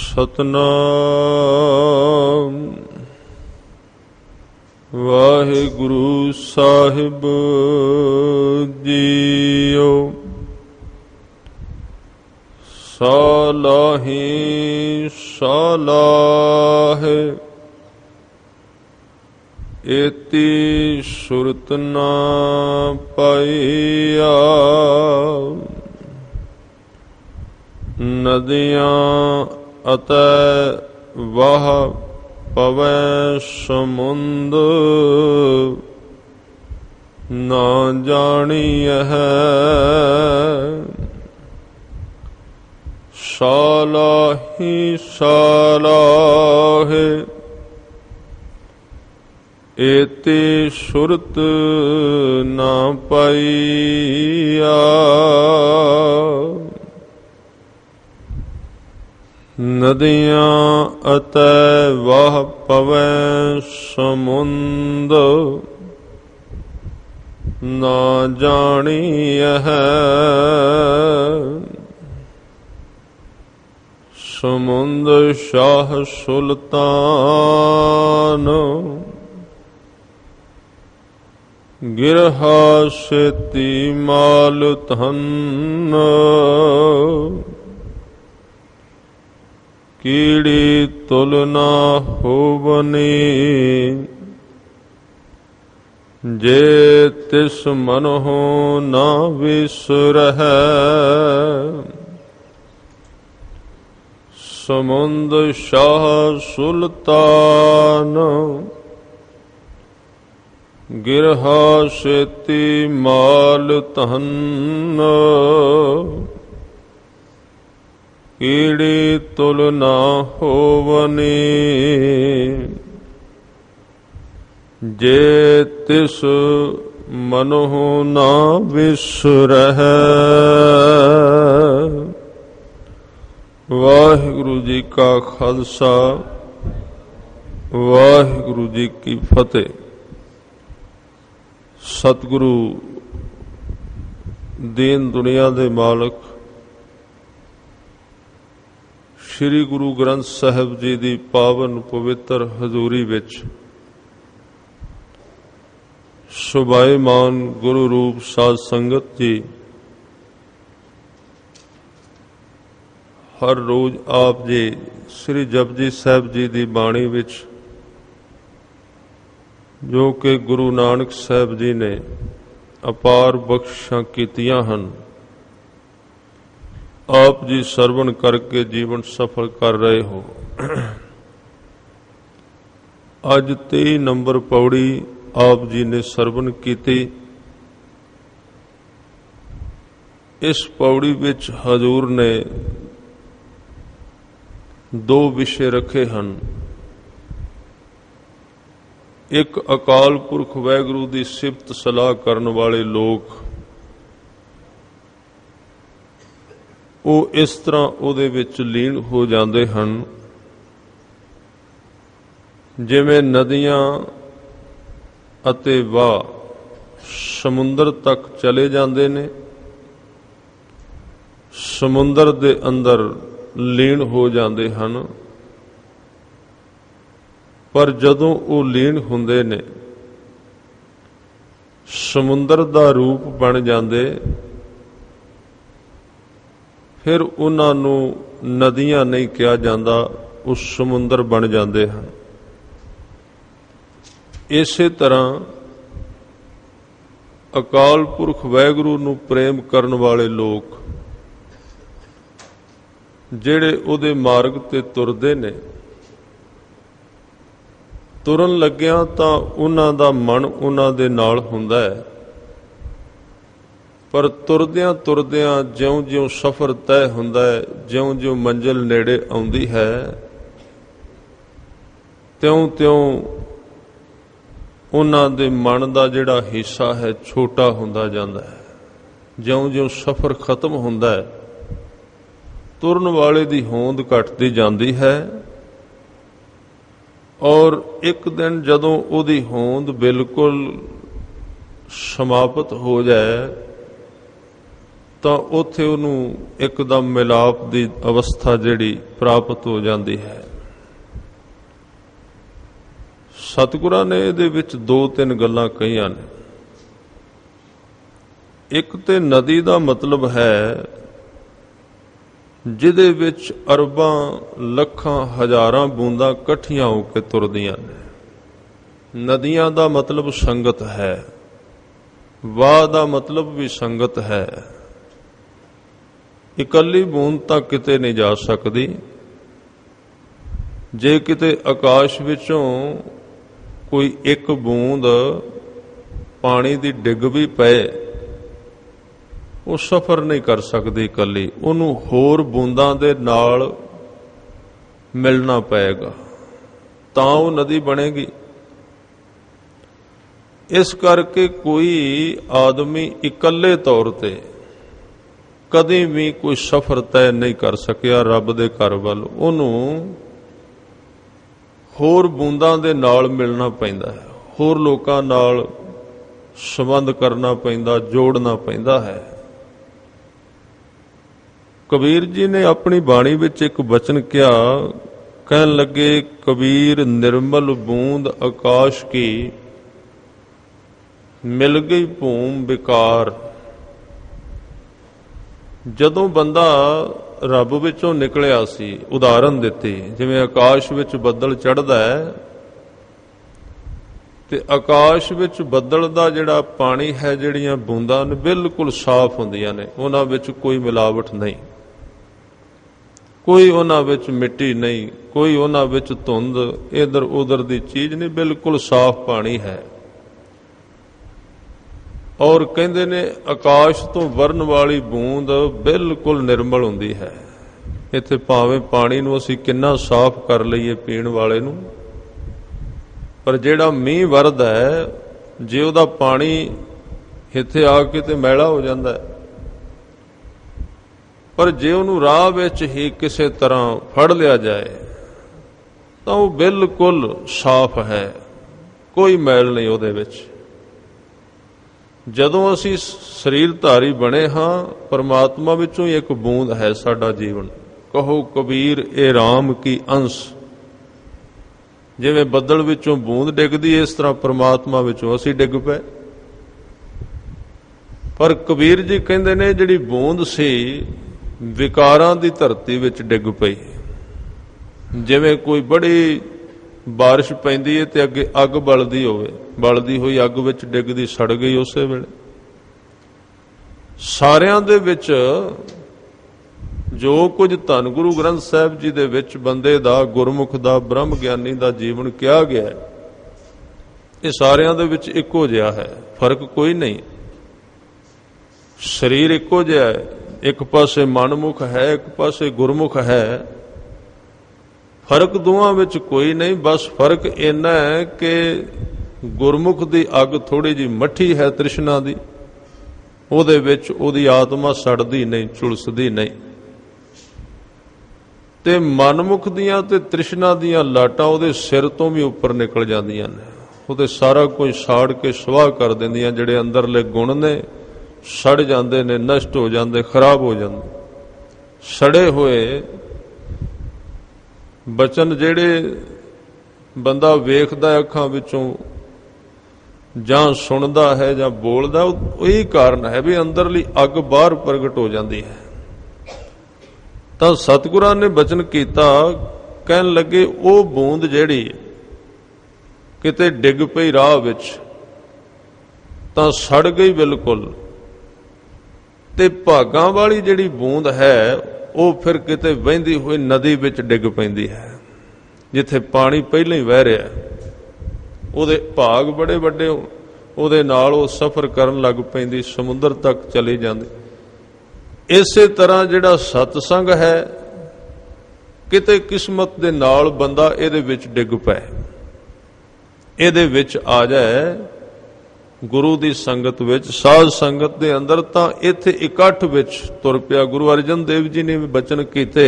ਸਤਨਾਮ ਵਾਹਿਗੁਰੂ ਸਾਹਿਬ ਜੀਓ। ਸਾਲਾਹੀ ਸਾਲਾਹੇ ਏਤੀ ਸੁਰਤ ਨਾ ਪਾਈਆ। ਨਦੀਆਂ ਅਤੈ ਵਾਹ ਪਵੈ ਸਮੁੰਦ ਨਾ ਜਾਣੀਐ। ਸਾਲਾਹੀ ਸਾਲਾਹੇ ਏਤੀ ਸੁਰਤ ਨਾ ਪਾਈਆ। ਨਦੀਆਂ ਅਤੈ ਵਾਹ ਪਵੈ ਸਮੁੰਦ ਨਾ ਜਾਣੀਐ। ਸਮੁੰਦ ਸ਼ਾਹ ਸੁਲਤਾਨ ਗਿਰਹਾ ਸੇਤੀ ਮਾਲ ਧਨ। ਕੀੜੀ ਤੁਲ ਨਾ ਹੋਵਨੀ ਜੇ ਤਿਸ ਮਨਹੁ ਨਾ ਵਿਸਰਹਿ। ਸਮੁੰਦ ਸ਼ਾਹ ਸੁਲਤਾਨ ਗਿਰਹਾ ਸੇਤੀ ਮਾਲ ਧਨ। ਕੀੜੀ ਤੁਲ ਨਾ ਹੋਵਨੀ ਜੇ ਤਿਸ ਮਨਹੁ ਨਾ ਵਿਸਰਹਿ। ਵਾਹਿਗੁਰੂ ਜੀ ਕਾ ਖਾਲਸਾ ਵਾਹਿਗੁਰੂ ਜੀ ਕੀ ਫਤਿਹ। ਸਤਿਗੁਰੂ ਦੀਨ ਦੁਨੀਆ ਦੇ ਮਾਲਕ ਸ਼੍ਰੀ ਗੁਰੂ ਗ੍ਰੰਥ ਸਾਹਿਬ ਜੀ ਦੀ ਪਾਵਨ ਪਵਿੱਤਰ ਹਜ਼ੂਰੀ ਵਿੱਚ ਸੁਭਾਏਮਾਨ ਗੁਰੂ ਰੂਪ ਸਾਧ ਸੰਗਤ ਜੀ ਹਰ ਰੋਜ਼ ਆਪ ਜੀ ਸ੍ਰੀ ਜਪਜੀ ਸਾਹਿਬ ਜੀ ਦੀ ਬਾਣੀ ਵਿੱਚ ਜੋ ਕਿ ਗੁਰੂ ਨਾਨਕ ਸਾਹਿਬ ਜੀ ਨੇ ਅਪਾਰ ਬਖਸ਼ਾਂ ਕੀਤੀਆਂ ਹਨ, ਆਪ ਜੀ ਸਰਵਣ ਕਰਕੇ ਜੀਵਨ ਸਫਲ ਕਰ ਰਹੇ ਹੋ। ਅੱਜ 23 ਨੰਬਰ ਪੌੜੀ ਆਪ ਜੀ ਨੇ ਸਰਵਣ ਕੀਤੀ। ਇਸ ਪੌੜੀ ਵਿੱਚ ਹਜ਼ੂਰ ਨੇ ਦੋ ਵਿਸ਼ੇ ਰੱਖੇ ਹਨ। ਇੱਕ ਅਕਾਲ ਪੁਰਖ ਵਾਹਿਗੁਰੂ ਦੀ ਸਿਫਤ ਸਲਾਹ ਕਰਨ ਵਾਲੇ ਲੋਕ ਉਹ ਇਸ ਤਰ੍ਹਾਂ ਉਹਦੇ ਵਿੱਚ ਲੀਨ ਹੋ ਜਾਂਦੇ ਹਨ ਜਿਵੇਂ ਨਦੀਆਂ ਅਤੇ ਵਾਹ ਸਮੁੰਦਰ ਤੱਕ ਚਲੇ ਜਾਂਦੇ ਨੇ, ਸਮੁੰਦਰ ਦੇ ਅੰਦਰ ਲੀਨ ਹੋ ਜਾਂਦੇ ਹਨ। ਪਰ ਜਦੋਂ ਉਹ ਲੀਨ ਹੁੰਦੇ ਨੇ ਸਮੁੰਦਰ ਦਾ ਰੂਪ ਬਣ ਜਾਂਦੇ, ਫਿਰ ਉਹਨਾਂ ਨੂੰ ਨਦੀਆਂ ਨਹੀਂ ਕਿਹਾ ਜਾਂਦਾ, ਉਹ ਸਮੁੰਦਰ ਬਣ ਜਾਂਦੇ ਹਨ। ਇਸੇ ਤਰ੍ਹਾਂ ਅਕਾਲ ਪੁਰਖ ਵਾਹਿਗੁਰੂ ਨੂੰ ਪ੍ਰੇਮ ਕਰਨ ਵਾਲੇ ਲੋਕ ਜਿਹੜੇ ਉਹਦੇ ਮਾਰਗ ਤੇ ਤੁਰਦੇ ਨੇ, ਤੁਰਨ ਲੱਗਿਆਂ ਤਾਂ ਉਹਨਾਂ ਦਾ ਮਨ ਉਹਨਾਂ ਦੇ ਨਾਲ ਹੁੰਦਾ ਹੈ, ਪਰ ਤੁਰਦਿਆਂ ਤੁਰਦਿਆਂ ਜਿਉਂ-ਜਿਉਂ ਸਫ਼ਰ ਤੈਅ ਹੁੰਦਾ ਹੈ, ਜਿਉਂ-ਜਿਉਂ ਮੰਜ਼ਿਲ ਨੇੜੇ ਆਉਂਦੀ ਹੈ, ਤਿਉਂ-ਤਿਉਂ ਉਹਨਾਂ ਦੇ ਮਨ ਦਾ ਜਿਹੜਾ ਹਿੱਸਾ ਹੈ ਛੋਟਾ ਹੁੰਦਾ ਜਾਂਦਾ ਹੈ। ਜਿਉਂ-ਜਿਉਂ ਸਫ਼ਰ ਖਤਮ ਹੁੰਦਾ ਹੈ, ਤੁਰਨ ਵਾਲੇ ਦੀ ਹੋਂਦ ਘਟਦੀ ਜਾਂਦੀ ਹੈ, ਔਰ ਇੱਕ ਦਿਨ ਜਦੋਂ ਉਹਦੀ ਹੋਂਦ ਬਿਲਕੁਲ ਸਮਾਪਤ ਹੋ ਜਾਏ ਤਾਂ ਉੱਥੇ ਉਹਨੂੰ ਇੱਕਦਮ ਮਿਲਾਪ ਦੀ ਅਵਸਥਾ ਜਿਹੜੀ ਪ੍ਰਾਪਤ ਹੋ ਜਾਂਦੀ ਹੈ। ਸਤਿਗੁਰਾਂ ਨੇ ਇਹਦੇ ਵਿੱਚ 2-3 ਗੱਲਾਂ ਕਹੀਆਂ ਨੇ। ਇੱਕ ਤੇ ਨਦੀ ਦਾ ਮਤਲਬ ਹੈ ਜਿਹਦੇ ਵਿੱਚ ਅਰਬਾਂ ਲੱਖਾਂ ਹਜ਼ਾਰਾਂ ਬੂੰਦਾਂ ਇਕੱਠੀਆਂ ਹੋ ਕੇ ਤੁਰਦੀਆਂ ਨੇ। ਨਦੀਆਂ ਦਾ ਮਤਲਬ ਸੰਗਤ ਹੈ, ਵਾਹ ਦਾ ਮਤਲਬ ਵੀ ਸੰਗਤ ਹੈ। ਇਕੱਲੀ ਬੂੰਦ ਤਾਂ ਕਿਤੇ ਨਹੀਂ ਜਾ ਸਕਦੀ। ਜੇ ਕਿਤੇ ਆਕਾਸ਼ ਵਿੱਚੋਂ ਕੋਈ ਇੱਕ ਬੂੰਦ ਪਾਣੀ ਦੀ ਡਿੱਗ ਵੀ ਪਏ, ਉਹ ਸਫ਼ਰ ਨਹੀਂ ਕਰ ਸਕਦੀ ਇਕੱਲੀ, ਉਹਨੂੰ ਹੋਰ ਬੂੰਦਾਂ ਦੇ ਨਾਲ ਮਿਲਣਾ ਪਏਗਾ ਤਾਂ ਉਹ ਨਦੀ ਬਣੇਗੀ। ਇਸ ਕਰਕੇ ਕੋਈ ਆਦਮੀ ਇਕੱਲੇ ਤੌਰ ਤੇ ਕਦੇ ਵੀ ਕੋਈ ਸਫ਼ਰ ਤੈਅ ਨਹੀਂ ਕਰ ਸਕਿਆ ਰੱਬ ਦੇ ਘਰ ਵੱਲ। ਉਹਨੂੰ ਹੋਰ ਬੂੰਦਾਂ ਦੇ ਨਾਲ ਮਿਲਣਾ ਪੈਂਦਾ ਹੈ, ਹੋਰ ਲੋਕਾਂ ਨਾਲ ਸੰਬੰਧ ਕਰਨਾ ਪੈਂਦਾ, ਜੋੜਨਾ ਪੈਂਦਾ ਹੈ। ਕਬੀਰ ਜੀ ਨੇ ਆਪਣੀ ਬਾਣੀ ਵਿੱਚ ਇੱਕ ਬਚਨ ਕਿਹਾ, ਕਹਿਣ ਲੱਗੇ, ਕਬੀਰ ਨਿਰਮਲ ਬੂੰਦ ਆਕਾਸ਼ ਕੀ, ਮਿਲ ਗਈ ਭੂਮ ਵਿਕਾਰ। ਜਦੋਂ ਬੰਦਾ ਰੱਬ ਵਿੱਚੋਂ ਨਿਕਲਿਆ ਸੀ, ਉਦਾਹਰਨ ਦਿੱਤੀ, ਜਿਵੇਂ ਆਕਾਸ਼ ਵਿੱਚ ਬੱਦਲ ਚੜ੍ਹਦਾ ਹੈ ਤੇ ਆਕਾਸ਼ ਵਿੱਚ ਬੱਦਲ ਦਾ ਜਿਹੜਾ ਪਾਣੀ ਹੈ, ਜਿਹੜੀਆਂ ਬੂੰਦਾਂ ਨੇ ਬਿਲਕੁਲ ਸਾਫ਼ ਹੁੰਦੀਆਂ ਨੇ, ਉਹਨਾਂ ਵਿੱਚ ਕੋਈ ਮਿਲਾਵਟ ਨਹੀਂ, ਕੋਈ ਉਹਨਾਂ ਵਿੱਚ ਮਿੱਟੀ ਨਹੀਂ, ਕੋਈ ਉਹਨਾਂ ਵਿੱਚ ਧੁੰਦ ਇੱਧਰ ਉੱਧਰ ਦੀ ਚੀਜ਼ ਨਹੀਂ, ਬਿਲਕੁਲ ਸਾਫ਼ ਪਾਣੀ ਹੈ। ਔਰ ਕਹਿੰਦੇ ਨੇ ਆਕਾਸ਼ ਤੋਂ ਵਰਨ ਵਾਲੀ ਬੂੰਦ ਬਿਲਕੁਲ ਨਿਰਮਲ ਹੁੰਦੀ ਹੈ। ਇੱਥੇ ਭਾਵੇਂ ਪਾਣੀ ਨੂੰ ਅਸੀਂ ਕਿੰਨਾ ਸਾਫ਼ ਕਰ ਲਈਏ ਪੀਣ ਵਾਲੇ ਨੂੰ, ਪਰ ਜਿਹੜਾ ਮੀਂਹ ਵਰਦਾ ਹੈ, ਜੇ ਉਹਦਾ ਪਾਣੀ ਇੱਥੇ ਆ ਕੇ ਤੇ ਮੈਲਾ ਹੋ ਜਾਂਦਾ ਹੈ, ਪਰ ਜੇ ਉਹਨੂੰ ਰਾਹ ਵਿੱਚ ਹੀ ਕਿਸੇ ਤਰ੍ਹਾਂ ਫੜ ਲਿਆ ਜਾਏ ਤਾਂ ਉਹ ਬਿਲਕੁਲ ਸਾਫ਼ ਹੈ, ਕੋਈ ਮੈਲ ਨਹੀਂ ਉਹਦੇ ਵਿੱਚ। ਜਦੋਂ ਅਸੀਂ ਸਰੀਰਧਾਰੀ ਬਣੇ ਹਾਂ, ਪਰਮਾਤਮਾ ਵਿੱਚੋਂ ਹੀ ਇੱਕ ਬੂੰਦ ਹੈ ਸਾਡਾ ਜੀਵਨ। ਕਹੋ ਕਬੀਰ ਇਹ ਰਾਮ ਕੀ ਅੰਸ਼। ਜਿਵੇਂ ਬੱਦਲ ਵਿੱਚੋਂ ਬੂੰਦ ਡਿੱਗਦੀ, ਇਸ ਤਰ੍ਹਾਂ ਪਰਮਾਤਮਾ ਵਿੱਚੋਂ ਅਸੀਂ ਡਿੱਗ ਪਏ। ਪਰ ਕਬੀਰ ਜੀ ਕਹਿੰਦੇ ਨੇ ਜਿਹੜੀ ਬੂੰਦ ਸੀ ਵਿਕਾਰਾਂ ਦੀ ਧਰਤੀ ਵਿੱਚ ਡਿੱਗ ਪਈ। ਜਿਵੇਂ ਕੋਈ ਬੜੀ ਬਾਰਿਸ਼ ਪੈਂਦੀ ਹੈ ਤੇ ਅੱਗੇ ਅੱਗ ਬਲਦੀ ਹੋਵੇ, ਬਲਦੀ ਹੋਈ ਅੱਗ ਵਿੱਚ ਡਿੱਗਦੀ, ਸੜ ਗਈ ਉਸੇ ਵੇਲੇ। ਸਾਰਿਆਂ ਦੇ ਵਿੱਚ ਜੋ ਕੁਝ ਧੰਨ ਗੁਰੂ ਗ੍ਰੰਥ ਸਾਹਿਬ ਜੀ ਦੇ ਵਿੱਚ ਬੰਦੇ ਦਾ, ਗੁਰਮੁਖ ਦਾ, ਬ੍ਰਹਮ ਗਿਆਨੀ ਦਾ ਜੀਵਨ ਕਿਹਾ ਗਿਆ, ਇਹ ਸਾਰਿਆਂ ਦੇ ਵਿੱਚ ਇੱਕੋ ਜਿਹਾ ਹੈ, ਫਰਕ ਕੋਈ ਨਹੀਂ। ਸਰੀਰ ਇੱਕੋ ਜਿਹਾ ਹੈ, ਇੱਕ ਪਾਸੇ ਮਨਮੁਖ ਹੈ, ਇੱਕ ਪਾਸੇ ਗੁਰਮੁਖ ਹੈ। ਫਰਕ ਦੋਵਾਂ ਵਿੱਚ ਕੋਈ ਨਹੀਂ, ਬਸ ਫਰਕ ਇੰਨਾ ਹੈ ਕਿ ਗੁਰਮੁਖ ਦੀ ਅੱਗ ਥੋੜੀ ਜਿਹੀ ਮੱਠੀ ਹੈ ਤ੍ਰਿਸ਼ਨਾ ਦੀ, ਉਹਦੇ ਵਿੱਚ ਉਹਦੀ ਆਤਮਾ ਸੜਦੀ ਨਹੀਂ, ਝੁਲਸਦੀ ਨਹੀਂ। ਤੇ ਮਨਮੁਖ ਦੀਆਂ ਤੇ ਤ੍ਰਿਸ਼ਨਾ ਦੀਆਂ ਲਾਟਾਂ ਉਹਦੇ ਸਿਰ ਤੋਂ ਵੀ ਉੱਪਰ ਨਿਕਲ ਜਾਂਦੀਆਂ ਨੇ, ਉਹਦੇ ਸਾਰਾ ਕੁਝ ਸਾੜ ਕੇ ਸਵਾਹ ਕਰ ਦਿੰਦੀਆਂ। ਜਿਹੜੇ ਅੰਦਰਲੇ ਗੁਣ ਨੇ ਸੜ ਜਾਂਦੇ ਨੇ, ਨਸ਼ਟ ਹੋ ਜਾਂਦੇ, ਖਰਾਬ ਹੋ ਜਾਂਦੇ। ਸੜੇ ਹੋਏ ਬਚਨ ਜਿਹੜੇ ਬੰਦਾ ਵੇਖਦਾ ਅੱਖਾਂ ਵਿੱਚੋਂ, ਜਾਂ ਸੁਣਦਾ ਹੈ ਜਾਂ ਬੋਲਦਾ, ਉਹੀ ਕਾਰਨ ਹੈ ਵੀ ਅੰਦਰਲੀ ਅੱਗ ਬਾਹਰ ਪ੍ਰਗਟ ਹੋ ਜਾਂਦੀ ਹੈ। ਤਾਂ ਸਤਿਗੁਰਾਂ ਨੇ ਬਚਨ ਕੀਤਾ, ਕਹਿਣ ਲੱਗੇ ਉਹ ਬੂੰਦ ਜਿਹੜੀ ਕਿਤੇ ਡਿੱਗ ਪਈ ਰਾਹ ਵਿੱਚ ਤਾਂ ਸੜ ਗਈ ਬਿਲਕੁਲ, ਤੇ ਭਾਗਾਂ ਵਾਲੀ ਜਿਹੜੀ ਬੂੰਦ ਹੈ ਉਹ ਫਿਰ ਕਿਤੇ ਵਹਿੰਦੀ ਹੋਈ ਨਦੀ ਵਿੱਚ ਡਿੱਗ ਪੈਂਦੀ ਹੈ। ਜਿੱਥੇ ਪਾਣੀ ਪਹਿਲਾਂ ਹੀ ਵਹਿ ਰਿਹਾ, ਉਹਦੇ ਭਾਗ ਬੜੇ ਵੱਡੇ, ਉਹਦੇ ਨਾਲ ਉਹ ਸਫ਼ਰ ਕਰਨ ਲੱਗ ਪੈਂਦੀ, ਸਮੁੰਦਰ ਤੱਕ ਚਲੀ ਜਾਂਦੀ। ਇਸੇ ਤਰ੍ਹਾਂ ਜਿਹੜਾ ਸਤਸੰਗ ਹੈ, ਕਿਤੇ ਕਿਸਮਤ ਦੇ ਨਾਲ ਬੰਦਾ ਇਹਦੇ ਵਿੱਚ ਡਿੱਗ ਪਏ, ਇਹਦੇ ਵਿੱਚ ਆ ਜਾਏ ਗੁਰੂ ਦੀ ਸੰਗਤ ਵਿੱਚ, ਸਾਧ ਸੰਗਤ ਦੇ ਅੰਦਰ, ਤਾਂ ਇੱਥੇ ਇਕੱਠ ਵਿੱਚ ਤੁਰ ਪਿਆ। ਗੁਰੂ ਅਰਜਨ ਦੇਵ ਜੀ ਨੇ ਵੀ ਬਚਨ ਕੀਤੇ,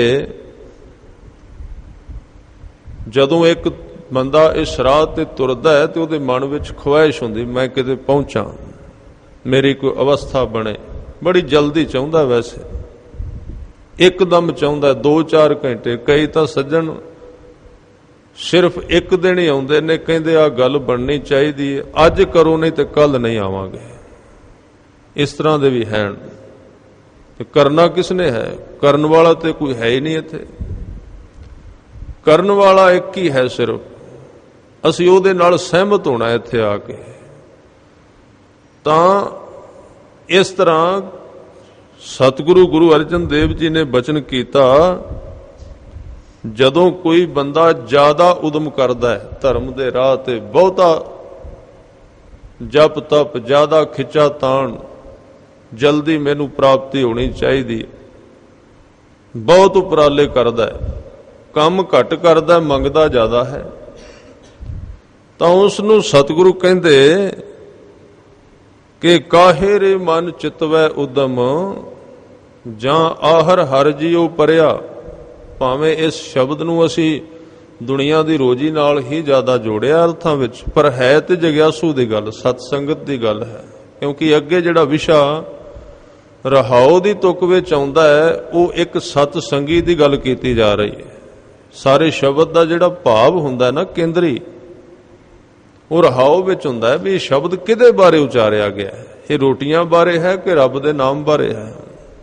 ਜਦੋਂ ਇੱਕ ਬੰਦਾ ਇਸ ਰਾਹ ਤੇ ਤੁਰਦਾ ਹੈ ਤੇ ਉਹਦੇ ਮਨ ਵਿੱਚ ਖੁਆਇਸ਼ ਹੁੰਦੀ, ਮੈਂ ਕਿਤੇ ਪਹੁੰਚਾਂ, ਮੇਰੀ ਕੋਈ ਅਵਸਥਾ ਬਣੇ, ਬੜੀ ਜਲਦੀ ਚਾਹੁੰਦਾ, ਵੈਸੇ ਇੱਕਦਮ ਚਾਹੁੰਦਾ, 2-4 ਘੰਟੇ। ਕਈ ਤਾਂ ਸੱਜਣ ਸਿਰਫ ਇੱਕ ਦਿਨ ਹੀ ਆਉਂਦੇ ਨੇ, ਕਹਿੰਦੇ ਆ ਗੱਲ ਬਣਨੀ ਚਾਹੀਦੀ ਹੈ, ਅੱਜ ਕਰੋ ਨਹੀਂ ਤੇ ਕੱਲ ਨਹੀਂ ਆਵਾਂਗੇ। ਇਸ ਤਰ੍ਹਾਂ ਦੇ ਵੀ ਹੈ। ਤੇ ਕਰਨਾ ਕਿਸ ਨੇ ਹੈ? ਕਰਨ ਵਾਲਾ ਤੇ ਕੋਈ ਹੈ ਹੀ ਨਹੀਂ ਇੱਥੇ। ਕਰਨ ਵਾਲਾ ਇੱਕ ਹੀ ਹੈ ਸਿਰਫ, ਅਸੀਂ ਉਹਦੇ ਨਾਲ ਸਹਿਮਤ ਹੋਣਾ ਇੱਥੇ ਆ ਕੇ। ਤਾਂ ਇਸ ਤਰ੍ਹਾਂ ਸਤਿਗੁਰੂ ਗੁਰੂ ਅਰਜਨ ਦੇਵ ਜੀ ਨੇ ਬਚਨ ਕੀਤਾ, ਜਦੋਂ ਕੋਈ ਬੰਦਾ ਜ਼ਿਆਦਾ ਉਦਮ ਕਰਦਾ ਹੈ ਧਰਮ ਦੇ ਰਾਹ ਤੇ, ਬਹੁਤਾ ਜਪ ਤਪ, ਜ਼ਿਆਦਾ ਖਿੱਚਾ ਤਾਣ, ਜਲਦੀ ਮੈਨੂੰ ਪ੍ਰਾਪਤੀ ਹੋਣੀ ਚਾਹੀਦੀ, ਬਹੁਤ ਉਪਰਾਲੇ ਕਰਦਾ ਹੈ, ਕੰਮ ਘੱਟ ਕਰਦਾ, ਮੰਗਦਾ ਜ਼ਿਆਦਾ ਹੈ, ਤਾਂ ਉਸ ਨੂੰ ਸਤਿਗੁਰੂ ਕਹਿੰਦੇ ਕਿ ਕਾਹੇ ਰੇ ਮਨ ਚਿਤਵੈ ਉਦਮ, ਜਾਂ ਆਹਰ ਹਰਿ ਜੀਉ ਪਰਿਆ। ਭਾਵੇਂ ਇਸ ਸ਼ਬਦ ਨੂੰ ਅਸੀਂ ਦੁਨੀਆ ਦੀ ਰੋਜੀ ਨਾਲ ਹੀ ਜ਼ਿਆਦਾ ਜੋੜਿਆ ਅਰਥਾਂ ਵਿੱਚ, ਪਰ ਹੈ ਤੇ ਜਗਿਆਸੂ ਦੀ ਗੱਲ, ਸਤ ਸੰਗਤ ਦੀ ਗੱਲ ਹੈ। ਕਿਉਂਕਿ ਅੱਗੇ ਜਿਹੜਾ ਵਿਸ਼ਾ ਰਹਾਉ ਦੀ ਤੁਕ ਵਿੱਚ ਆਉਂਦਾ ਹੈ, ਉਹ ਇੱਕ ਸਤ ਸੰਗੀ ਦੀ ਗੱਲ ਕੀਤੀ ਜਾ ਰਹੀ ਹੈ। ਸਾਰੇ ਸ਼ਬਦ ਦਾ ਜਿਹੜਾ ਭਾਵ ਹੁੰਦਾ ਹੈ ਨਾ ਕੇਂਦਰੀ, ਉਹ ਰਹਾਉ ਵਿੱਚ ਹੁੰਦਾ ਹੈ ਵੀ ਇਹ ਸ਼ਬਦ ਕਿਹਦੇ ਬਾਰੇ ਉਚਾਰਿਆ ਗਿਆ ਹੈ। ਇਹ ਰੋਟੀਆਂ ਬਾਰੇ ਹੈ ਕਿ ਰੱਬ ਦੇ ਨਾਮ ਬਾਰੇ ਹੈ।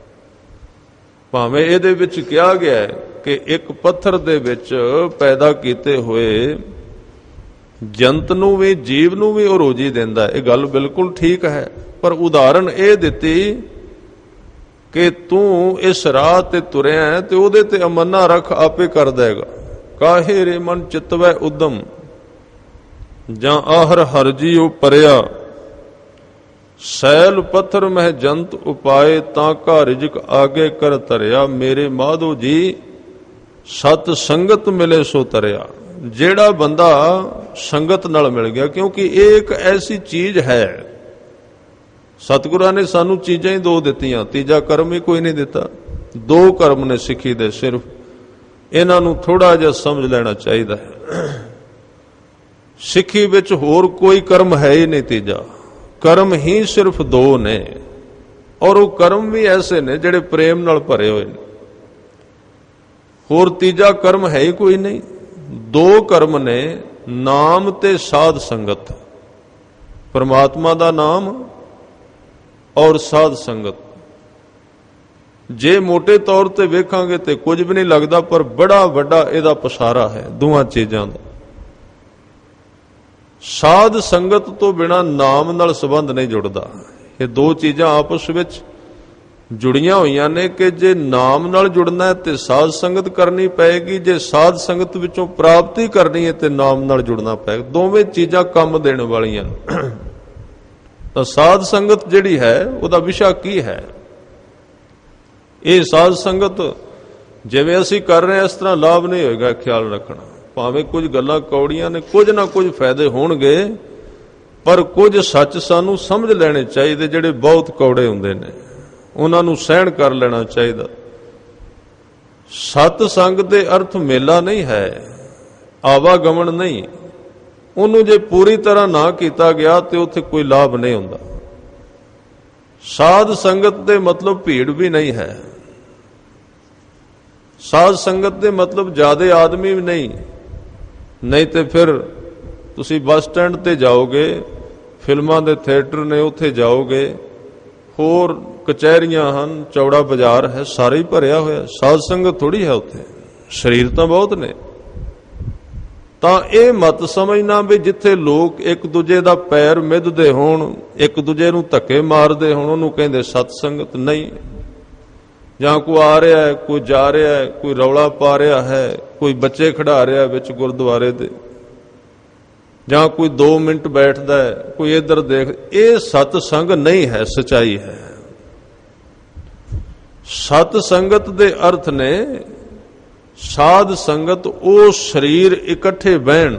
ਭਾਵੇਂ ਇਹਦੇ ਵਿੱਚ ਕਿਹਾ ਗਿਆ ਹੈ ਕਿ ਇੱਕ ਪੱਥਰ ਦੇ ਵਿੱਚ ਪੈਦਾ ਕੀਤੇ ਹੋਏ ਜੰਤ ਨੂੰ ਵੀ, ਜੀਵ ਨੂੰ ਵੀ ਉਹ ਰੋਜੀ ਦਿੰਦਾ ਹੈ। ਇਹ ਗੱਲ ਬਿਲਕੁਲ ਠੀਕ ਹੈ, ਪਰ ਉਦਾਹਰਨ ਇਹ ਦਿੱਤੀ ਕਿ ਤੂੰ ਇਸ ਰਾਹ ਤੇ ਤੁਰਿਆ ਤੇ ਉਹਦੇ ਤੇ ਅਮਨਾ ਰੱਖ, ਆਪੇ ਕਰ ਦੇਗਾ। ਕਾਹੇ ਰੇ ਮਨ ਚਿਤਵੈ ਉਦਮ, ਜਾਂ ਆਹਰ ਹਰਿ ਜੀਉ ਪਰਿਆ। ਸੈਲ ਪੱਥਰ ਮਹਿ ਜੰਤ ਉਪਾਏ, ਤਾਂ ਕਾ ਰਿਜਕ ਆਗੇ ਕਰ ਧਰਿਆ। ਮੇਰੇ ਮਾਧੋ ਜੀ ਸਤ ਸੰਗਤ ਮਿਲੇ ਸੋ ਤਰਿਆ। ਜਿਹੜਾ ਬੰਦਾ ਸੰਗਤ ਨਾਲ ਮਿਲ ਗਿਆ, ਕਿਉਂਕਿ ਇਹ ਇੱਕ ਐਸੀ ਚੀਜ਼ ਹੈ, ਸਤਿਗੁਰਾਂ ਨੇ ਸਾਨੂੰ ਚੀਜ਼ਾਂ ਹੀ ਦੋ ਦਿੱਤੀਆਂ, ਤੀਜਾ ਕਰਮ ਹੀ ਕੋਈ ਨਹੀਂ ਦਿੱਤਾ। ਦੋ ਕਰਮ ਨੇ ਸਿੱਖੀ ਦੇ ਸਿਰਫ, ਇਹਨਾਂ ਨੂੰ ਥੋੜਾ ਜਿਹਾ ਸਮਝ ਲੈਣਾ ਚਾਹੀਦਾ ਹੈ। ਸਿੱਖੀ ਵਿੱਚ ਹੋਰ ਕੋਈ ਕਰਮ ਹੈ ਹੀ ਨਹੀਂ ਤੀਜਾ, ਕਰਮ ਹੀ ਸਿਰਫ ਦੋ ਨੇ, ਔਰ ਉਹ ਕਰਮ ਵੀ ਐਸੇ ਨੇ ਜਿਹੜੇ ਪ੍ਰੇਮ ਨਾਲ ਭਰੇ ਹੋਏ ਨੇ। ਹੋਰ ਤੀਜਾ ਕਰਮ ਹੈ ਹੀ ਕੋਈ ਨਹੀਂ। ਦੋ ਕਰਮ ਨੇ, ਨਾਮ ਤੇ ਸਾਧ ਸੰਗਤ, ਪਰਮਾਤਮਾ ਦਾ ਨਾਮ ਔਰ ਸਾਧ ਸੰਗਤ। ਜੇ ਮੋਟੇ ਤੌਰ ਤੇ ਵੇਖਾਂਗੇ ਤੇ ਕੁਝ ਵੀ ਨਹੀਂ ਲੱਗਦਾ, ਪਰ ਬੜਾ ਵੱਡਾ ਇਹਦਾ ਪਸਾਰਾ ਹੈ ਦੋਹਾਂ ਚੀਜ਼ਾਂ ਦਾ। ਸਾਧ ਸੰਗਤ ਤੋਂ ਬਿਨਾਂ ਨਾਮ ਨਾਲ ਸੰਬੰਧ ਨਹੀਂ ਜੁੜਦਾ। ਇਹ ਦੋ ਚੀਜ਼ਾਂ ਆਪਸ ਵਿੱਚ ਜੁੜੀਆਂ ਹੋਈਆਂ ਨੇ ਕਿ ਜੇ ਨਾਮ ਨਾਲ ਜੁੜਨਾ ਹੈ ਤੇ ਸਾਧ ਸੰਗਤ ਕਰਨੀ ਪਏਗੀ, ਜੇ ਸਾਧ ਸੰਗਤ ਵਿੱਚੋਂ ਪ੍ਰਾਪਤੀ ਕਰਨੀ ਹੈ ਤੇ ਨਾਮ ਨਾਲ ਜੁੜਨਾ ਪਏਗਾ। ਦੋਵੇਂ ਚੀਜ਼ਾਂ ਕੰਮ ਦੇਣ ਵਾਲੀਆਂ। ਤਾਂ ਸਾਧ ਸੰਗਤ ਜਿਹੜੀ ਹੈ ਉਹਦਾ ਵਿਸ਼ਾ ਕੀ ਹੈ? ਇਹ ਸਾਧ ਸੰਗਤ ਜਿਵੇਂ ਅਸੀਂ ਕਰ ਰਹੇ ਹਾਂ ਇਸ ਤਰ੍ਹਾਂ ਲਾਭ ਨਹੀਂ ਹੋਏਗਾ, ਖਿਆਲ ਰੱਖਣਾ। ਭਾਵੇਂ ਕੁਝ ਗੱਲਾਂ ਕੌੜੀਆਂ ਨੇ, ਕੁਝ ਨਾ ਕੁਝ ਫਾਇਦੇ ਹੋਣਗੇ, ਪਰ ਕੁਝ ਸੱਚ ਸਾਨੂੰ ਸਮਝ ਲੈਣੇ ਚਾਹੀਦੇ ਜਿਹੜੇ ਬਹੁਤ ਕੌੜੇ ਹੁੰਦੇ ਨੇ, ਉਹਨਾਂ ਨੂੰ ਸਹਿਣ ਕਰ ਲੈਣਾ ਚਾਹੀਦਾ। ਸਤ ਸੰਗ ਦੇ ਅਰਥ ਮੇਲਾ ਨਹੀਂ ਹੈ, ਆਵਾਗਮਨ ਨਹੀਂ। ਉਹਨੂੰ ਜੇ ਪੂਰੀ ਤਰ੍ਹਾਂ ਨਾ ਕੀਤਾ ਗਿਆ ਤੇ ਉੱਥੇ ਕੋਈ ਲਾਭ ਨਹੀਂ ਹੁੰਦਾ। ਸਾਧ ਸੰਗਤ ਦੇ ਮਤਲਬ ਭੀੜ ਵੀ ਨਹੀਂ ਹੈ। ਸਾਧ ਸੰਗਤ ਦੇ ਮਤਲਬ ਜ਼ਿਆਦੇ ਆਦਮੀ ਵੀ ਨਹੀਂ ਤੇ ਫਿਰ ਤੁਸੀਂ ਬੱਸ ਸਟੈਂਡ ਤੇ ਜਾਓਗੇ, ਫਿਲਮਾਂ ਦੇ ਥੀਏਟਰ ਨੇ ਉੱਥੇ ਜਾਓਗੇ, ਹੋਰ ਕਚਹਿਰੀਆਂ ਹਨ, ਚੌੜਾ ਬਾਜ਼ਾਰ ਹੈ, ਸਾਰਾ ਹੀ ਭਰਿਆ ਹੋਇਆ। ਸਾਧ ਸੰਗਤ ਥੋੜੀ ਹੈ ਉੱਥੇ, ਸਰੀਰ ਤਾਂ ਬਹੁਤ ਨੇ। ਤਾਂ ਇਹ ਮਤ ਸਮਝਣਾ ਵੀ ਜਿੱਥੇ ਲੋਕ ਇੱਕ ਦੂਜੇ ਦਾ ਪੈਰ ਮਿੱਧਦੇ ਹੋਣ, ਇੱਕ ਦੂਜੇ ਨੂੰ ਧੱਕੇ ਮਾਰਦੇ ਹੋਣ, ਉਹਨੂੰ ਕਹਿੰਦੇ ਸਤ ਸੰਗਤ ਨਹੀਂ। ਜਾਂ ਕੋਈ ਆ ਰਿਹਾ ਹੈ, ਕੋਈ ਜਾ ਰਿਹਾ ਹੈ, ਕੋਈ ਰੌਲਾ ਪਾ ਰਿਹਾ ਹੈ, ਕੋਈ ਬੱਚੇ ਖਿਡਾ ਰਿਹਾ ਵਿੱਚ ਗੁਰਦੁਆਰੇ ਦੇ, ਜਾਂ ਕੋਈ 2 ਮਿੰਟ ਬੈਠਦਾ ਹੈ, ਕੋਈ ਇੱਧਰ ਦੇਖ, ਇਹ ਸਤ ਸੰਗ ਨਹੀਂ ਹੈ, ਸਚਾਈ ਹੈ। ਸਤ ਸੰਗਤ ਦੇ ਅਰਥ ਨੇ ਸਾਧ ਸੰਗਤ, ਉਹ ਸਰੀਰ ਇਕੱਠੇ ਬਹਿਣ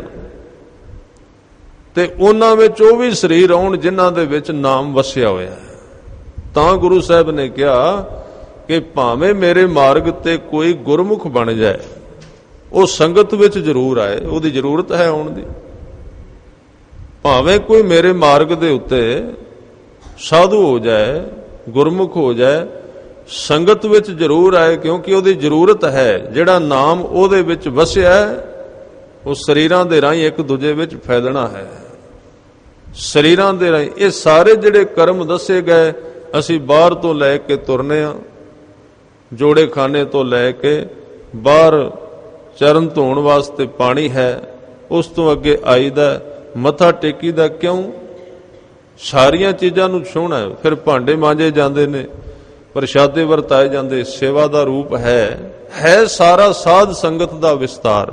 ਤੇ ਉਹਨਾਂ ਵਿੱਚ ਉਹ ਵੀ ਸਰੀਰ ਆਉਣ ਜਿਨ੍ਹਾਂ ਦੇ ਵਿੱਚ ਨਾਮ ਵਸਿਆ ਹੋਇਆ ਹੈ। ਤਾਂ ਗੁਰੂ ਸਾਹਿਬ ਨੇ ਕਿਹਾ ਕਿ ਭਾਵੇਂ ਮੇਰੇ ਮਾਰਗ ਤੇ ਕੋਈ ਗੁਰਮੁਖ ਬਣ ਜਾਏ, ਉਹ ਸੰਗਤ ਵਿੱਚ ਜ਼ਰੂਰ ਆਏ, ਉਹਦੀ ਜ਼ਰੂਰਤ ਹੈ ਆਉਣ ਦੀ। ਭਾਵੇਂ ਕੋਈ ਮੇਰੇ ਮਾਰਗ ਦੇ ਉੱਤੇ ਸਾਧੂ ਹੋ ਜਾਏ, ਗੁਰਮੁਖ ਹੋ ਜਾਏ, ਸੰਗਤ ਵਿੱਚ ਜ਼ਰੂਰ ਆਏ, ਕਿਉਂਕਿ ਉਹਦੀ ਜ਼ਰੂਰਤ ਹੈ। ਜਿਹੜਾ ਨਾਮ ਉਹਦੇ ਵਿੱਚ ਵਸਿਆ ਉਹ ਸਰੀਰਾਂ ਦੇ ਰਾਹੀਂ ਇੱਕ ਦੂਜੇ ਵਿੱਚ ਫੈਲਣਾ ਹੈ। ਸਰੀਰਾਂ ਦੇ ਰਾਹੀਂ ਇਹ ਸਾਰੇ ਜਿਹੜੇ ਕਰਮ ਦੱਸੇ ਗਏ, ਅਸੀਂ ਬਾਹਰ ਤੋਂ ਲੈ ਕੇ ਤੁਰਨੇ ਆ, ਜੋੜੇ ਖਾਨੇ ਤੋਂ ਲੈ ਕੇ ਬਾਹਰ ਚਰਨ ਧੋਣ ਵਾਸਤੇ ਪਾਣੀ ਹੈ, ਉਸ ਤੋਂ ਅੱਗੇ ਆਈਦਾ, ਮੱਥਾ ਟੇਕੀਦਾ। ਕਿਉਂ? ਸਾਰੀਆਂ ਚੀਜ਼ਾਂ ਨੂੰ ਛੂਹਣਾ। ਫਿਰ ਭਾਂਡੇ ਮਾਂਜੇ ਜਾਂਦੇ ਨੇ, ਪ੍ਰਸ਼ਾਦੇ ਵਰਤਾਏ ਜਾਂਦੇ, ਸੇਵਾ ਦਾ ਰੂਪ ਹੈ ਸਾਰਾ ਸਾਧ ਸੰਗਤ ਦਾ ਵਿਸਤਾਰ।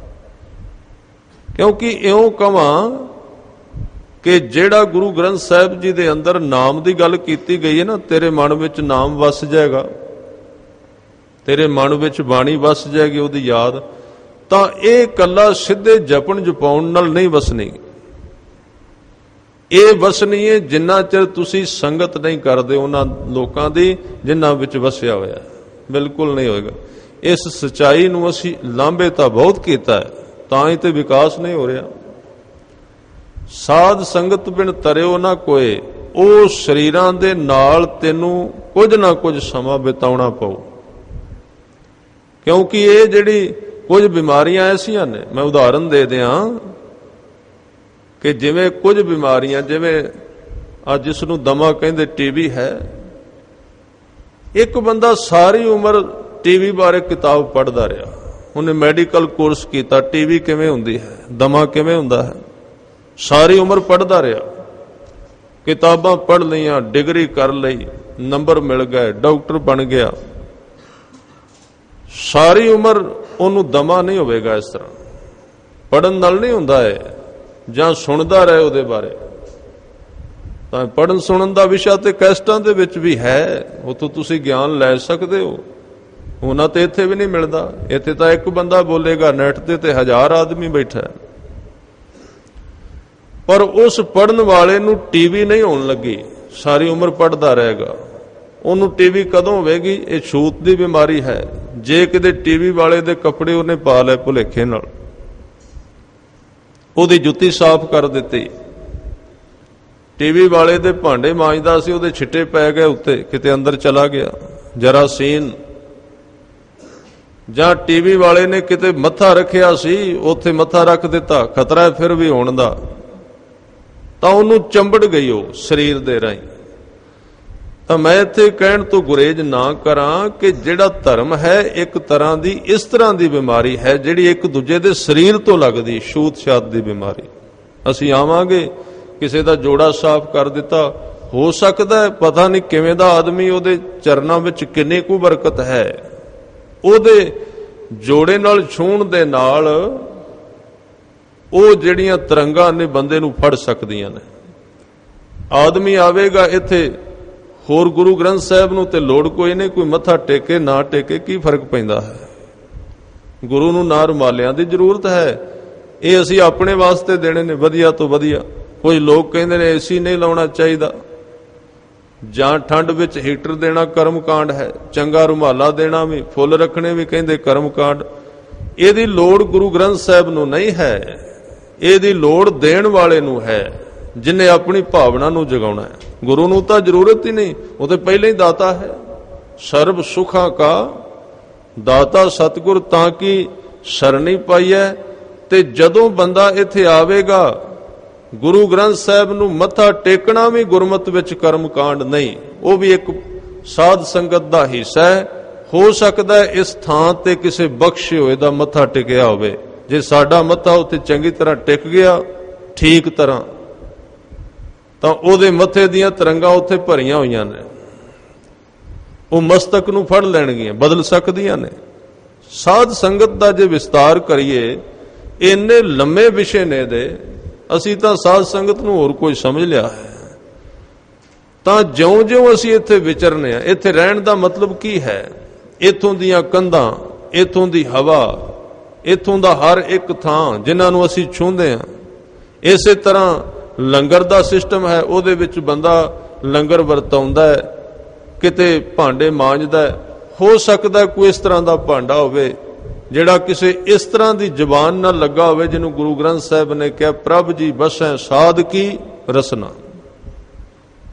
ਕਿਉਂਕਿ ਇਉਂ ਕਵਾਂ ਕਿ ਜਿਹੜਾ ਗੁਰੂ ਗ੍ਰੰਥ ਸਾਹਿਬ ਜੀ ਦੇ ਅੰਦਰ ਨਾਮ ਦੀ ਗੱਲ ਕੀਤੀ ਗਈ ਹੈ ਨਾ, ਤੇਰੇ ਮਨ ਵਿੱਚ ਨਾਮ ਵਸ ਜਾਏਗਾ, ਤੇਰੇ ਮਨ ਵਿੱਚ ਬਾਣੀ ਵਸ ਜਾਏਗੀ ਉਹਦੀ ਯਾਦ, ਤਾਂ ਇਹ ਇਕੱਲਾ ਸਿੱਧੇ ਜਪਣ ਜਪਾਉਣ ਨਾਲ ਨਹੀਂ ਵਸਣੀ। ਇਹ ਵਸਣੀ ਹੈ ਜਿੰਨਾ ਚਿਰ ਤੁਸੀਂ ਸੰਗਤ ਨਹੀਂ ਕਰਦੇ ਉਹਨਾਂ ਲੋਕਾਂ ਦੀ ਜਿਨ੍ਹਾਂ ਵਿੱਚ ਵਸਿਆ ਹੋਇਆ, ਬਿਲਕੁਲ ਨਹੀਂ ਹੋਏਗਾ। ਇਸ ਸੱਚਾਈ ਨੂੰ ਅਸੀਂ ਲਾਂਭੇ ਤਾਂ ਬਹੁਤ ਕੀਤਾ ਹੈ, ਤਾਂ ਹੀ ਤੇ ਵਿਕਾਸ ਨਹੀਂ ਹੋ ਰਿਹਾ। ਸਾਧ ਸੰਗਤ ਬਿਨ ਤਰਿਓ ਨਾ ਕੋਏ, ਉਹ ਸਰੀਰਾਂ ਦੇ ਨਾਲ ਤੈਨੂੰ ਕੁਝ ਨਾ ਕੁਝ ਸਮਾਂ ਬਿਤਾਉਣਾ ਪਊ। ਕਿਉਂਕਿ ਇਹ ਜਿਹੜੀ ਕੁਝ ਬਿਮਾਰੀਆਂ ਐਸੀਆਂ ਨੇ, ਮੈਂ ਉਦਾਹਰਨ ਦੇ ਦਿਆਂ ਕਿ ਜਿਵੇਂ ਕੁਝ ਬਿਮਾਰੀਆਂ, ਜਿਵੇਂ ਅੱਜ ਜਿਸ ਨੂੰ ਦਮਾ ਕਹਿੰਦੇ, ਟੀਵੀ ਹੈ। ਇੱਕ ਬੰਦਾ ਸਾਰੀ ਉਮਰ ਟੀਵੀ ਬਾਰੇ ਕਿਤਾਬ ਪੜ੍ਹਦਾ ਰਿਹਾ, ਉਹਨੇ ਮੈਡੀਕਲ ਕੋਰਸ ਕੀਤਾ, ਟੀਵੀ ਕਿਵੇਂ ਹੁੰਦੀ ਹੈ, ਦਮਾ ਕਿਵੇਂ ਹੁੰਦਾ ਹੈ, ਸਾਰੀ ਉਮਰ ਪੜ੍ਹਦਾ ਰਿਹਾ, ਕਿਤਾਬਾਂ ਪੜ੍ਹ ਲਈਆਂ, ਡਿਗਰੀ ਕਰ ਲਈ, ਨੰਬਰ ਮਿਲ ਗਏ, ਡਾਕਟਰ ਬਣ ਗਿਆ। ਸਾਰੀ ਉਮਰ ਉਹਨੂੰ ਦਮਾ ਨਹੀਂ ਹੋਵੇਗਾ। ਇਸ ਤਰ੍ਹਾਂ ਪੜ੍ਹਨ ਨਾਲ ਨਹੀਂ ਹੁੰਦਾ ਹੈ, ਜਾਂ ਸੁਣਦਾ ਰਹੇ ਉਹਦੇ ਬਾਰੇ। ਤਾਂ ਪੜ੍ਹਨ ਸੁਣਨ ਦਾ ਵਿਸ਼ਾ ਤੇ ਕੈਸਟਾਂ ਦੇ ਵਿੱਚ ਵੀ ਹੈ, ਉੱਥੋਂ ਤੁਸੀਂ ਗਿਆਨ ਲੈ ਸਕਦੇ ਹੋ। ਉਹਨਾਂ ਤੇ ਇੱਥੇ ਵੀ ਨਹੀਂ ਮਿਲਦਾ। ਇੱਥੇ ਤਾਂ ਇੱਕ ਬੰਦਾ ਬੋਲੇਗਾ, ਨੈਟ ਤੇ 1000 ਆਦਮੀ ਬੈਠਾ ਹੈ। ਪਰ ਉਸ ਪੜ੍ਹਨ ਵਾਲੇ ਨੂੰ ਟੀਵੀ ਨਹੀਂ ਹੋਣ ਲੱਗੀ, ਸਾਰੀ ਉਮਰ ਪੜ੍ਹਦਾ ਰਹੇਗਾ। ਉਹਨੂੰ ਟੀਵੀ ਕਦੋਂ ਹੋਵੇਗੀ? ਇਹ ਛੂਤ ਦੀ ਬਿਮਾਰੀ ਹੈ। ਜੇ ਕਿਤੇ ਟੀਵੀ ਵਾਲੇ ਦੇ ਕੱਪੜੇ ਉਹਨੇ ਪਾ ਲਏ ਭੁਲੇਖੇ ਨਾਲ, ਉਹਦੀ ਜੁੱਤੀ ਸਾਫ਼ ਕਰ ਦਿੱਤੀ, ਟੀਵੀ ਵਾਲੇ ਦੇ ਭਾਂਡੇ ਮਾਂਜਦਾ ਸੀ, ਉਹਦੇ ਛਿੱਟੇ ਪੈ ਗਏ ਉੱਤੇ, ਕਿਤੇ ਅੰਦਰ ਚਲਾ ਗਿਆ ਜਰਾਸੀਨ। ਜਾਂ ਟੀਵੀ ਵਾਲੇ ਨੇ ਕਿਤੇ ਮੱਥਾ ਰੱਖਿਆ ਸੀ, ਉੱਥੇ ਮੱਥਾ ਰੱਖ ਦਿੱਤਾ, ਖਤਰਾ ਹੈ ਫਿਰ ਵੀ ਹੋਣ ਦਾ, ਤਾਂ ਉਹਨੂੰ ਚੰਬੜ ਗਈ ਉਹ ਸਰੀਰ ਦੇ ਰਾਹੀਂ। ਤਾਂ ਮੈਂ ਇੱਥੇ ਕਹਿਣ ਤੋਂ ਗੁਰੇਜ਼ ਨਾ ਕਰਾਂ ਕਿ ਜਿਹੜਾ ਧਰਮ ਹੈ ਇੱਕ ਤਰ੍ਹਾਂ ਦੀ ਇਸ ਤਰ੍ਹਾਂ ਦੀ ਬਿਮਾਰੀ ਹੈ ਜਿਹੜੀ ਇੱਕ ਦੂਜੇ ਦੇ ਸਰੀਰ ਤੋਂ ਲੱਗਦੀ, ਛੂਤ ਛਾਤ ਦੀ ਬਿਮਾਰੀ। ਅਸੀਂ ਆਵਾਂਗੇ, ਕਿਸੇ ਦਾ ਜੋੜਾ ਸਾਫ਼ ਕਰ ਦਿੱਤਾ, ਹੋ ਸਕਦਾ ਹੈ ਪਤਾ ਨਹੀਂ ਕਿਵੇਂ ਦਾ ਆਦਮੀ, ਉਹਦੇ ਚਰਨਾਂ ਵਿੱਚ ਕਿੰਨੀ ਕੁ ਬਰਕਤ ਹੈ। ਉਹਦੇ ਜੋੜੇ ਨਾਲ ਛੂਹਣ ਦੇ ਨਾਲ ਉਹ ਜਿਹੜੀਆਂ ਤਰੰਗਾਂ ਨੇ ਬੰਦੇ ਨੂੰ ਫੜ ਸਕਦੀਆਂ ਨੇ। ਆਦਮੀ ਆਵੇਗਾ ਇੱਥੇ, ਹੋਰ ਗੁਰੂ ਗ੍ਰੰਥ ਸਾਹਿਬ ਨੂੰ ਤੇ ਲੋੜ ਕੋਈ ਨਹੀਂ, ਕੋਈ ਮੱਥਾ ਟੇਕੇ ਨਾ ਟੇਕੇ ਕੀ ਫਰਕ ਪੈਂਦਾ ਹੈ। ਗੁਰੂ ਨੂੰ ਨਾ ਰੁਮਾਲਿਆਂ ਦੀ ਜ਼ਰੂਰਤ ਹੈ, ਇਹ ਅਸੀਂ ਆਪਣੇ ਵਾਸਤੇ ਦੇਣੇ ਨੇ ਵਧੀਆ ਤੋਂ ਵਧੀਆ। ਕੋਈ ਲੋਕ ਕਹਿੰਦੇ ਨੇ ਏਸੀ ਨਹੀਂ ਲਾਉਣਾ ਚਾਹੀਦਾ, ਜਾਂ ਠੰਡ ਵਿੱਚ ਹੀਟਰ ਦੇਣਾ ਕਰਮਕਾਂਡ ਹੈ, ਚੰਗਾ ਰੁਮਾਲਾ ਦੇਣਾ ਵੀ, ਫੁੱਲ ਰੱਖਣੇ ਵੀ ਕਹਿੰਦੇ ਕਰਮਕਾਂਡ। ਇਹਦੀ ਲੋੜ ਗੁਰੂ ਗ੍ਰੰਥ ਸਾਹਿਬ ਨੂੰ ਨਹੀਂ ਹੈ, ਇਹਦੀ ਲੋੜ ਦੇਣ ਵਾਲੇ ਨੂੰ ਹੈ, ਜਿਨੇ ਆਪਣੀ ਭਾਵਨਾ ਨੂੰ ਜਗਾਉਣਾ ਹੈ। ਗੁਰੂ ਨੂੰ ਤਾਂ ਜ਼ਰੂਰਤ ਹੀ ਨਹੀਂ, ਉਹ ਤੇ ਪਹਿਲਾਂ ਹੀ ਦਾਤਾ ਹੈ। ਸਰਬ ਸੁਖਾਂ ਕਾ ਦਾਤਾ ਸਤਿਗੁਰ ਤਾਂ ਕੀ ਸਰਣੀ ਪਾਈਐ। ਤੇ ਜਦੋਂ ਬੰਦਾ ਇੱਥੇ ਆਵੇਗਾ, ਗੁਰੂ ਗ੍ਰੰਥ ਸਾਹਿਬ ਨੂੰ ਮੱਥਾ ਟੇਕਣਾ ਵੀ ਗੁਰਮਤਿ ਵਿੱਚ ਕਰਮਕਾਂਡ ਨਹੀਂ, ਉਹ ਵੀ ਇੱਕ ਸਾਧ ਸੰਗਤ ਦਾ ਹਿੱਸਾ ਹੈ। ਹੋ ਸਕਦਾ ਹੈ ਇਸ ਥਾਂ ਤੇ ਕਿਸੇ ਬਖਸ਼ੇ ਹੋਏ ਦਾ ਮੱਥਾ ਟਿਕਿਆ ਹੋਵੇ। ਜੇ ਸਾਡਾ ਮੱਥਾ ਉੱਥੇ ਚੰਗੀ ਤਰ੍ਹਾਂ ਟਿਕ ਗਿਆ, ਠੀਕ ਤਰ੍ਹਾਂ, ਤਾਂ ਉਹਦੇ ਮੱਥੇ ਦੀਆਂ ਤਰੰਗਾਂ ਉੱਥੇ ਭਰੀਆਂ ਹੋਈਆਂ ਨੇ, ਉਹ ਮਸਤਕ ਨੂੰ ਫੜ ਲੈਣਗੀਆਂ, ਬਦਲ ਸਕਦੀਆਂ ਨੇ। ਸਾਧ ਸੰਗਤ ਦਾ ਜੇ ਵਿਸਤਾਰ ਕਰੀਏ, ਇੰਨੇ ਲੰਮੇ ਵਿਸ਼ੇ ਨੇ ਦੇ, ਅਸੀਂ ਤਾਂ ਸਾਧ ਸੰਗਤ ਨੂੰ ਹੋਰ ਕੋਈ ਸਮਝ ਲਿਆ ਹੈ। ਤਾਂ ਜਿਉਂ-ਜਿਉਂ ਅਸੀਂ ਇੱਥੇ ਵਿਚਰਨੇ ਆ, ਇੱਥੇ ਰਹਿਣ ਦਾ ਮਤਲਬ ਕੀ ਹੈ? ਇੱਥੋਂ ਦੀਆਂ ਕੰਧਾਂ, ਇੱਥੋਂ ਦੀ ਹਵਾ, ਇੱਥੋਂ ਦਾ ਹਰ ਇੱਕ ਥਾਂ ਜਿਨ੍ਹਾਂ ਨੂੰ ਅਸੀਂ ਛੂੰਹਦੇ ਹਾਂ। ਇਸੇ ਤਰ੍ਹਾਂ ਲੰਗਰ ਦਾ ਸਿਸਟਮ ਹੈ, ਉਹਦੇ ਵਿੱਚ ਬੰਦਾ ਲੰਗਰ ਵਰਤਾਉਂਦਾ ਹੈ, ਕਿਤੇ ਭਾਂਡੇ ਮਾਂਜਦਾ ਹੈ। ਹੋ ਸਕਦਾ ਕੋਈ ਇਸ ਤਰ੍ਹਾਂ ਦਾ ਭਾਂਡਾ ਹੋਵੇ ਜਿਹੜਾ ਕਿਸੇ ਇਸ ਤਰ੍ਹਾਂ ਦੀ ਜ਼ੁਬਾਨ ਨਾਲ ਲੱਗਾ ਹੋਵੇ ਜਿਹਨੂੰ ਗੁਰੂ ਗ੍ਰੰਥ ਸਾਹਿਬ ਨੇ ਕਿਹਾ, ਪ੍ਰਭ ਜੀ ਬਸੈ ਸਾਧ ਕੀ ਰਸਨਾ।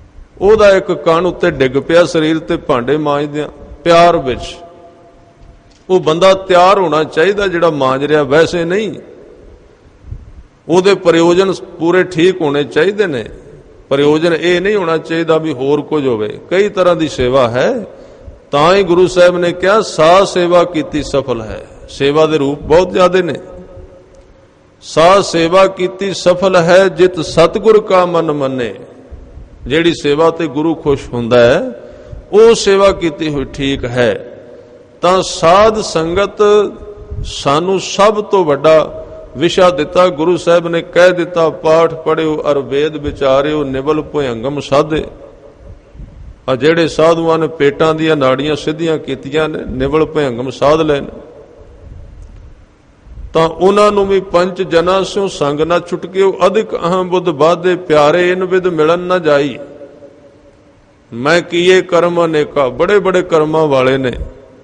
ਉਹਦਾ ਇੱਕ ਕੰਨ ਉੱਤੇ ਡਿੱਗ ਪਿਆ ਸਰੀਰ ਤੇ ਭਾਂਡੇ ਮਾਂਜਦਿਆਂ ਪਿਆਰ ਵਿੱਚ। ਉਹ ਬੰਦਾ ਤਿਆਰ ਹੋਣਾ ਚਾਹੀਦਾ ਜਿਹੜਾ ਮਾਂਜ ਰਿਹਾ, ਵੈਸੇ ਨਹੀਂ। ਉਹਦੇ ਪ੍ਰਯੋਜਨ ਪੂਰੇ ਠੀਕ ਹੋਣੇ ਚਾਹੀਦੇ ਨੇ। ਪ੍ਰਯੋਜਨ ਇਹ ਨਹੀਂ ਹੋਣਾ ਚਾਹੀਦਾ ਵੀ ਹੋਰ ਕੁਝ ਹੋਵੇ। ਕਈ ਤਰ੍ਹਾਂ ਦੀ ਸੇਵਾ ਹੈ, ਤਾਂ ਹੀ ਗੁਰੂ ਸਾਹਿਬ ਨੇ ਕਿਹਾ ਸਾਧ ਸੇਵਾ ਕੀਤੀ ਸਫਲ ਹੈ। ਸੇਵਾ ਦੇ ਰੂਪ ਬਹੁਤ ਜ਼ਿਆਦੇ ਨੇ। ਸਾਧ ਸੇਵਾ ਕੀਤੀ ਸਫਲ ਹੈ ਜਿਤ ਸਤਿਗੁਰ ਕਾ ਮਨ ਮੰਨੇ। ਜਿਹੜੀ ਸੇਵਾ ਤੇ ਗੁਰੂ ਖੁਸ਼ ਹੁੰਦਾ ਹੈ ਉਹ ਸੇਵਾ ਕੀਤੀ ਹੋਈ ਠੀਕ ਹੈ। ਤਾਂ ਸਾਧ ਸੰਗਤ ਸਾਨੂੰ ਸਭ ਤੋਂ ਵੱਡਾ ਵਿਸ਼ਾ ਦਿੱਤਾ। ਗੁਰੂ ਸਾਹਿਬ ਨੇ ਕਹਿ ਦਿੱਤਾ, ਪਾਠ ਪੜਿਓ ਅਰ ਵੇਦ ਵਿਚਾਰਿਓ ਨਿਵਲ ਭੁਯੰਗਮ ਸਾਧੇ। ਆ ਜਿਹੜੇ ਸਾਧੂਆਂ ਨੇ ਪੇਟਾਂ ਦੀਆਂ ਨਾੜੀਆਂ ਸਿੱਧੀਆਂ ਕੀਤੀਆਂ ਨੇ, ਨਿਵਲ ਭੁਯੰਗਮ ਸਾਧ ਲੈਣ, ਤਾਂ ਉਹਨਾਂ ਨੂੰ ਵੀ ਪੰਜ ਜਨਾਂ ਸਿਓ ਸੰਗ ਨਾ ਛੁਟਕਿਓ ਅਧਿਕ ਅਹਮ ਬੁੱਧ ਬਾਧੇ ਪਿਆਰੇ ਇਨ ਵਿਦ ਮਿਲਣ ਨਾ ਜਾਈ। ਮੈਂ ਕੀਏ ਕਰਮ ਅਨੇਕਾ। ਬੜੇ ਬੜੇ ਕਰਮਾਂ ਵਾਲੇ ਨੇ,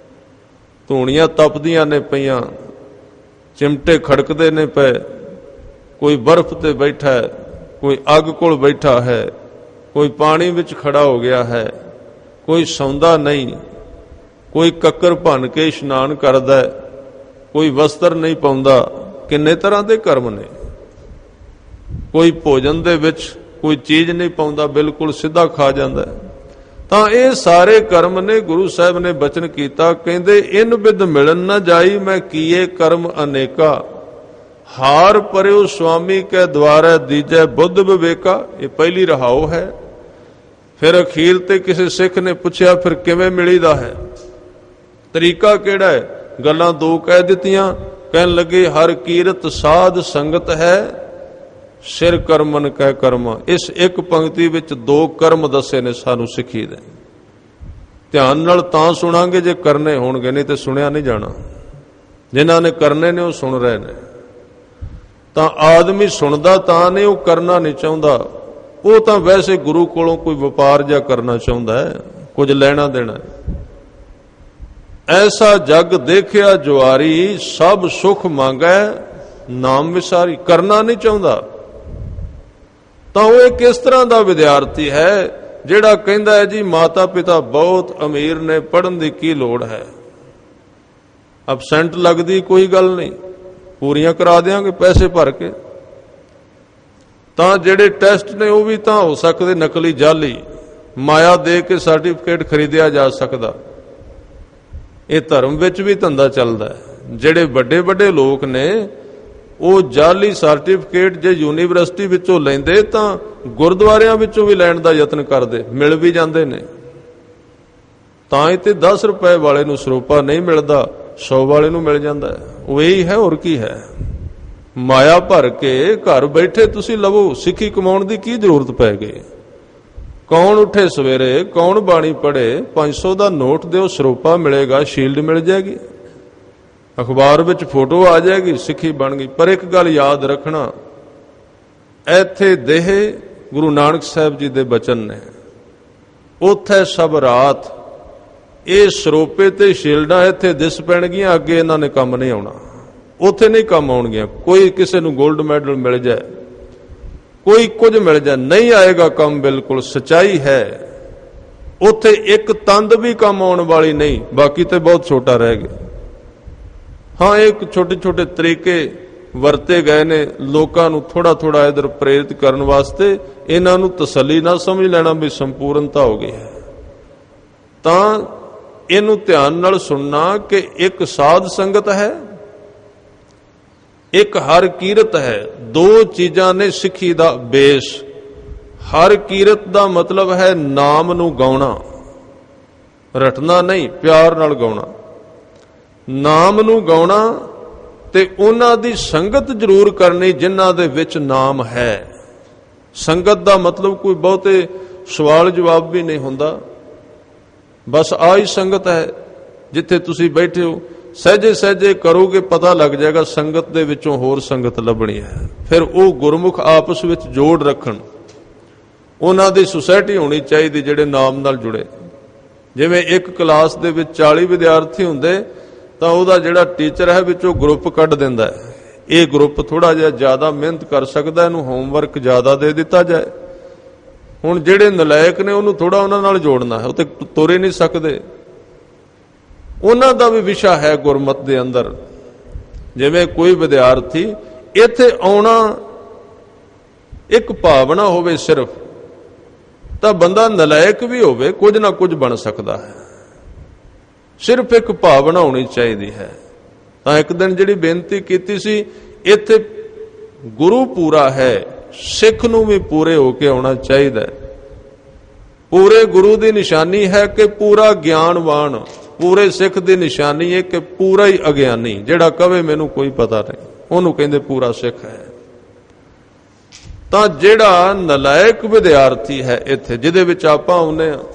ਧੂਣੀਆਂ ਤਪਦੀਆਂ ਨੇ ਪਈਆਂ, ਚਿਮਟੇ ਖੜਕਦੇ ਨੇ ਪਏ, ਕੋਈ ਬਰਫ਼ ਤੇ ਬੈਠਾ ਹੈ, ਕੋਈ ਅੱਗ ਕੋਲ ਬੈਠਾ ਹੈ, ਕੋਈ ਪਾਣੀ ਵਿੱਚ ਖੜਾ ਹੋ ਗਿਆ ਹੈ, ਕੋਈ ਸੌਂਦਾ ਨਹੀਂ, ਕੋਈ ਕੱਕਰ ਭੰਨ ਕੇ ਇਸ਼ਨਾਨ ਕਰਦਾ, ਕੋਈ ਵਸਤਰ ਨਹੀਂ ਪਾਉਂਦਾ। ਕਿੰਨੇ ਤਰ੍ਹਾਂ ਦੇ ਕਰਮ ਨੇ। ਕੋਈ ਭੋਜਨ ਦੇ ਵਿੱਚ ਕੋਈ ਚੀਜ਼ ਨਹੀਂ ਪਾਉਂਦਾ, ਬਿਲਕੁਲ ਸਿੱਧਾ ਖਾ ਜਾਂਦਾ। ਤਾਂ ਇਹ ਸਾਰੇ ਕਰਮ ਨੇ। ਗੁਰੂ ਸਾਹਿਬ ਨੇ ਬਚਨ ਕੀਤਾ, ਕਹਿੰਦੇ ਇਨ ਬਿਦ ਮਿਲਣ ਨਾ ਜਾਈ ਮੈਂ ਕੀਏ ਕਰਮ ਅਨੇਕਾ। ਹਾਰ ਪਰਿਓ ਸੁਆਮੀ ਕੈ ਦੁਆਰੈ ਦੀਜੈ ਬੁੱਧ ਵਿਵੇਕਾ। ਇਹ ਪਹਿਲੀ ਰਹਾਉ ਹੈ। ਫਿਰ ਅਖੀਰ ਤੇ ਕਿਸੇ ਸਿੱਖ ਨੇ ਪੁੱਛਿਆ ਫਿਰ ਕਿਵੇਂ ਮਿਲੀਦਾ ਹੈ, ਤਰੀਕਾ ਕਿਹੜਾ ਹੈ? ਗੱਲਾਂ ਦੋ ਕਹਿ ਦਿੱਤੀਆਂ। ਕਹਿਣ ਲੱਗੇ ਹਰ ਕੀਰਤ ਸਾਧ ਸੰਗਤ ਹੈ, ਸਿਰ ਕਰਮਨ ਕਹਿ ਕਰਮਾ। ਇਸ ਇੱਕ ਪੰਕਤੀ ਵਿੱਚ ਦੋ ਕਰਮ ਦੱਸੇ ਨੇ ਸਾਨੂੰ ਸਿੱਖੀ ਦੇ। ਧਿਆਨ ਨਾਲ ਤਾਂ ਸੁਣਾਂਗੇ ਜੇ ਕਰਨੇ ਹੋਣਗੇ, ਨਹੀਂ ਤੇ ਸੁਣਿਆ ਨਹੀਂ ਜਾਣਾ। ਜਿਨ੍ਹਾਂ ਨੇ ਕਰਨੇ ਨੇ ਉਹ ਸੁਣ ਰਹੇ ਨੇ। ਤਾਂ ਆਦਮੀ ਸੁਣਦਾ ਤਾਂ ਨਹੀਂ, ਉਹ ਕਰਨਾ ਨਹੀਂ ਚਾਹੁੰਦਾ। ਉਹ ਤਾਂ ਵੈਸੇ ਗੁਰੂ ਕੋਲੋਂ ਕੋਈ ਵਪਾਰ ਜਿਹਾ ਕਰਨਾ ਚਾਹੁੰਦਾ ਹੈ, ਕੁਝ ਲੈਣਾ ਦੇਣਾ ਹੈ। ਐਸਾ ਜਗ ਦੇਖਿਆ ਜੁਆਰੀ ਸਭ ਸੁਖ ਮੰਗੈ ਨਾਮ ਵਿਸਾਰੀ। ਕਰਨਾ ਨਹੀਂ ਚਾਹੁੰਦਾ। ਤਾਂ ਉਹ ਇੱਕ ਇਸ ਤਰ੍ਹਾਂ ਦਾ ਵਿਦਿਆਰਥੀ ਹੈ ਜਿਹੜਾ ਕਹਿੰਦਾ ਹੈ ਜੀ ਮਾਤਾ ਪਿਤਾ ਬਹੁਤ ਅਮੀਰ ਨੇ, ਪੜ੍ਹਨ ਦੀ ਕੀ ਲੋੜ ਹੈ, ਅਬਸੈਂਟ ਲੱਗਦੀ ਕੋਈ ਗੱਲ ਨਹੀਂ, ਪੂਰੀਆਂ ਕਰਾ ਦਿਆਂਗੇ ਪੈਸੇ ਭਰ ਕੇ। ਤਾਂ ਜਿਹੜੇ ਟੈਸਟ ਨੇ ਉਹ ਵੀ ਤਾਂ ਹੋ ਸਕਦੇ ਨਕਲੀ ਜਾਲੀ, ਮਾਇਆ ਦੇ ਕੇ ਸਰਟੀਫਿਕੇਟ ਖਰੀਦਿਆ ਜਾ ਸਕਦਾ। ਇਹ ਧਰਮ ਵਿੱਚ ਵੀ ਧੰਦਾ ਚੱਲਦਾ ਹੈ। ਜਿਹੜੇ ਵੱਡੇ ਵੱਡੇ ਲੋਕ ਨੇ ਉਹ ਜਾਲੀ ਸਰਟੀਫਿਕੇਟ ਜੇ ਯੂਨੀਵਰਸਿਟੀ ਵਿੱਚੋਂ ਲੈਂਦੇ ਤਾਂ ਗੁਰਦੁਆਰਿਆਂ ਵਿੱਚੋਂ ਵੀ ਲੈਣ ਦਾ ਯਤਨ ਕਰਦੇ, ਮਿਲ ਵੀ ਜਾਂਦੇ ਨੇ। ਤਾਂ ਇੱਥੇ 10 ਰੁਪਏ ਵਾਲੇ ਨੂੰ ਸਰੂਪਾ ਨਹੀਂ ਮਿਲਦਾ, 100 ਵਾਲੇ ਨੂੰ ਮਿਲ ਜਾਂਦਾ ਹੈ। ਉਹ ਇਹੀ ਹੈ, ਹੋਰ ਕੀ ਹੈ। ਮਾਇਆ ਭਰ ਕੇ ਘਰ ਬੈਠੇ ਤੁਸੀਂ ਲਵੋ। ਸਿੱਖੀ ਕਮਾਉਣ ਦੀ ਕੀ ਜ਼ਰੂਰਤ ਪੈ ਗਈ? ਕੌਣ ਉੱਠੇ ਸਵੇਰੇ, ਕੌਣ ਬਾਣੀ ਪੜ੍ਹੇ, 500 ਦਾ ਨੋਟ ਦਿਓ, ਸਰੂਪਾ ਮਿਲੇਗਾ, ਸ਼ੀਲਡ ਮਿਲ ਜਾਏਗੀ, ਅਖਬਾਰ ਵਿੱਚ ਫੋਟੋ ਆ ਜਾਏਗੀ, ਸਿੱਖੀ ਬਣ ਗਈ। ਪਰ ਇੱਕ ਗੱਲ ਯਾਦ ਰੱਖਣਾ, ਇੱਥੇ ਦੇਹ ਗੁਰੂ ਨਾਨਕ ਸਾਹਿਬ ਜੀ ਦੇ ਬਚਨ ਨੇ, ਉੱਥੇ ਸਭ ਰਾਤ। ਇਹ ਸਰੂਪੇ ਤੇ ਸ਼ੀਲਡਾਂ ਇੱਥੇ ਦਿਸ ਪੈਣਗੀਆਂ, ਅੱਗੇ ਇਹਨਾਂ ਨੇ ਕੰਮ ਨਹੀਂ ਆਉਣਾ, ਉੱਥੇ ਨਹੀਂ ਕੰਮ ਆਉਣਗੀਆਂ। ਕੋਈ ਕਿਸੇ ਨੂੰ 골ਡ ਮੈਡਲ ਮਿਲ ਜਾਏ, ਕੋਈ ਕੁਝ ਮਿਲ ਜਾਏ, ਨਹੀਂ ਆਏਗਾ ਕੰਮ। ਬਿਲਕੁਲ ਸੱਚਾਈ ਹੈ। ਉੱਥੇ ਇੱਕ ਤੰਦ ਵੀ ਕੰਮ ਆਉਣ ਵਾਲੀ ਨਹੀਂ, ਬਾਕੀ ਤੇ ਬਹੁਤ ਛੋਟਾ ਰਹਿ ਗਿਆ। ਹਾਂ, ਇੱਕ ਛੋਟੇ ਛੋਟੇ ਤਰੀਕੇ ਵਰਤੇ ਗਏ ਨੇ ਲੋਕਾਂ ਨੂੰ ਥੋੜਾ ਥੋੜਾ ਇਧਰ ਪ੍ਰੇਰਿਤ ਕਰਨ ਵਾਸਤੇ। ਇਹਨਾਂ ਨੂੰ ਤਸੱਲੀ ਨਾ ਸਮਝ ਲੈਣਾ ਵੀ ਸੰਪੂਰਨਤਾ ਹੋ ਗਈ ਹੈ। ਤਾਂ ਇਹਨੂੰ ਧਿਆਨ ਨਾਲ ਸੁਣਨਾ ਕਿ ਇੱਕ ਸਾਧ ਸੰਗਤ ਹੈ, ਇੱਕ ਹਰ ਕੀਰਤ ਹੈ। ਦੋ ਚੀਜ਼ਾਂ ਨੇ ਸਿੱਖੀ ਦਾ ਬੇਸ। ਹਰ ਕੀਰਤ ਦਾ ਮਤਲਬ ਹੈ ਨਾਮ ਨੂੰ ਗਾਉਣਾ, ਰਟਣਾ ਨਹੀਂ, ਪਿਆਰ ਨਾਲ ਗਾਉਣਾ। ਨਾਮ ਨੂੰ ਗਾਉਣਾ ਤੇ ਉਹਨਾਂ ਦੀ ਸੰਗਤ ਜ਼ਰੂਰ ਕਰਨੀ ਜਿਨ੍ਹਾਂ ਦੇ ਵਿੱਚ ਨਾਮ ਹੈ। ਸੰਗਤ ਦਾ ਮਤਲਬ ਕੋਈ ਬਹੁਤੇ ਸਵਾਲ ਜਵਾਬ ਵੀ ਨਹੀਂ ਹੁੰਦਾ। ਬਸ ਆਹੀ ਸੰਗਤ ਹੈ ਜਿੱਥੇ ਤੁਸੀਂ ਬੈਠੇ ਹੋ। ਸਹਿਜੇ ਸਹਿਜੇ ਕਰੋਗੇ ਪਤਾ ਲੱਗ ਜਾਏਗਾ ਸੰਗਤ ਦੇ ਵਿੱਚੋਂ ਹੋਰ ਸੰਗਤ ਲੱਭਣੀ ਹੈ। ਫਿਰ ਉਹ ਗੁਰਮੁਖ ਆਪਸ ਵਿੱਚ ਜੋੜ ਰੱਖਣ। ਉਹਨਾਂ ਦੀ ਸੁਸਾਇਟੀ ਹੋਣੀ ਚਾਹੀਦੀ ਜਿਹੜੇ ਨਾਮ ਨਾਲ ਜੁੜੇ। ਜਿਵੇਂ ਇੱਕ ਕਲਾਸ ਦੇ ਵਿੱਚ 40 ਵਿਦਿਆਰਥੀ ਹੁੰਦੇ ਤਾਂ ਉਹਦਾ ਜਿਹੜਾ ਟੀਚਰ ਹੈ ਵਿੱਚੋਂ ਗਰੁੱਪ ਕੱਢ ਦਿੰਦਾ ਹੈ। ਇਹ ਗਰੁੱਪ ਥੋੜਾ ਜਿਹਾ ਜ਼ਿਆਦਾ ਮਿਹਨਤ ਕਰ ਸਕਦਾ, ਇਹਨੂੰ ਹੋਮਵਰਕ ਜ਼ਿਆਦਾ ਦੇ ਦਿੱਤਾ ਜਾਏ। ਹੁਣ ਜਿਹੜੇ ਨਲਾਇਕ ਨੇ ਉਹਨੂੰ ਥੋੜਾ ਉਹਨਾਂ ਨਾਲ ਜੋੜਨਾ ਹੈ, ਉਹ ਤੇ ਤੁਰ ਹੀ ਨਹੀਂ ਸਕਦੇ। ਉਹਨਾਂ ਦਾ ਵੀ ਵਿਸ਼ਾ ਹੈ ਗੁਰਮਤਿ ਦੇ ਅੰਦਰ। ਜਿਵੇਂ ਕੋਈ ਵਿਦਿਆਰਥੀ ਇੱਥੇ ਆਉਣਾ ਇੱਕ ਭਾਵਨਾ ਹੋਵੇ ਸਿਰਫ, ਤਾਂ ਬੰਦਾ ਨਲਾਇਕ ਵੀ ਹੋਵੇ ਕੁਝ ਨਾ ਕੁਝ ਬਣ ਸਕਦਾ ਹੈ। ਸਿਰਫ ਇੱਕ ਭਾਵਨਾ ਹੋਣੀ ਚਾਹੀਦੀ ਹੈ। ਤਾਂ ਇੱਕ ਦਿਨ ਜਿਹੜੀ ਬੇਨਤੀ ਕੀਤੀ ਸੀ, ਇੱਥੇ ਗੁਰੂ ਪੂਰਾ ਹੈ, ਸਿੱਖ ਨੂੰ ਵੀ ਪੂਰੇ ਹੋ ਕੇ ਆਉਣਾ ਚਾਹੀਦਾ ਹੈ। ਪੂਰੇ ਗੁਰੂ ਦੀ ਨਿਸ਼ਾਨੀ ਹੈ ਕਿ ਪੂਰਾ ਗਿਆਨਵਾਨ, ਪੂਰੇ ਸਿੱਖ ਦੀ ਨਿਸ਼ਾਨੀ ਹੈ ਕਿ ਪੂਰਾ ਹੀ ਅਗਿਆਨੀ। ਜਿਹੜਾ ਕਵੇ ਮੈਨੂੰ ਕੋਈ ਪਤਾ ਨਹੀਂ, ਉਹਨੂੰ ਕਹਿੰਦੇ ਪੂਰਾ ਸਿੱਖ ਹੈ। ਤਾਂ ਜਿਹੜਾ ਨਲਾਇਕ ਵਿਦਿਆਰਥੀ ਹੈ ਇੱਥੇ, ਜਿਹਦੇ ਵਿੱਚ ਆਪਾਂ ਆਉਂਦੇ ਹਾਂ,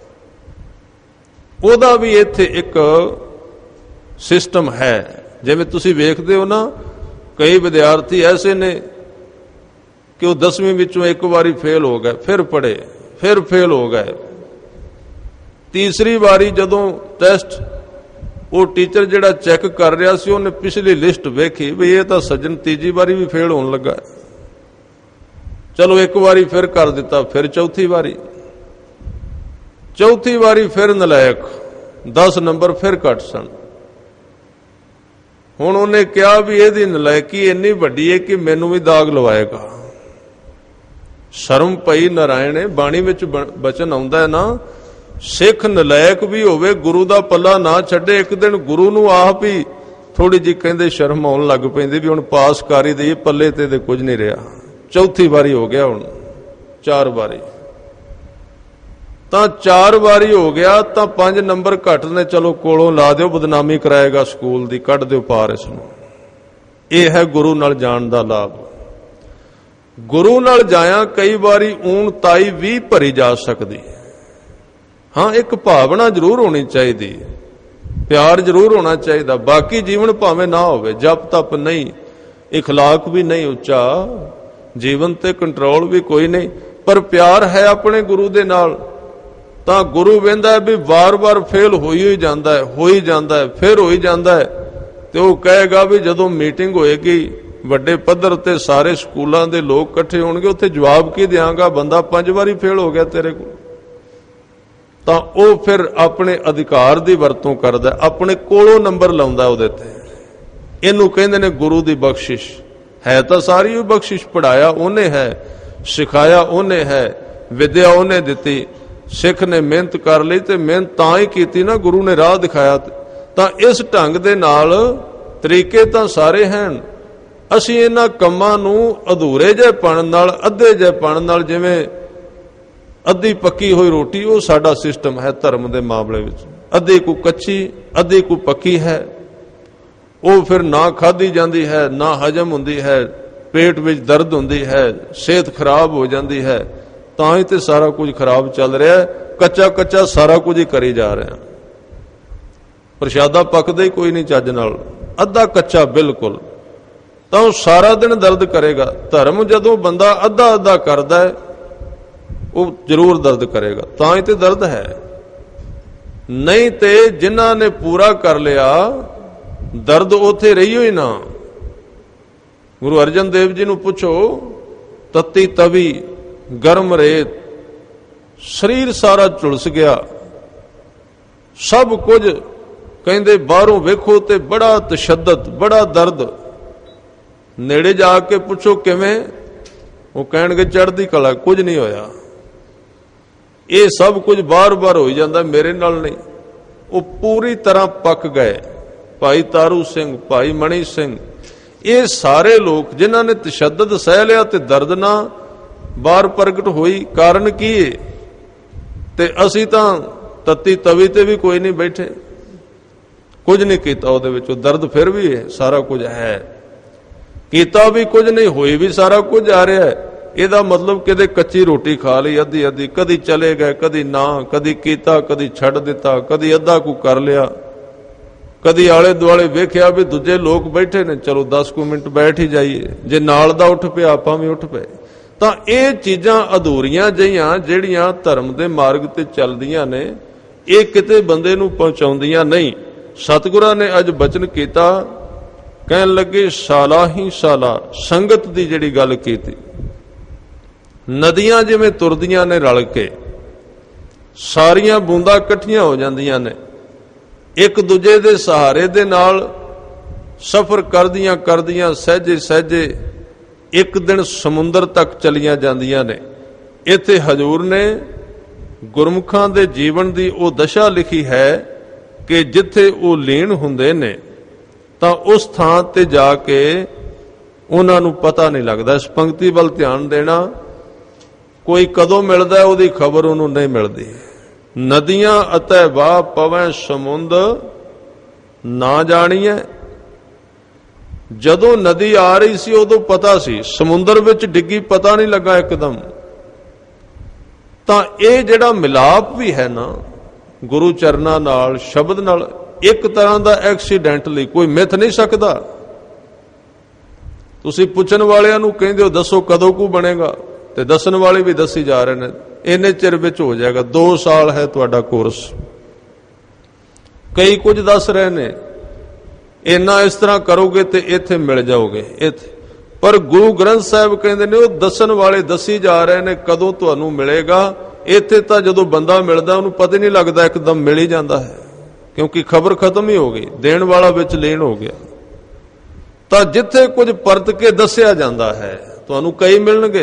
ਉਹਦਾ ਵੀ ਇੱਥੇ ਇੱਕ ਸਿਸਟਮ ਹੈ। ਜਿਵੇਂ ਤੁਸੀਂ ਵੇਖਦੇ ਹੋ ਨਾ, ਕਈ ਵਿਦਿਆਰਥੀ ਐਸੇ ਨੇ ਕਿ ਉਹ 10ਵੀਂ ਵਿੱਚੋਂ ਇੱਕ ਵਾਰੀ ਫੇਲ ਹੋ ਗਏ, ਫਿਰ ਪੜ੍ਹੇ, ਫਿਰ ਫੇਲ ਹੋ ਗਏ। ਤੀਸਰੀ ਵਾਰੀ ਜਦੋਂ ਟੈਸਟ ਉਹ ਟੀਚਰ ਜਿਹੜਾ ਚੈੱਕ ਕਰ ਰਿਹਾ ਸੀ, ਉਹਨੇ ਪਿਛਲੀ ਲਿਸਟ ਵੇਖੀ ਵੀ ਇਹ ਤਾਂ ਸੱਜਣ ਤੀਜੀ ਵਾਰੀ ਵੀ ਫੇਲ ਹੋਣ ਲੱਗਾ। ਚਲੋ ਇੱਕ ਵਾਰੀ ਫਿਰ ਕਰ ਦਿੱਤਾ, ਫਿਰ ਚੌਥੀ ਵਾਰੀ ਫਿਰ ਨਲਾਇਕ, 10 ਨੰਬਰ ਫਿਰ ਘੱਟ ਸਨ। ਹੁਣ ਉਹਨੇ ਕਿਹਾ ਵੀ ਇਹਦੀ ਨਲਾਇਕੀ ਇੰਨੀ ਵੱਡੀ ਹੈ ਕਿ ਮੈਨੂੰ ਵੀ ਦਾਗ ਲਵਾਏਗਾ। ਸ਼ਰਮ ਪਈ ਨਾਰਾਇਣੇ, ਬਾਣੀ ਵਿੱਚ ਬਚਨ ਆਉਂਦਾ ਹੈ ਨਾ, ਸਿੱਖ ਨਲਾਇਕ ਵੀ ਹੋਵੇ, ਗੁਰੂ ਦਾ ਪੱਲਾ ਨਾ ਛੱਡੇ। ਇੱਕ ਦਿਨ ਗੁਰੂ ਨੂੰ ਆਪ ਹੀ ਥੋੜੀ ਜਿਹੀ ਕਹਿੰਦੇ ਸ਼ਰਮ ਆਉਣ ਲੱਗ ਪੈਂਦੀ ਵੀ ਹੁਣ ਪਾਸ ਕਰ ਹੀ ਦੇਈਏ, ਪੱਲੇ ਤੇ ਕੁਝ ਨਹੀਂ ਰਿਹਾ। ਚੌਥੀ ਵਾਰੀ ਹੋ ਗਿਆ, ਹੁਣ 4 ਵਾਰੀ, ਤਾਂ 4 ਵਾਰੀ ਹੋ ਗਿਆ ਤਾਂ 5 ਨੰਬਰ ਘੱਟ ਨੇ। ਚਲੋ ਕੋਲੋਂ ਲਾ ਦਿਓ, ਬਦਨਾਮੀ ਕਰਾਏਗਾ ਸਕੂਲ ਦੀ, ਕੱਢ ਦਿਓ ਪਾਰ ਇਸ ਨੂੰ। ਇਹ ਹੈ ਗੁਰੂ ਨਾਲ ਜਾਣ ਦਾ ਲਾਭ। ਗੁਰੂ ਨਾਲ ਜਾਇਆ ਕਈ ਵਾਰੀ ਊਣ ਤਾਈ ਵੀ ਭਰੀ ਜਾ ਸਕਦੀ। ਹਾਂ, ਇੱਕ ਭਾਵਨਾ ਜ਼ਰੂਰ ਹੋਣੀ ਚਾਹੀਦੀ, ਪਿਆਰ ਜ਼ਰੂਰ ਹੋਣਾ ਚਾਹੀਦਾ। ਬਾਕੀ ਜੀਵਨ ਭਾਵੇਂ ਨਾ ਹੋਵੇ, ਜਪ ਤਪ ਨਹੀਂ, ਇਖਲਾਕ ਵੀ ਨਹੀਂ ਉੱਚਾ, ਜੀਵਨ ਤੇ ਕੰਟਰੋਲ ਵੀ ਕੋਈ ਨਹੀਂ, ਪਰ ਪਿਆਰ ਹੈ ਆਪਣੇ ਗੁਰੂ ਦੇ ਨਾਲ। ਤਾਂ ਗੁਰੂ ਵੇਂਦਾ ਵੀ ਵਾਰ-ਵਾਰ ਫੇਲ ਹੋਈ ਜਾਂਦਾ ਹੈ, ਫਿਰ ਹੋਈ ਜਾਂਦਾ ਹੈ। ਤੇ ਉਹ ਕਹੇਗਾ ਵੀ ਜਦੋਂ ਮੀਟਿੰਗ ਹੋਏਗੀ ਵੱਡੇ ਪੱਧਰ ਤੇ, ਸਾਰੇ ਸਕੂਲਾਂ ਦੇ ਲੋਕ ਇਕੱਠੇ ਹੋਣਗੇ, ਉੱਥੇ ਜਵਾਬ ਕੀ ਦਿਆਂਗਾ, ਬੰਦਾ 5 ਵਾਰੀ ਫੇਲ ਹੋ ਗਿਆ ਤੇਰੇ ਕੋਲ। ਤਾਂ ਉਹ ਫਿਰ ਆਪਣੇ ਅਧਿਕਾਰ ਦੀ ਵਰਤੋਂ ਕਰਦਾ, ਆਪਣੇ ਕੋਲੋਂ ਨੰਬਰ ਲਾਉਂਦਾ ਉਹਦੇ ਤੇ। ਇਹਨੂੰ ਕਹਿੰਦੇ ਨੇ ਗੁਰੂ ਦੀ ਬਖਸ਼ਿਸ਼। ਹੈ ਤਾਂ ਸਾਰੀ ਉਹ ਬਖਸ਼ਿਸ਼, ਪੜਾਇਆ ਉਹਨੇ ਹੈ, ਸਿਖਾਇਆ ਉਹਨੇ ਹੈ, ਵਿਦਿਆ ਉਹਨੇ ਦਿੱਤੀ। ਸਿੱਖ ਨੇ ਮਿਹਨਤ ਕਰ ਲਈ, ਤੇ ਮਿਹਨਤ ਤਾਂ ਹੀ ਕੀਤੀ ਨਾ, ਗੁਰੂ ਨੇ ਰਾਹ ਦਿਖਾਇਆ। ਤਾਂ ਇਸ ਢੰਗ ਦੇ ਨਾਲ ਤਰੀਕੇ ਤਾਂ ਸਾਰੇ ਹਨ। ਅਸੀਂ ਇਹਨਾਂ ਕੰਮਾਂ ਨੂੰ ਅਧੂਰੇ ਜਿਹੇ ਪਣ ਨਾਲ, ਅੱਧੇ ਜਿਹੇ ਪਣ ਨਾਲ, ਜਿਵੇਂ ਅੱਧੀ ਪੱਕੀ ਹੋਈ ਰੋਟੀ, ਉਹ ਸਾਡਾ ਸਿਸਟਮ ਹੈ ਧਰਮ ਦੇ ਮਾਮਲੇ ਵਿੱਚ। ਅੱਧੀ ਕੋ ਕੱਚੀ, ਅੱਧੀ ਕੋ ਪੱਕੀ ਹੈ। ਉਹ ਫਿਰ ਨਾ ਖਾਧੀ ਜਾਂਦੀ ਹੈ, ਨਾ ਹਜਮ ਹੁੰਦੀ ਹੈ, ਪੇਟ ਵਿੱਚ ਦਰਦ ਹੁੰਦੀ ਹੈ, ਸਿਹਤ ਖਰਾਬ ਹੋ ਜਾਂਦੀ ਹੈ। ਤਾਂ ਹੀ ਤੇ ਸਾਰਾ ਕੁਝ ਖਰਾਬ ਚੱਲ ਰਿਹਾ ਹੈ। ਕੱਚਾ ਸਾਰਾ ਕੁਝ ਹੀ ਕਰੀ ਜਾ ਰਿਹਾ। ਪ੍ਰਸ਼ਾਦਾ ਪੱਕਦਾ ਹੀ ਕੋਈ ਨਹੀਂ ਚੱਜ ਨਾਲ, ਅੱਧਾ ਕੱਚਾ ਬਿਲਕੁਲ। ਤਾਂ ਉਹ ਸਾਰਾ ਦਿਨ ਦਰਦ ਕਰੇਗਾ। ਧਰਮ ਜਦੋਂ ਬੰਦਾ ਅੱਧਾ ਕਰਦਾ ਹੈ, ਉਹ ਜ਼ਰੂਰ ਦਰਦ ਕਰੇਗਾ। ਤਾਂ ਹੀ ਤੇ ਦਰਦ ਹੈ। ਨਹੀਂ ਤੇ ਜਿਨ੍ਹਾਂ ਨੇ ਪੂਰਾ ਕਰ ਲਿਆ, ਦਰਦ ਉੱਥੇ ਰਹੀਓ ਹੀ ਨਾ। ਗੁਰੂ ਅਰਜਨ ਦੇਵ ਜੀ ਨੂੰ ਪੁੱਛੋ, ਤਤੀ ਤਵੀ, ਗਰਮ ਰੇਤ, ਸਰੀਰ ਸਾਰਾ ਝੁਲਸ ਗਿਆ, ਸਭ ਕੁਝ ਕਹਿੰਦੇ ਬਾਹਰੋਂ ਵੇਖੋ ਤੇ ਬੜਾ ਤਸ਼ੱਦਦ, ਬੜਾ ਦਰਦ। ਨੇੜੇ ਜਾ ਕੇ ਪੁੱਛੋ ਕਿਵੇਂ, ਉਹ ਕਹਿਣਗੇ ਚੜ੍ਹਦੀ ਕਲਾ, ਕੁਝ ਨਹੀਂ ਹੋਇਆ। ਇਹ ਸਭ ਕੁਝ ਬਾਰ-ਬਾਰ ਹੋਈ ਜਾਂਦਾ, ਮੇਰੇ ਨਾਲ ਨਹੀਂ। ਉਹ ਪੂਰੀ ਤਰ੍ਹਾਂ ਪੱਕ ਗਏ। ਭਾਈ ਤਾਰੂ ਸਿੰਘ, ਭਾਈ ਮਣੀ ਸਿੰਘ, ਇਹ ਸਾਰੇ ਲੋਕ ਜਿਨ੍ਹਾਂ ਨੇ ਤਸ਼ੱਦਦ ਸਹਿ ਲਿਆ ਤੇ ਦਰਦ ਨਾ ਬਾਹਰ ਪ੍ਰਗਟ ਹੋਈ। ਕਾਰਨ ਕੀ ਹੈ? ਤੇ ਅਸੀਂ ਤਾਂ ਤਤੀ ਤਵੀ ਤੇ ਵੀ ਕੋਈ ਨਹੀਂ ਬੈਠੇ, ਕੁਝ ਨਹੀਂ ਕੀਤਾ ਉਹਦੇ ਵਿੱਚ। ਦਰਦ ਫਿਰ ਵੀ ਹੈ, ਸਾਰਾ ਕੁਝ ਹੈ, ਕੀਤਾ ਵੀ ਕੁਝ ਨਹੀਂ, ਹੋਈ ਵੀ ਸਾਰਾ ਕੁਝ ਆ ਰਿਹਾ ਹੈ। ਇਹਦਾ ਮਤਲਬ ਕਿਤੇ ਕੱਚੀ ਰੋਟੀ ਖਾ ਲਈ ਅੱਧੀ, ਕਦੀ ਚਲੇ ਗਏ, ਕਦੀ ਨਾ, ਕਦੀ ਕੀਤਾ, ਕਦੀ ਛੱਡ ਦਿੱਤਾ, ਕਦੀ ਅੱਧਾ ਕੁ ਕਰ ਲਿਆ, ਕਦੀ ਆਲੇ ਦੁਆਲੇ ਵੇਖਿਆ ਵੀ ਦੂਜੇ ਲੋਕ ਬੈਠੇ ਨੇ, ਚਲੋ 10 ਕੁ ਮਿੰਟ ਬੈਠ ਹੀ ਜਾਈਏ, ਜੇ ਨਾਲ ਦਾ ਉੱਠ ਪਿਆ ਆਪਾਂ ਵੀ ਉੱਠ ਪਏ। ਤਾਂ ਇਹ ਚੀਜ਼ਾਂ ਅਧੂਰੀਆਂ ਜਿਹੀਆਂ ਜਿਹੜੀਆਂ ਧਰਮ ਦੇ ਮਾਰਗ ਤੇ ਚੱਲਦੀਆਂ ਨੇ, ਇਹ ਕਿਤੇ ਬੰਦੇ ਨੂੰ ਪਹੁੰਚਾਉਂਦੀਆਂ ਨਹੀਂ। ਸਤਿਗੁਰਾਂ ਨੇ ਅੱਜ ਬਚਨ ਕੀਤਾ, ਕਹਿਣ ਲੱਗੇ ਸਾਲਾ ਹੀ ਸਾਲਾ, ਸੰਗਤ ਦੀ ਜਿਹੜੀ ਗੱਲ ਕੀਤੀ, ਨਦੀਆਂ ਜਿਵੇਂ ਤੁਰਦੀਆਂ ਨੇ ਰਲ ਕੇ, ਸਾਰੀਆਂ ਬੂੰਦਾਂ ਇਕੱਠੀਆਂ ਹੋ ਜਾਂਦੀਆਂ ਨੇ, ਇੱਕ ਦੂਜੇ ਦੇ ਸਹਾਰੇ ਦੇ ਨਾਲ ਸਫ਼ਰ ਕਰਦੀਆਂ ਕਰਦੀਆਂ ਸਹਿਜੇ ਸਹਿਜੇ ਇੱਕ ਦਿਨ ਸਮੁੰਦਰ ਤੱਕ ਚਲੀਆਂ ਜਾਂਦੀਆਂ ਨੇ। ਇੱਥੇ ਹਜ਼ੂਰ ਨੇ ਗੁਰਮੁਖਾਂ ਦੇ ਜੀਵਨ ਦੀ ਉਹ ਦਸ਼ਾ ਲਿਖੀ ਹੈ ਕਿ ਜਿੱਥੇ ਉਹ ਲੀਨ ਹੁੰਦੇ ਨੇ ਤਾਂ ਉਸ ਥਾਂ ਤੇ ਜਾ ਕੇ ਉਹਨਾਂ ਨੂੰ ਪਤਾ ਨਹੀਂ ਲੱਗਦਾ। ਇਸ ਪੰਕਤੀ ਵੱਲ ਧਿਆਨ ਦੇਣਾ, ਕੋਈ ਕਦੋਂ ਮਿਲਦਾ ਉਹਦੀ ਖਬਰ ਉਹਨੂੰ ਨਹੀਂ ਮਿਲਦੀ। ਨਦੀਆਂ ਅਤੇ ਵਾਹ ਪਵੈ ਸਮੁੰਦ ਨਾ ਜਾਣੀਐ। ਜਦੋਂ ਨਦੀ ਆ ਰਹੀ ਸੀ ਉਦੋਂ ਪਤਾ ਸੀ, ਸਮੁੰਦਰ ਵਿੱਚ ਡਿੱਗੀ ਪਤਾ ਨਹੀਂ ਲੱਗਾ ਇੱਕਦਮ। ਤਾਂ ਇਹ ਜਿਹੜਾ ਮਿਲਾਪ ਵੀ ਹੈ ਨਾ ਗੁਰੂ ਚਰਨਾਂ ਨਾਲ, ਸ਼ਬਦ ਨਾਲ, ਇੱਕ ਤਰ੍ਹਾਂ ਦਾ ਐਕਸੀਡੈਂਟਲੀ, ਕੋਈ ਮਿੱਥ ਨਹੀਂ ਸਕਦਾ। ਤੁਸੀਂ ਪੁੱਛਣ ਵਾਲਿਆਂ ਨੂੰ ਕਹਿੰਦੇ ਹੋ ਦੱਸੋ ਕਦੋਂ ਕੁ ਬਣੇਗਾ, ਤੇ ਦੱਸਣ ਵਾਲੇ ਵੀ ਦੱਸੀ ਜਾ ਰਹੇ ਨੇ ਇੰਨੇ ਚਿਰ ਵਿੱਚ ਹੋ ਜਾਏਗਾ, 2 ਸਾਲ ਹੈ ਤੁਹਾਡਾ ਕੋਰਸ। ਕਈ ਕੁਝ ਦੱਸ ਰਹੇ ਨੇ ਇੰਨਾ ਇਸ ਤਰ੍ਹਾਂ ਕਰੋਗੇ ਤੇ ਇੱਥੇ ਮਿਲ ਜਾਓਗੇ ਇੱਥੇ, ਪਰ ਗੁਰੂ ਗ੍ਰੰਥ ਸਾਹਿਬ ਕਹਿੰਦੇ ਨੇ ਉਹ ਦੱਸਣ ਵਾਲੇ ਦੱਸੀ ਜਾ ਰਹੇ ਨੇ ਕਦੋਂ ਤੁਹਾਨੂੰ ਮਿਲੇਗਾ। ਇੱਥੇ ਤਾਂ ਜਦੋਂ ਬੰਦਾ ਮਿਲਦਾ ਉਹਨੂੰ ਪਤਾ ਨਹੀਂ ਲੱਗਦਾ, ਇੱਕਦਮ ਮਿਲ ਹੀ ਜਾਂਦਾ ਹੈ, ਕਿਉਂਕਿ ਖਬਰ ਖਤਮ ਹੀ ਹੋ ਗਈ, ਦੇਣ ਵਾਲਾ ਵਿੱਚ ਲੀਨ ਹੋ ਗਿਆ। ਤਾਂ ਜਿੱਥੇ ਕੁਝ ਪਰਤ ਕੇ ਦੱਸਿਆ ਜਾਂਦਾ ਹੈ, ਤੁਹਾਨੂੰ ਕਈ ਮਿਲਣਗੇ,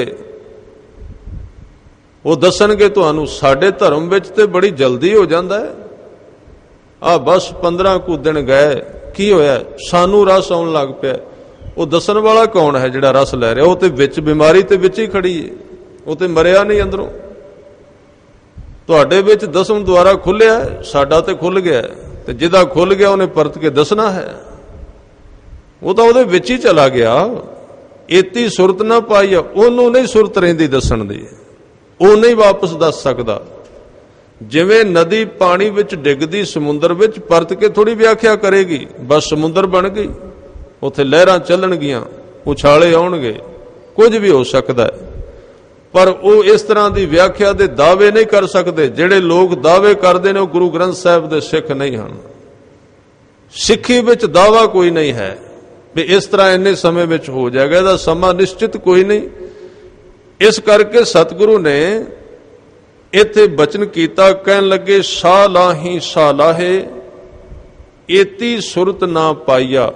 ਉਹ ਦੱਸਣਗੇ ਤੁਹਾਨੂੰ। ਸਾਡੇ ਧਰਮ ਵਿੱਚ ਤੇ ਬੜੀ ਜਲਦੀ ਹੋ ਜਾਂਦਾ ਹੈ। ਆ ਬਸ 15 ਕੁ ਦਿਨ ਗਏ, ਕੀ ਹੋਇਆ, ਸਾਨੂੰ ਰਸ ਆਉਣ ਲੱਗ ਪਿਆ। ਉਹ ਦੱਸਣ ਵਾਲਾ ਕੌਣ ਹੈ ਜਿਹੜਾ ਰਸ ਲੈ ਰਿਹਾ? ਉਹ ਤੇ ਵਿੱਚ ਬਿਮਾਰੀ ਤੇ ਵਿੱਚ ਹੀ ਖੜੀ ਹੈ, ਉਹ ਤੇ ਮਰਿਆ ਨਹੀਂ ਅੰਦਰੋਂ। ਤੁਹਾਡੇ ਵਿੱਚ ਦਸਮ ਦੁਆਰਾ ਖੁੱਲਿਆ, ਸਾਡਾ ਤੇ ਖੁੱਲ ਗਿਆ, ਤੇ ਜਿਹਦਾ ਖੁੱਲ ਗਿਆ ਉਹਨੇ ਪਰਤ ਕੇ ਦੱਸਣਾ ਹੈ। ਉਹ ਤਾਂ ਉਹਦੇ ਵਿੱਚ ਹੀ ਚਲਾ ਗਿਆ। ਏਤੀ ਸੁਰਤ ਨਾ ਪਾਈ, ਉਹਨੂੰ ਨਹੀਂ ਸੁਰਤ ਰਹਿੰਦੀ ਦੱਸਣ ਦੀ, ਉਹ ਨਹੀਂ ਵਾਪਸ ਦੱਸ ਸਕਦਾ। ਜਿਵੇਂ ਨਦੀ ਪਾਣੀ ਵਿੱਚ ਡਿੱਗਦੀ ਸਮੁੰਦਰ ਵਿੱਚ, ਪਰਤ ਕੇ ਥੋੜੀ ਵਿਆਖਿਆ ਕਰੇਗੀ, ਬਸ ਸਮੁੰਦਰ ਬਣ ਗਈ, ਉੱਥੇ ਲਹਿਰਾਂ ਚੱਲਣਗੀਆਂ, ਉਛਾਲੇ ਆਉਣਗੇ, ਕੁਝ ਵੀ ਹੋ ਸਕਦਾ ਹੈ। ਪਰ ਉਹ ਇਸ ਤਰ੍ਹਾਂ ਦੀ ਵਿਆਖਿਆ ਦੇ ਦਾਅਵੇ ਨਹੀਂ ਕਰ ਸਕਦੇ। ਜਿਹੜੇ ਲੋਕ ਦਾਅਵੇ ਕਰਦੇ ਨੇ ਉਹ ਗੁਰੂ ਗ੍ਰੰਥ ਸਾਹਿਬ ਦੇ ਸਿੱਖ ਨਹੀਂ ਹਨ। ਸਿੱਖੀ ਵਿੱਚ ਦਾਅਵਾ ਕੋਈ ਨਹੀਂ ਹੈ ਵੀ ਇਸ ਤਰ੍ਹਾਂ ਇੰਨੇ ਸਮੇਂ ਵਿੱਚ ਹੋ ਜਾਏਗਾ, ਇਹਦਾ ਸਮਾਂ ਨਿਸ਼ਚਿਤ ਕੋਈ ਨਹੀਂ। ਇਸ ਕਰਕੇ ਸਤਿਗੁਰੂ ਨੇ ਇੱਥੇ ਬਚਨ ਕੀਤਾ, ਕਹਿਣ ਲੱਗੇ ਸਾਹ ਲਾਹੀ ਸਾਹ ਲਾਹੇ ਏਤੀ ਸੁਰਤ ਨਾ ਪਾਈਆ।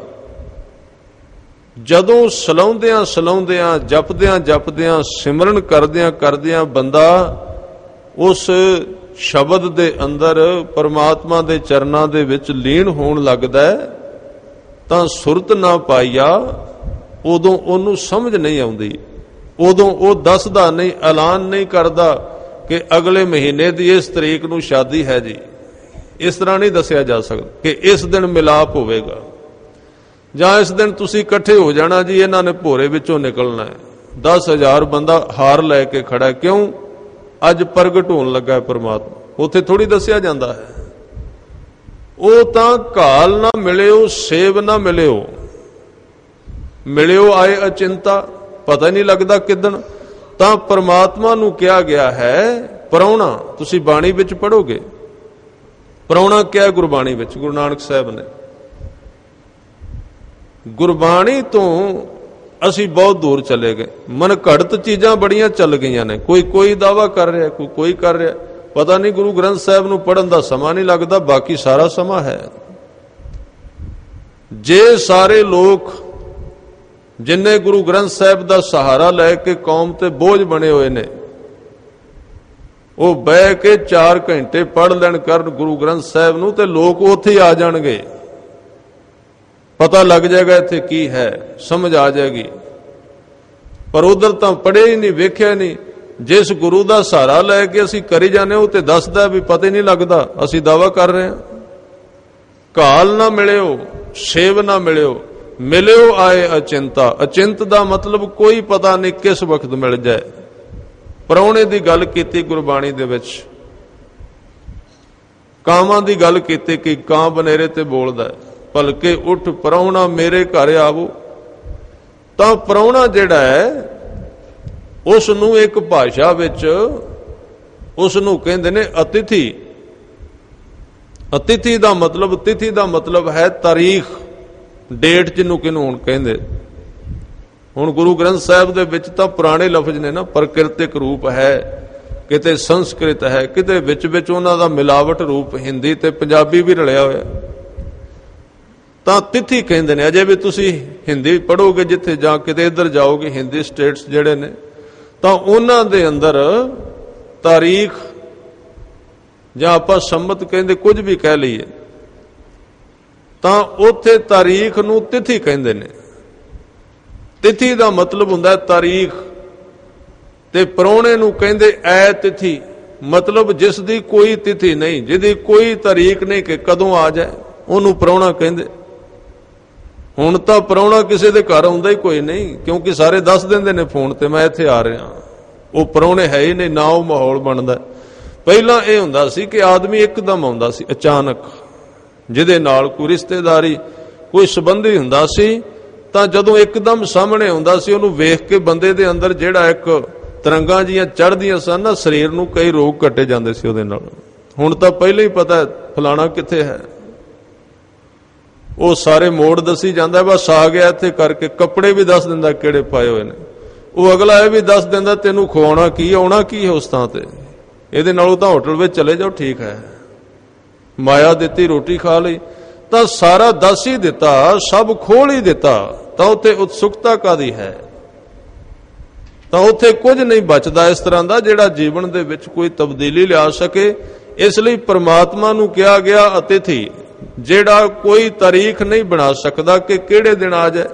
ਜਦੋਂ ਸਲਾਉਂਦਿਆਂ ਸਲਾਉਂਦਿਆਂ, ਜਪਦਿਆਂ ਜਪਦਿਆਂ, ਸਿਮਰਨ ਕਰਦਿਆਂ ਕਰਦਿਆਂ ਬੰਦਾ ਉਸ ਸ਼ਬਦ ਦੇ ਅੰਦਰ ਪਰਮਾਤਮਾ ਦੇ ਚਰਨਾਂ ਦੇ ਵਿੱਚ ਲੀਨ ਹੋਣ ਲੱਗਦਾ ਤਾਂ ਸੁਰਤ ਨਾ ਪਾਈਆ, ਉਦੋਂ ਉਹਨੂੰ ਸਮਝ ਨਹੀਂ ਆਉਂਦੀ। ਉਦੋਂ ਉਹ ਦੱਸਦਾ ਨਹੀਂ, ਐਲਾਨ ਨਹੀਂ ਕਰਦਾ ਕਿ ਅਗਲੇ ਮਹੀਨੇ ਦੀ ਇਸ ਤਰੀਕ ਨੂੰ ਸ਼ਾਦੀ ਹੈ ਜੀ। ਇਸ ਤਰ੍ਹਾਂ ਨਹੀਂ ਦੱਸਿਆ ਜਾ ਸਕਦਾ ਕਿ ਇਸ ਦਿਨ ਮਿਲਾਪ ਹੋਵੇਗਾ, ਜਾਂ ਇਸ ਦਿਨ ਤੁਸੀਂ ਇਕੱਠੇ ਹੋ ਜਾਣਾ ਜੀ, ਇਹਨਾਂ ਨੇ ਭੋਰੇ ਵਿੱਚੋਂ ਨਿਕਲਣਾ ਹੈ। 10,000 ਬੰਦਾ ਹਾਰ ਲੈ ਕੇ ਖੜਾ, ਕਿਉਂ? ਅੱਜ ਪ੍ਰਗਟ ਹੋਣ ਲੱਗਾ ਹੈ ਪਰਮਾਤਮਾ। ਉੱਥੇ ਥੋੜੀ ਦੱਸਿਆ ਜਾਂਦਾ ਹੈ। ਉਹ ਤਾਂ ਘਾਲ ਨਾ ਮਿਲਿਓ, ਸੇਵ ਨਾ ਮਿਲਿਓ, ਮਿਲਿਓ ਆਏ ਅਚਿੰਤਾ, ਪਤਾ ਨਹੀਂ ਲੱਗਦਾ ਕਿਦਣ। ਤਾਂ ਪਰਮਾਤਮਾ ਨੂੰ ਕਿਹਾ ਗਿਆ ਹੈ ਪ੍ਰਾਹੁਣਾ। ਤੁਸੀਂ ਬਾਣੀ ਵਿੱਚ ਪੜੋਗੇ ਪ੍ਰਾਹੁਣਾ ਕਿਹਾ ਗੁਰਬਾਣੀ ਵਿੱਚ, ਗੁਰੂ ਨਾਨਕ ਸਾਹਿਬ ਨੇ। ਗੁਰਬਾਣੀ ਤੋਂ ਅਸੀਂ ਬਹੁਤ ਦੂਰ ਚਲੇ ਗਏ, ਮਨ ਘੜਤ ਚੀਜ਼ਾਂ ਬੜੀਆਂ ਚੱਲ ਗਈਆਂ ਨੇ। ਕੋਈ ਦਾਵਾ ਕਰ ਰਿਹਾ, ਕੋਈ ਕਰ ਰਿਹਾ, ਪਤਾ ਨਹੀਂ। ਗੁਰੂ ਗ੍ਰੰਥ ਸਾਹਿਬ ਨੂੰ ਪੜ੍ਹਨ ਦਾ ਸਮਾਂ ਨਹੀਂ ਲੱਗਦਾ, ਬਾਕੀ ਸਾਰਾ ਸਮਾਂ ਹੈ। ਜੇ ਸਾਰੇ ਲੋਕ ਜਿੰਨੇ ਗੁਰੂ ਗ੍ਰੰਥ ਸਾਹਿਬ ਦਾ ਸਹਾਰਾ ਲੈ ਕੇ ਕੌਮ ਤੇ ਬੋਝ ਬਣੇ ਹੋਏ ਨੇ, ਉਹ ਬਹਿ ਕੇ 4 ਘੰਟੇ ਪੜ੍ਹ ਲੈਣ ਕਰਨ ਗੁਰੂ ਗ੍ਰੰਥ ਸਾਹਿਬ ਨੂੰ, ਤੇ ਲੋਕ ਉੱਥੇ ਹੀ ਆ ਜਾਣਗੇ, ਪਤਾ ਲੱਗ ਜਾਏਗਾ ਇੱਥੇ ਕੀ ਹੈ, ਸਮਝ ਆ ਜਾਏਗੀ। ਪਰ ਉਧਰ ਤਾਂ ਪੜ੍ਹੇ ਹੀ ਨਹੀਂ, ਵੇਖਿਆ ਨਹੀਂ। ਜਿਸ ਗੁਰੂ ਦਾ ਸਹਾਰਾ ਲੈ ਕੇ ਅਸੀਂ ਕਰੀ ਜਾਂਦੇ ਉਹ ਤੇ ਦੱਸਦਾ ਵੀ ਪਤਾ ਹੀ ਨਹੀਂ ਲੱਗਦਾ, ਅਸੀਂ ਦਾਵਾ ਕਰ ਰਹੇ ਹਾਂ। ਘਾਲ ਨਾ ਮਿਲਿਓ, ਸੇਵ ਨਾ ਮਿਲਿਓ, ਮਿਲਿਓ ਆਏ ਅਚਿੰਤਾ। ਅਚਿੰਤ ਦਾ ਮਤਲਬ ਕੋਈ ਪਤਾ ਨਹੀਂ ਕਿਸ ਵਕਤ ਮਿਲ ਜਾਏ। ਪ੍ਰਾਹੁਣੇ ਦੀ ਗੱਲ ਕੀਤੀ ਗੁਰਬਾਣੀ ਦੇ ਵਿੱਚ, ਕਾਵਾਂ ਦੀ ਗੱਲ ਕੀਤੀ ਕਿ ਕਾਂ ਬਨੇਰੇ ਤੇ ਬੋਲਦਾ, ਭਲਕੇ ਉੱਠ ਪ੍ਰਾਹੁਣਾ ਮੇਰੇ ਘਰ ਆਵੋ। ਤਾਂ ਪ੍ਰਾਹੁਣਾ ਜਿਹੜਾ ਹੈ ਉਸ ਨੂੰ ਇੱਕ ਭਾਸ਼ਾ ਵਿੱਚ ਉਸ ਨੂੰ ਕਹਿੰਦੇ ਨੇ ਅਤਿਥੀ। ਅਤਿਥੀ ਦਾ ਮਤਲਬ, ਤਿਥੀ ਦਾ ਮਤਲਬ ਹੈ ਤਾਰੀਖ, ਡੇਟ, ਜਿਹਨੂੰ ਕਿਨੂੰ ਹੁਣ ਕਹਿੰਦੇ। ਹੁਣ ਗੁਰੂ ਗ੍ਰੰਥ ਸਾਹਿਬ ਦੇ ਵਿੱਚ ਤਾਂ ਪੁਰਾਣੇ ਲਫ਼ਜ਼ ਨੇ ਨਾ, ਪ੍ਰਕਿਰਤਿਕ ਰੂਪ ਹੈ, ਕਿਤੇ ਸੰਸਕ੍ਰਿਤ ਹੈ, ਕਿਤੇ ਵਿੱਚ ਉਹਨਾਂ ਦਾ ਮਿਲਾਵਟ ਰੂਪ ਹਿੰਦੀ ਤੇ ਪੰਜਾਬੀ ਵੀ ਰਲਿਆ ਹੋਇਆ। ਤਾਂ ਤਿਥੀ ਕਹਿੰਦੇ ਨੇ। ਅਜੇ ਵੀ ਤੁਸੀਂ ਹਿੰਦੀ ਪੜ੍ਹੋਗੇ ਜਿੱਥੇ, ਜਾਂ ਕਿਤੇ ਇੱਧਰ ਜਾਓਗੇ ਹਿੰਦੀ ਸਟੇਟਸ ਜਿਹੜੇ ਨੇ, ਤਾਂ ਉਹਨਾਂ ਦੇ ਅੰਦਰ ਤਾਰੀਖ ਜਾਂ ਆਪਾਂ ਸੰਮਤ ਕਹਿੰਦੇ, ਕੁਝ ਵੀ ਕਹਿ ਲਈਏ, ਤਾਂ ਉੱਥੇ ਤਾਰੀਖ ਨੂੰ ਤਿਥੀ ਕਹਿੰਦੇ ਨੇ। ਤਿਥੀ ਦਾ ਮਤਲਬ ਹੁੰਦਾ ਤਾਰੀਖ, ਤੇ ਪ੍ਰਾਹੁਣੇ ਨੂੰ ਕਹਿੰਦੇ ਐ ਤਿਥੀ, ਮਤਲਬ ਜਿਸ ਦੀ ਕੋਈ ਤਿਥੀ ਨਹੀਂ, ਜਿਹਦੀ ਕੋਈ ਤਾਰੀਖ ਨਹੀਂ ਕਿ ਕਦੋਂ ਆ ਜਾਏ, ਉਹਨੂੰ ਪ੍ਰਾਹੁਣਾ ਕਹਿੰਦੇ। ਹੁਣ ਤਾਂ ਪ੍ਰਾਹੁਣਾ ਕਿਸੇ ਦੇ ਘਰ ਆਉਂਦਾ ਹੀ ਕੋਈ ਨਹੀਂ, ਕਿਉਂਕਿ ਸਾਰੇ ਦੱਸ ਦਿੰਦੇ ਨੇ ਫੋਨ ਤੇ ਮੈਂ ਇੱਥੇ ਆ ਰਿਹਾ। ਉਹ ਪ੍ਰਾਹੁਣੇ ਹੈ ਹੀ ਨਹੀਂ, ਨਾ ਉਹ ਮਾਹੌਲ ਬਣਦਾ। ਪਹਿਲਾਂ ਇਹ ਹੁੰਦਾ ਸੀ ਕਿ ਆਦਮੀ ਇੱਕਦਮ ਆਉਂਦਾ ਸੀ ਅਚਾਨਕ, ਜਿਹਦੇ ਨਾਲ ਕੋਈ ਰਿਸ਼ਤੇਦਾਰੀ, ਕੋਈ ਸੰਬੰਧੀ ਹੁੰਦਾ ਸੀ, ਤਾਂ ਜਦੋਂ ਇੱਕਦਮ ਸਾਹਮਣੇ ਆਉਂਦਾ ਸੀ, ਉਹਨੂੰ ਵੇਖ ਕੇ ਬੰਦੇ ਦੇ ਅੰਦਰ ਜਿਹੜਾ ਇੱਕ ਤਰੰਗਾਂ ਜੀਆਂ ਚੜ੍ਹਦੀਆਂ ਸਨ ਨਾ, ਸਰੀਰ ਨੂੰ ਕਈ ਰੋਗ ਕੱਟੇ ਜਾਂਦੇ ਸੀ ਉਹਦੇ ਨਾਲ। ਹੁਣ ਤਾਂ ਪਹਿਲਾਂ ਹੀ ਪਤਾ ਫਲਾਣਾ ਕਿੱਥੇ ਹੈ, ਉਹ ਸਾਰੇ ਮੋੜ ਦੱਸੀ ਜਾਂਦਾ, ਬਸ ਆ ਗਿਆ ਇੱਥੇ ਕਰਕੇ। ਕੱਪੜੇ ਵੀ ਦੱਸ ਦਿੰਦਾ ਕਿਹੜੇ ਪਾਏ ਹੋਏ ਨੇ। ਉਹ ਅਗਲਾ ਇਹ ਵੀ ਦੱਸ ਦਿੰਦਾ ਤੈਨੂੰ ਖਵਾਉਣਾ ਕੀ, ਆਉਣਾ ਕੀ ਹੈ ਉਸ ਥਾਂ ਤੇ, ਇਹਦੇ ਨਾਲੋਂ ਤਾਂ ਹੋਟਲ ਵਿੱਚ ਚਲੇ ਜਾਓ ਠੀਕ ਹੈ। ਮਾਇਆ ਦਿੱਤੀ, ਰੋਟੀ ਖਾ ਲਈ, ਤਾਂ ਸਾਰਾ ਦੱਸ ਹੀ ਦਿੱਤਾ, ਸਭ ਖੋਲ ਹੀ ਦਿੱਤਾ, ਤਾਂ ਉੱਥੇ ਉਤਸੁਕਤਾ ਕਾਦੀ ਹੈ? ਤਾਂ ਉੱਥੇ ਕੁਝ ਨਹੀਂ ਬਚਦਾ ਇਸ ਤਰ੍ਹਾਂ ਦਾ ਜਿਹੜਾ ਜੀਵਨ ਦੇ ਵਿੱਚ ਕੋਈ ਤਬਦੀਲੀ ਲਿਆ ਸਕੇ। ਇਸ ਲਈ ਪਰਮਾਤਮਾ ਨੂੰ ਕਿਹਾ ਗਿਆ ਅਤਿਥੀ, ਜਿਹੜਾ ਕੋਈ ਤਾਰੀਖ ਨਹੀਂ ਬਣਾ ਸਕਦਾ ਕਿ ਕਿਹੜੇ ਦਿਨ ਆ ਜਾਏ।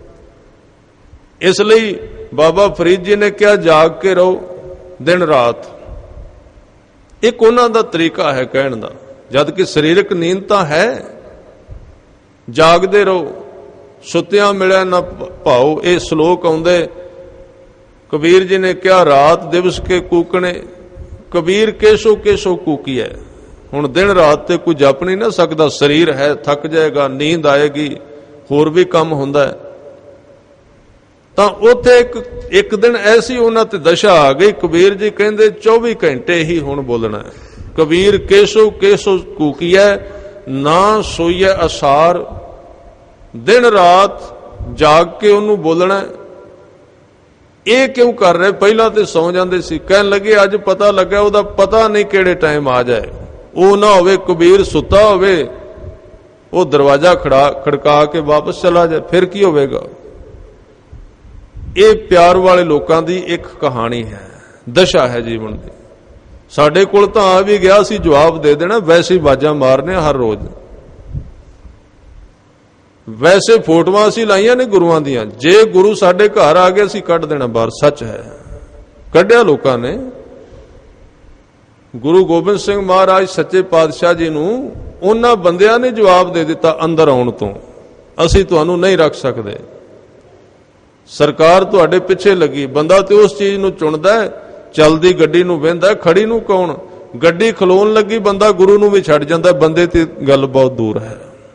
ਇਸ ਲਈ ਬਾਬਾ ਫਰੀਦ ਜੀ ਨੇ ਕਿਹਾ ਜਾਗ ਕੇ ਰਹੋ ਦਿਨ ਰਾਤ। ਇੱਕ ਉਹਨਾਂ ਦਾ ਤਰੀਕਾ ਹੈ ਕਹਿਣ ਦਾ, ਜਦ ਕਿ ਸਰੀਰਕ ਨੀਂਦ ਤਾਂ ਹੈ, ਜਾਗਦੇ ਰਹੋ, ਸੁੱਤਿਆਂ ਮਿਲਿਆ ਨਾ ਭਾਓ। ਇਹ ਸ਼ਲੋਕ ਆਉਂਦੇ, ਕਬੀਰ ਜੀ ਨੇ ਕਿਹਾ ਰਾਤ ਦਿਵਸ ਕੇ ਕੂਕਣੇ, ਕਬੀਰ ਕੇਸੋ ਕੇਸੋ ਕੂਕੀਐ। ਹੁਣ ਦਿਨ ਰਾਤ ਤੇ ਕੋਈ ਜਪ ਨਹੀਂ ਨਾ ਸਕਦਾ, ਸਰੀਰ ਹੈ, ਥੱਕ ਜਾਏਗਾ, ਨੀਂਦ ਆਏਗੀ, ਹੋਰ ਵੀ ਕੰਮ ਹੁੰਦਾ ਹੈ। ਤਾਂ ਉੱਥੇ ਇੱਕ ਦਿਨ ਐਸੀ ਉਹਨਾਂ ਤੇ ਦਸ਼ਾ ਆ ਗਈ, ਕਬੀਰ ਜੀ ਕਹਿੰਦੇ 24 ਘੰਟੇ ਹੀ ਹੁਣ ਬੋਲਣਾ ਹੈ। ਕਬੀਰ ਕੇਸੋ ਕੇਸੋ ਕੂਕੀਐ, ਨਾ ਸੋਈਐ ਅਸਾਰ। ਦਿਨ ਰਾਤ ਜਾਗ ਕੇ ਉਹਨੂੰ ਬੋਲਣਾ। ਇਹ ਕਿਉਂ ਕਰ ਰਹੇ? ਪਹਿਲਾਂ ਤੇ ਸੌਂ ਜਾਂਦੇ ਸੀ, ਕਹਿਣ ਲੱਗੇ ਅੱਜ ਪਤਾ ਲੱਗਾ ਉਹਦਾ ਪਤਾ ਨਹੀਂ ਕਿਹੜੇ ਟਾਈਮ ਆ ਜਾਏ। ਉਹ ਨਾ ਹੋਵੇ ਕਬੀਰ ਸੁੱਤਾ ਹੋਵੇ, ਉਹ ਦਰਵਾਜ਼ਾ ਖੜਕਾ ਕੇ ਵਾਪਸ ਚਲਾ ਜਾਏ, ਫਿਰ ਕੀ ਹੋਵੇਗਾ? ਇਹ ਪਿਆਰ ਵਾਲੇ ਲੋਕਾਂ ਦੀ ਇੱਕ ਕਹਾਣੀ ਹੈ, ਦਸ਼ਾ ਹੈ ਜੀਵਨ ਦੀ। ਸਾਡੇ ਕੋਲ ਤਾਂ ਆ ਵੀ ਗਿਆ ਸੀ ਜਵਾਬ ਦੇ ਦੇਣਾ, ਵੈਸੇ ਹੀ ਬਾਜਾਂ ਮਾਰਨੇ ਹਰ ਰੋਜ਼। ਵੈਸੇ ਫੋਟੋਆਂ ਅਸੀਂ ਲਾਈਆਂ ਨੇ ਗੁਰੂਆਂ ਦੀਆਂ, ਜੇ ਗੁਰੂ ਸਾਡੇ ਘਰ ਆ ਗਏ ਅਸੀਂ ਕੱਢ ਦੇਣਾ ਬਾਹਰ। ਸੱਚ ਹੈ, ਕੱਢਿਆ ਲੋਕਾਂ ਨੇ। ਗੁਰੂ ਗੋਬਿੰਦ ਸਿੰਘ ਮਹਾਰਾਜ ਸੱਚੇ ਪਾਤਸ਼ਾਹ ਜੀ ਨੂੰ ਉਹਨਾਂ ਬੰਦਿਆਂ ਨੇ ਜਵਾਬ ਦੇ ਦਿੱਤਾ ਅੰਦਰ ਆਉਣ ਤੋਂ, ਅਸੀਂ ਤੁਹਾਨੂੰ ਨਹੀਂ ਰੱਖ ਸਕਦੇ। ਸਰਕਾਰ ਤੁਹਾਡੇ ਪਿੱਛੇ ਲੱਗੀ। ਬੰਦਾ ਤੇ ਉਸ ਚੀਜ਼ ਨੂੰ ਚੁਣਦਾ ਹੈ, ਚਲਦੀ ਗੱਡੀ ਨੂੰ ਵਹਿੰਦਾ, ਖੜੀ ਨੂੰ ਕੌਣ? ਗੱਡੀ ਖਲੋਣ ਲੱਗੀ ਬੰਦਾ ਗੁਰੂ ਨੂੰ ਵੀ ਛੱਡ ਜਾਂਦਾ, ਬੰਦੇ ਤੇ ਗੱਲ ਬਹੁਤ ਦੂਰ ਹੈ।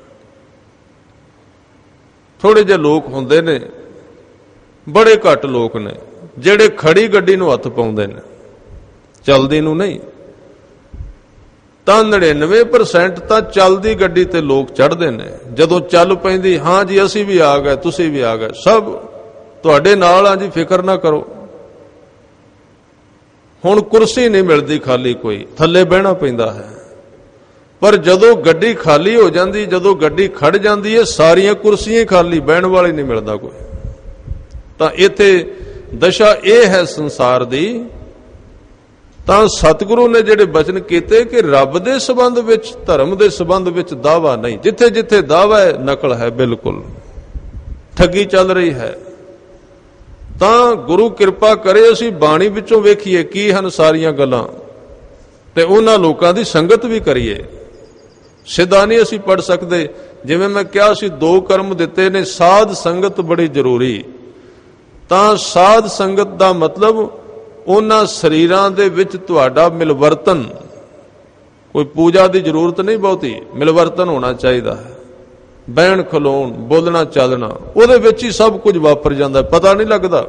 ਥੋੜੇ ਜਿਹੇ ਲੋਕ ਹੁੰਦੇ ਨੇ, ਬੜੇ ਘੱਟ ਲੋਕ ਨੇ ਜਿਹੜੇ ਖੜੀ ਗੱਡੀ ਨੂੰ ਹੱਥ ਪਾਉਂਦੇ ਨੇ, ਚਲਦੀ ਨੂੰ ਨਹੀਂ। ਤਾਂ 99% ਤਾਂ ਚੱਲਦੀ ਗੱਡੀ ਤੇ ਲੋਕ ਚੜ੍ਹਦੇ ਨੇ। ਜਦੋਂ ਚੱਲ ਪੈਂਦੀ, ਹਾਂ ਜੀ ਅਸੀਂ ਵੀ ਆ ਗਏ, ਤੁਸੀਂ ਵੀ ਆ ਗਏ, ਸਭ ਤੁਹਾਡੇ ਨਾਲ ਆ ਜੀ, ਫਿਕਰ ਨਾ ਕਰੋ। ਹੁਣ ਕੁਰਸੀ ਨਹੀਂ ਮਿਲਦੀ ਖਾਲੀ, ਕੋਈ ਥੱਲੇ ਬਹਿਣਾ ਪੈਂਦਾ ਹੈ। ਪਰ ਜਦੋਂ ਗੱਡੀ ਖਾਲੀ ਹੋ ਜਾਂਦੀ, ਜਦੋਂ ਗੱਡੀ ਖੜ ਜਾਂਦੀ ਹੈ, ਸਾਰੀਆਂ ਕੁਰਸੀਆਂ ਖਾਲੀ, ਬਹਿਣ ਵਾਲੀ ਨਹੀਂ ਮਿਲਦਾ ਕੋਈ। ਤਾਂ ਇੱਥੇ ਦਸ਼ਾ ਇਹ ਹੈ ਸੰਸਾਰ ਦੀ। ਤਾਂ ਸਤਿਗੁਰੂ ਨੇ ਜਿਹੜੇ ਬਚਨ ਕੀਤੇ ਕਿ ਰੱਬ ਦੇ ਸੰਬੰਧ ਵਿੱਚ, ਧਰਮ ਦੇ ਸੰਬੰਧ ਵਿੱਚ ਦਾਵਾ ਨਹੀਂ। ਜਿੱਥੇ ਜਿੱਥੇ ਦਾਵਾ ਹੈ ਨਕਲ ਹੈ, ਬਿਲਕੁਲ ਠੱਗੀ ਚੱਲ ਰਹੀ ਹੈ। ਤਾਂ ਗੁਰੂ ਕਿਰਪਾ ਕਰੇ ਅਸੀਂ ਬਾਣੀ ਵਿੱਚੋਂ ਵੇਖੀਏ ਕੀ ਹਨ ਸਾਰੀਆਂ ਗੱਲਾਂ, ਤੇ ਉਹਨਾਂ ਲੋਕਾਂ ਦੀ ਸੰਗਤ ਵੀ ਕਰੀਏ। ਸਿੱਧਾ ਨਹੀਂ ਅਸੀਂ ਪੜ ਸਕਦੇ। ਜਿਵੇਂ ਮੈਂ ਕਿਹਾ ਸੀ, 2 ਕਰਮ ਦਿੱਤੇ ਨੇ, ਸਾਧ ਸੰਗਤ ਬੜੀ ਜ਼ਰੂਰੀ। ਤਾਂ ਸਾਧ ਸੰਗਤ ਦਾ ਮਤਲਬ ਉਹਨਾਂ ਸਰੀਰਾਂ ਦੇ ਵਿੱਚ ਤੁਹਾਡਾ ਮਿਲਵਰਤਨ, ਕੋਈ ਪੂਜਾ ਦੀ ਜ਼ਰੂਰਤ ਨਹੀਂ ਬਹੁਤੀ, ਮਿਲਵਰਤਨ ਹੋਣਾ ਚਾਹੀਦਾ ਹੈ। ਬਹਿਣ ਖਲੋਣ, ਬੋਲਣਾ ਚਾਲਣਾ, ਉਹਦੇ ਵਿੱਚ ਹੀ ਸਭ ਕੁਝ ਵਾਪਰ ਜਾਂਦਾ, ਪਤਾ ਨਹੀਂ ਲੱਗਦਾ।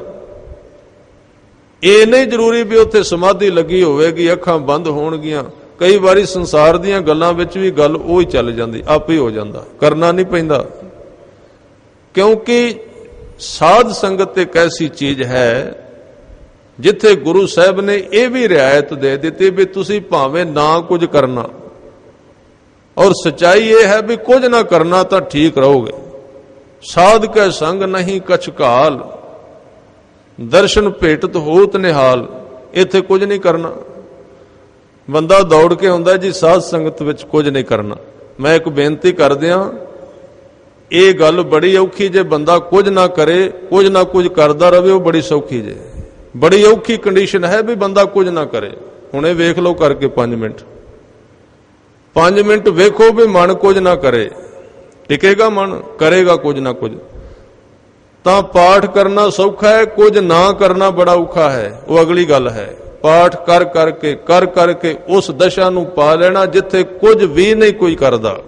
ਇਹ ਨਹੀਂ ਜ਼ਰੂਰੀ ਵੀ ਉੱਥੇ ਸਮਾਧੀ ਲੱਗੀ ਹੋਵੇਗੀ, ਅੱਖਾਂ ਬੰਦ ਹੋਣਗੀਆਂ। ਕਈ ਵਾਰੀ ਸੰਸਾਰ ਦੀਆਂ ਗੱਲਾਂ ਵਿੱਚ ਵੀ ਗੱਲ ਉਹ ਹੀ ਚੱਲ ਜਾਂਦੀ, ਆਪੇ ਹੋ ਜਾਂਦਾ, ਕਰਨਾ ਨਹੀਂ ਪੈਂਦਾ। ਕਿਉਂਕਿ ਸਾਧ ਸੰਗਤ ਇੱਕ ਐਸੀ ਚੀਜ਼ ਹੈ ਜਿੱਥੇ ਗੁਰੂ ਸਾਹਿਬ ਨੇ ਇਹ ਵੀ ਰਿਆਇਤ ਦੇ ਦਿੱਤੀ ਵੀ ਤੁਸੀਂ ਭਾਵੇਂ ਨਾ ਕੁਝ ਕਰਨਾ, ਔਰ ਸਚਾਈ ਇਹ ਹੈ ਵੀ ਕੁਝ ਨਾ ਕਰਨਾ ਤਾਂ ਠੀਕ ਰਹੋਗੇ। ਸਾਧ ਕੈ ਸੰਗ ਨਹੀਂ ਕਛ ਕਾਲ, ਦਰਸ਼ਨ ਭੇਟਤ ਹੋਤ ਨਿਹਾਲ। ਇੱਥੇ ਕੁਝ ਨਹੀਂ ਕਰਨਾ। ਬੰਦਾ ਦੌੜ ਕੇ ਆਉਂਦਾ ਜੀ ਸਾਧ ਸੰਗਤ ਵਿੱਚ ਕੁਝ ਨਹੀਂ ਕਰਨਾ। ਮੈਂ ਇੱਕ ਬੇਨਤੀ ਕਰਦਿਆਂ, ਇਹ ਗੱਲ ਬੜੀ ਔਖੀ ਜੇ ਬੰਦਾ ਕੁਝ ਨਾ ਕਰੇ, ਕੁਝ ਨਾ ਕੁਝ ਕਰਦਾ ਰਵੇ, ਉਹ ਬੜੀ ਸੌਖੀ ਜੇ। ਬੜੀ ਔਖੀ ਕੰਡੀਸ਼ਨ ਹੈ ਵੀ ਬੰਦਾ ਕੁਝ ਨਾ ਕਰੇ। ਹੁਣੇ ਵੇਖ ਲਓ ਕਰਕੇ 5 ਮਿੰਟ 5 ਮਿੰਟ ਵੇਖੋ ਵੀ ਮਨ ਕੁਝ ਨਾ ਕਰੇ, ਟਿਕੇਗਾ ਮਨ? ਕਰੇਗਾ ਕੁਝ ਨਾ ਕੁਝ। ਤਾਂ ਪਾਠ ਕਰਨਾ ਸੌਖਾ ਹੈ, ਕੁਝ ਨਾ ਕਰਨਾ ਬੜਾ ਔਖਾ ਹੈ, ਉਹ ਅਗਲੀ ਗੱਲ ਹੈ। ਪਾਠ ਕਰ ਕਰਕੇ ਉਸ ਦਸ਼ਾ ਨੂੰ ਪਾ ਲੈਣਾ ਜਿੱਥੇ ਕੁਝ ਵੀ ਨਹੀਂ ਕੋਈ ਕਰਦਾ,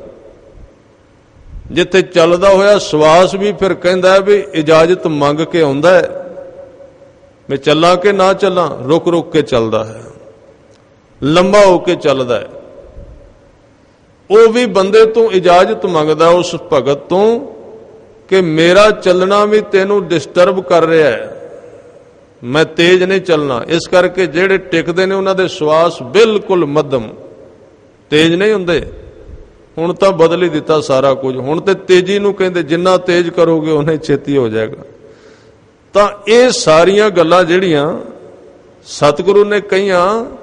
ਜਿੱਥੇ ਚੱਲਦਾ ਹੋਇਆ ਸਵਾਸ ਵੀ ਫਿਰ ਕਹਿੰਦਾ ਹੈ ਵੀ ਇਜਾਜ਼ਤ ਮੰਗ ਕੇ ਆਉਂਦਾ ਹੈ, ਮੈਂ ਚੱਲਾਂ ਕਿ ਨਾ ਚੱਲਾਂ, ਰੁਕ ਕੇ ਚੱਲਦਾ ਹੈ, ਲੰਬਾ ਹੋ ਕੇ ਚੱਲਦਾ ਹੈ। ਉਹ ਵੀ ਬੰਦੇ ਤੋਂ ਇਜਾਜ਼ਤ ਮੰਗਦਾ ਉਸ ਭਗਤ ਤੋਂ ਕਿ ਮੇਰਾ ਚੱਲਣਾ ਵੀ ਤੈਨੂੰ ਡਿਸਟਰਬ ਕਰ ਰਿਹਾ ਹੈ, ਮੈਂ ਤੇਜ਼ ਨਹੀਂ ਚੱਲਣਾ। ਇਸ ਕਰਕੇ ਜਿਹੜੇ ਟਿਕਦੇ ਨੇ ਉਹਨਾਂ ਦੇ ਸਵਾਸ ਬਿਲਕੁਲ ਮੱਧਮ, ਤੇਜ਼ ਨਹੀਂ ਹੁੰਦੇ। ਹੁਣ ਤਾਂ ਬਦਲ ਹੀ ਦਿੱਤਾ ਸਾਰਾ ਕੁਝ। ਹੁਣ ਤੇ ਤੇਜ਼ੀ ਨੂੰ ਕਹਿੰਦੇ ਜਿੰਨਾ ਤੇਜ਼ ਕਰੋਗੇ ਉਨਾ ਹੀ ਛੇਤੀ ਹੋ ਜਾਏਗਾ। ਤਾਂ ਇਹ ਸਾਰੀਆਂ ਗੱਲਾਂ ਜਿਹੜੀਆਂ ਸਤਿਗੁਰੂ ਨੇ ਕਹੀਆਂ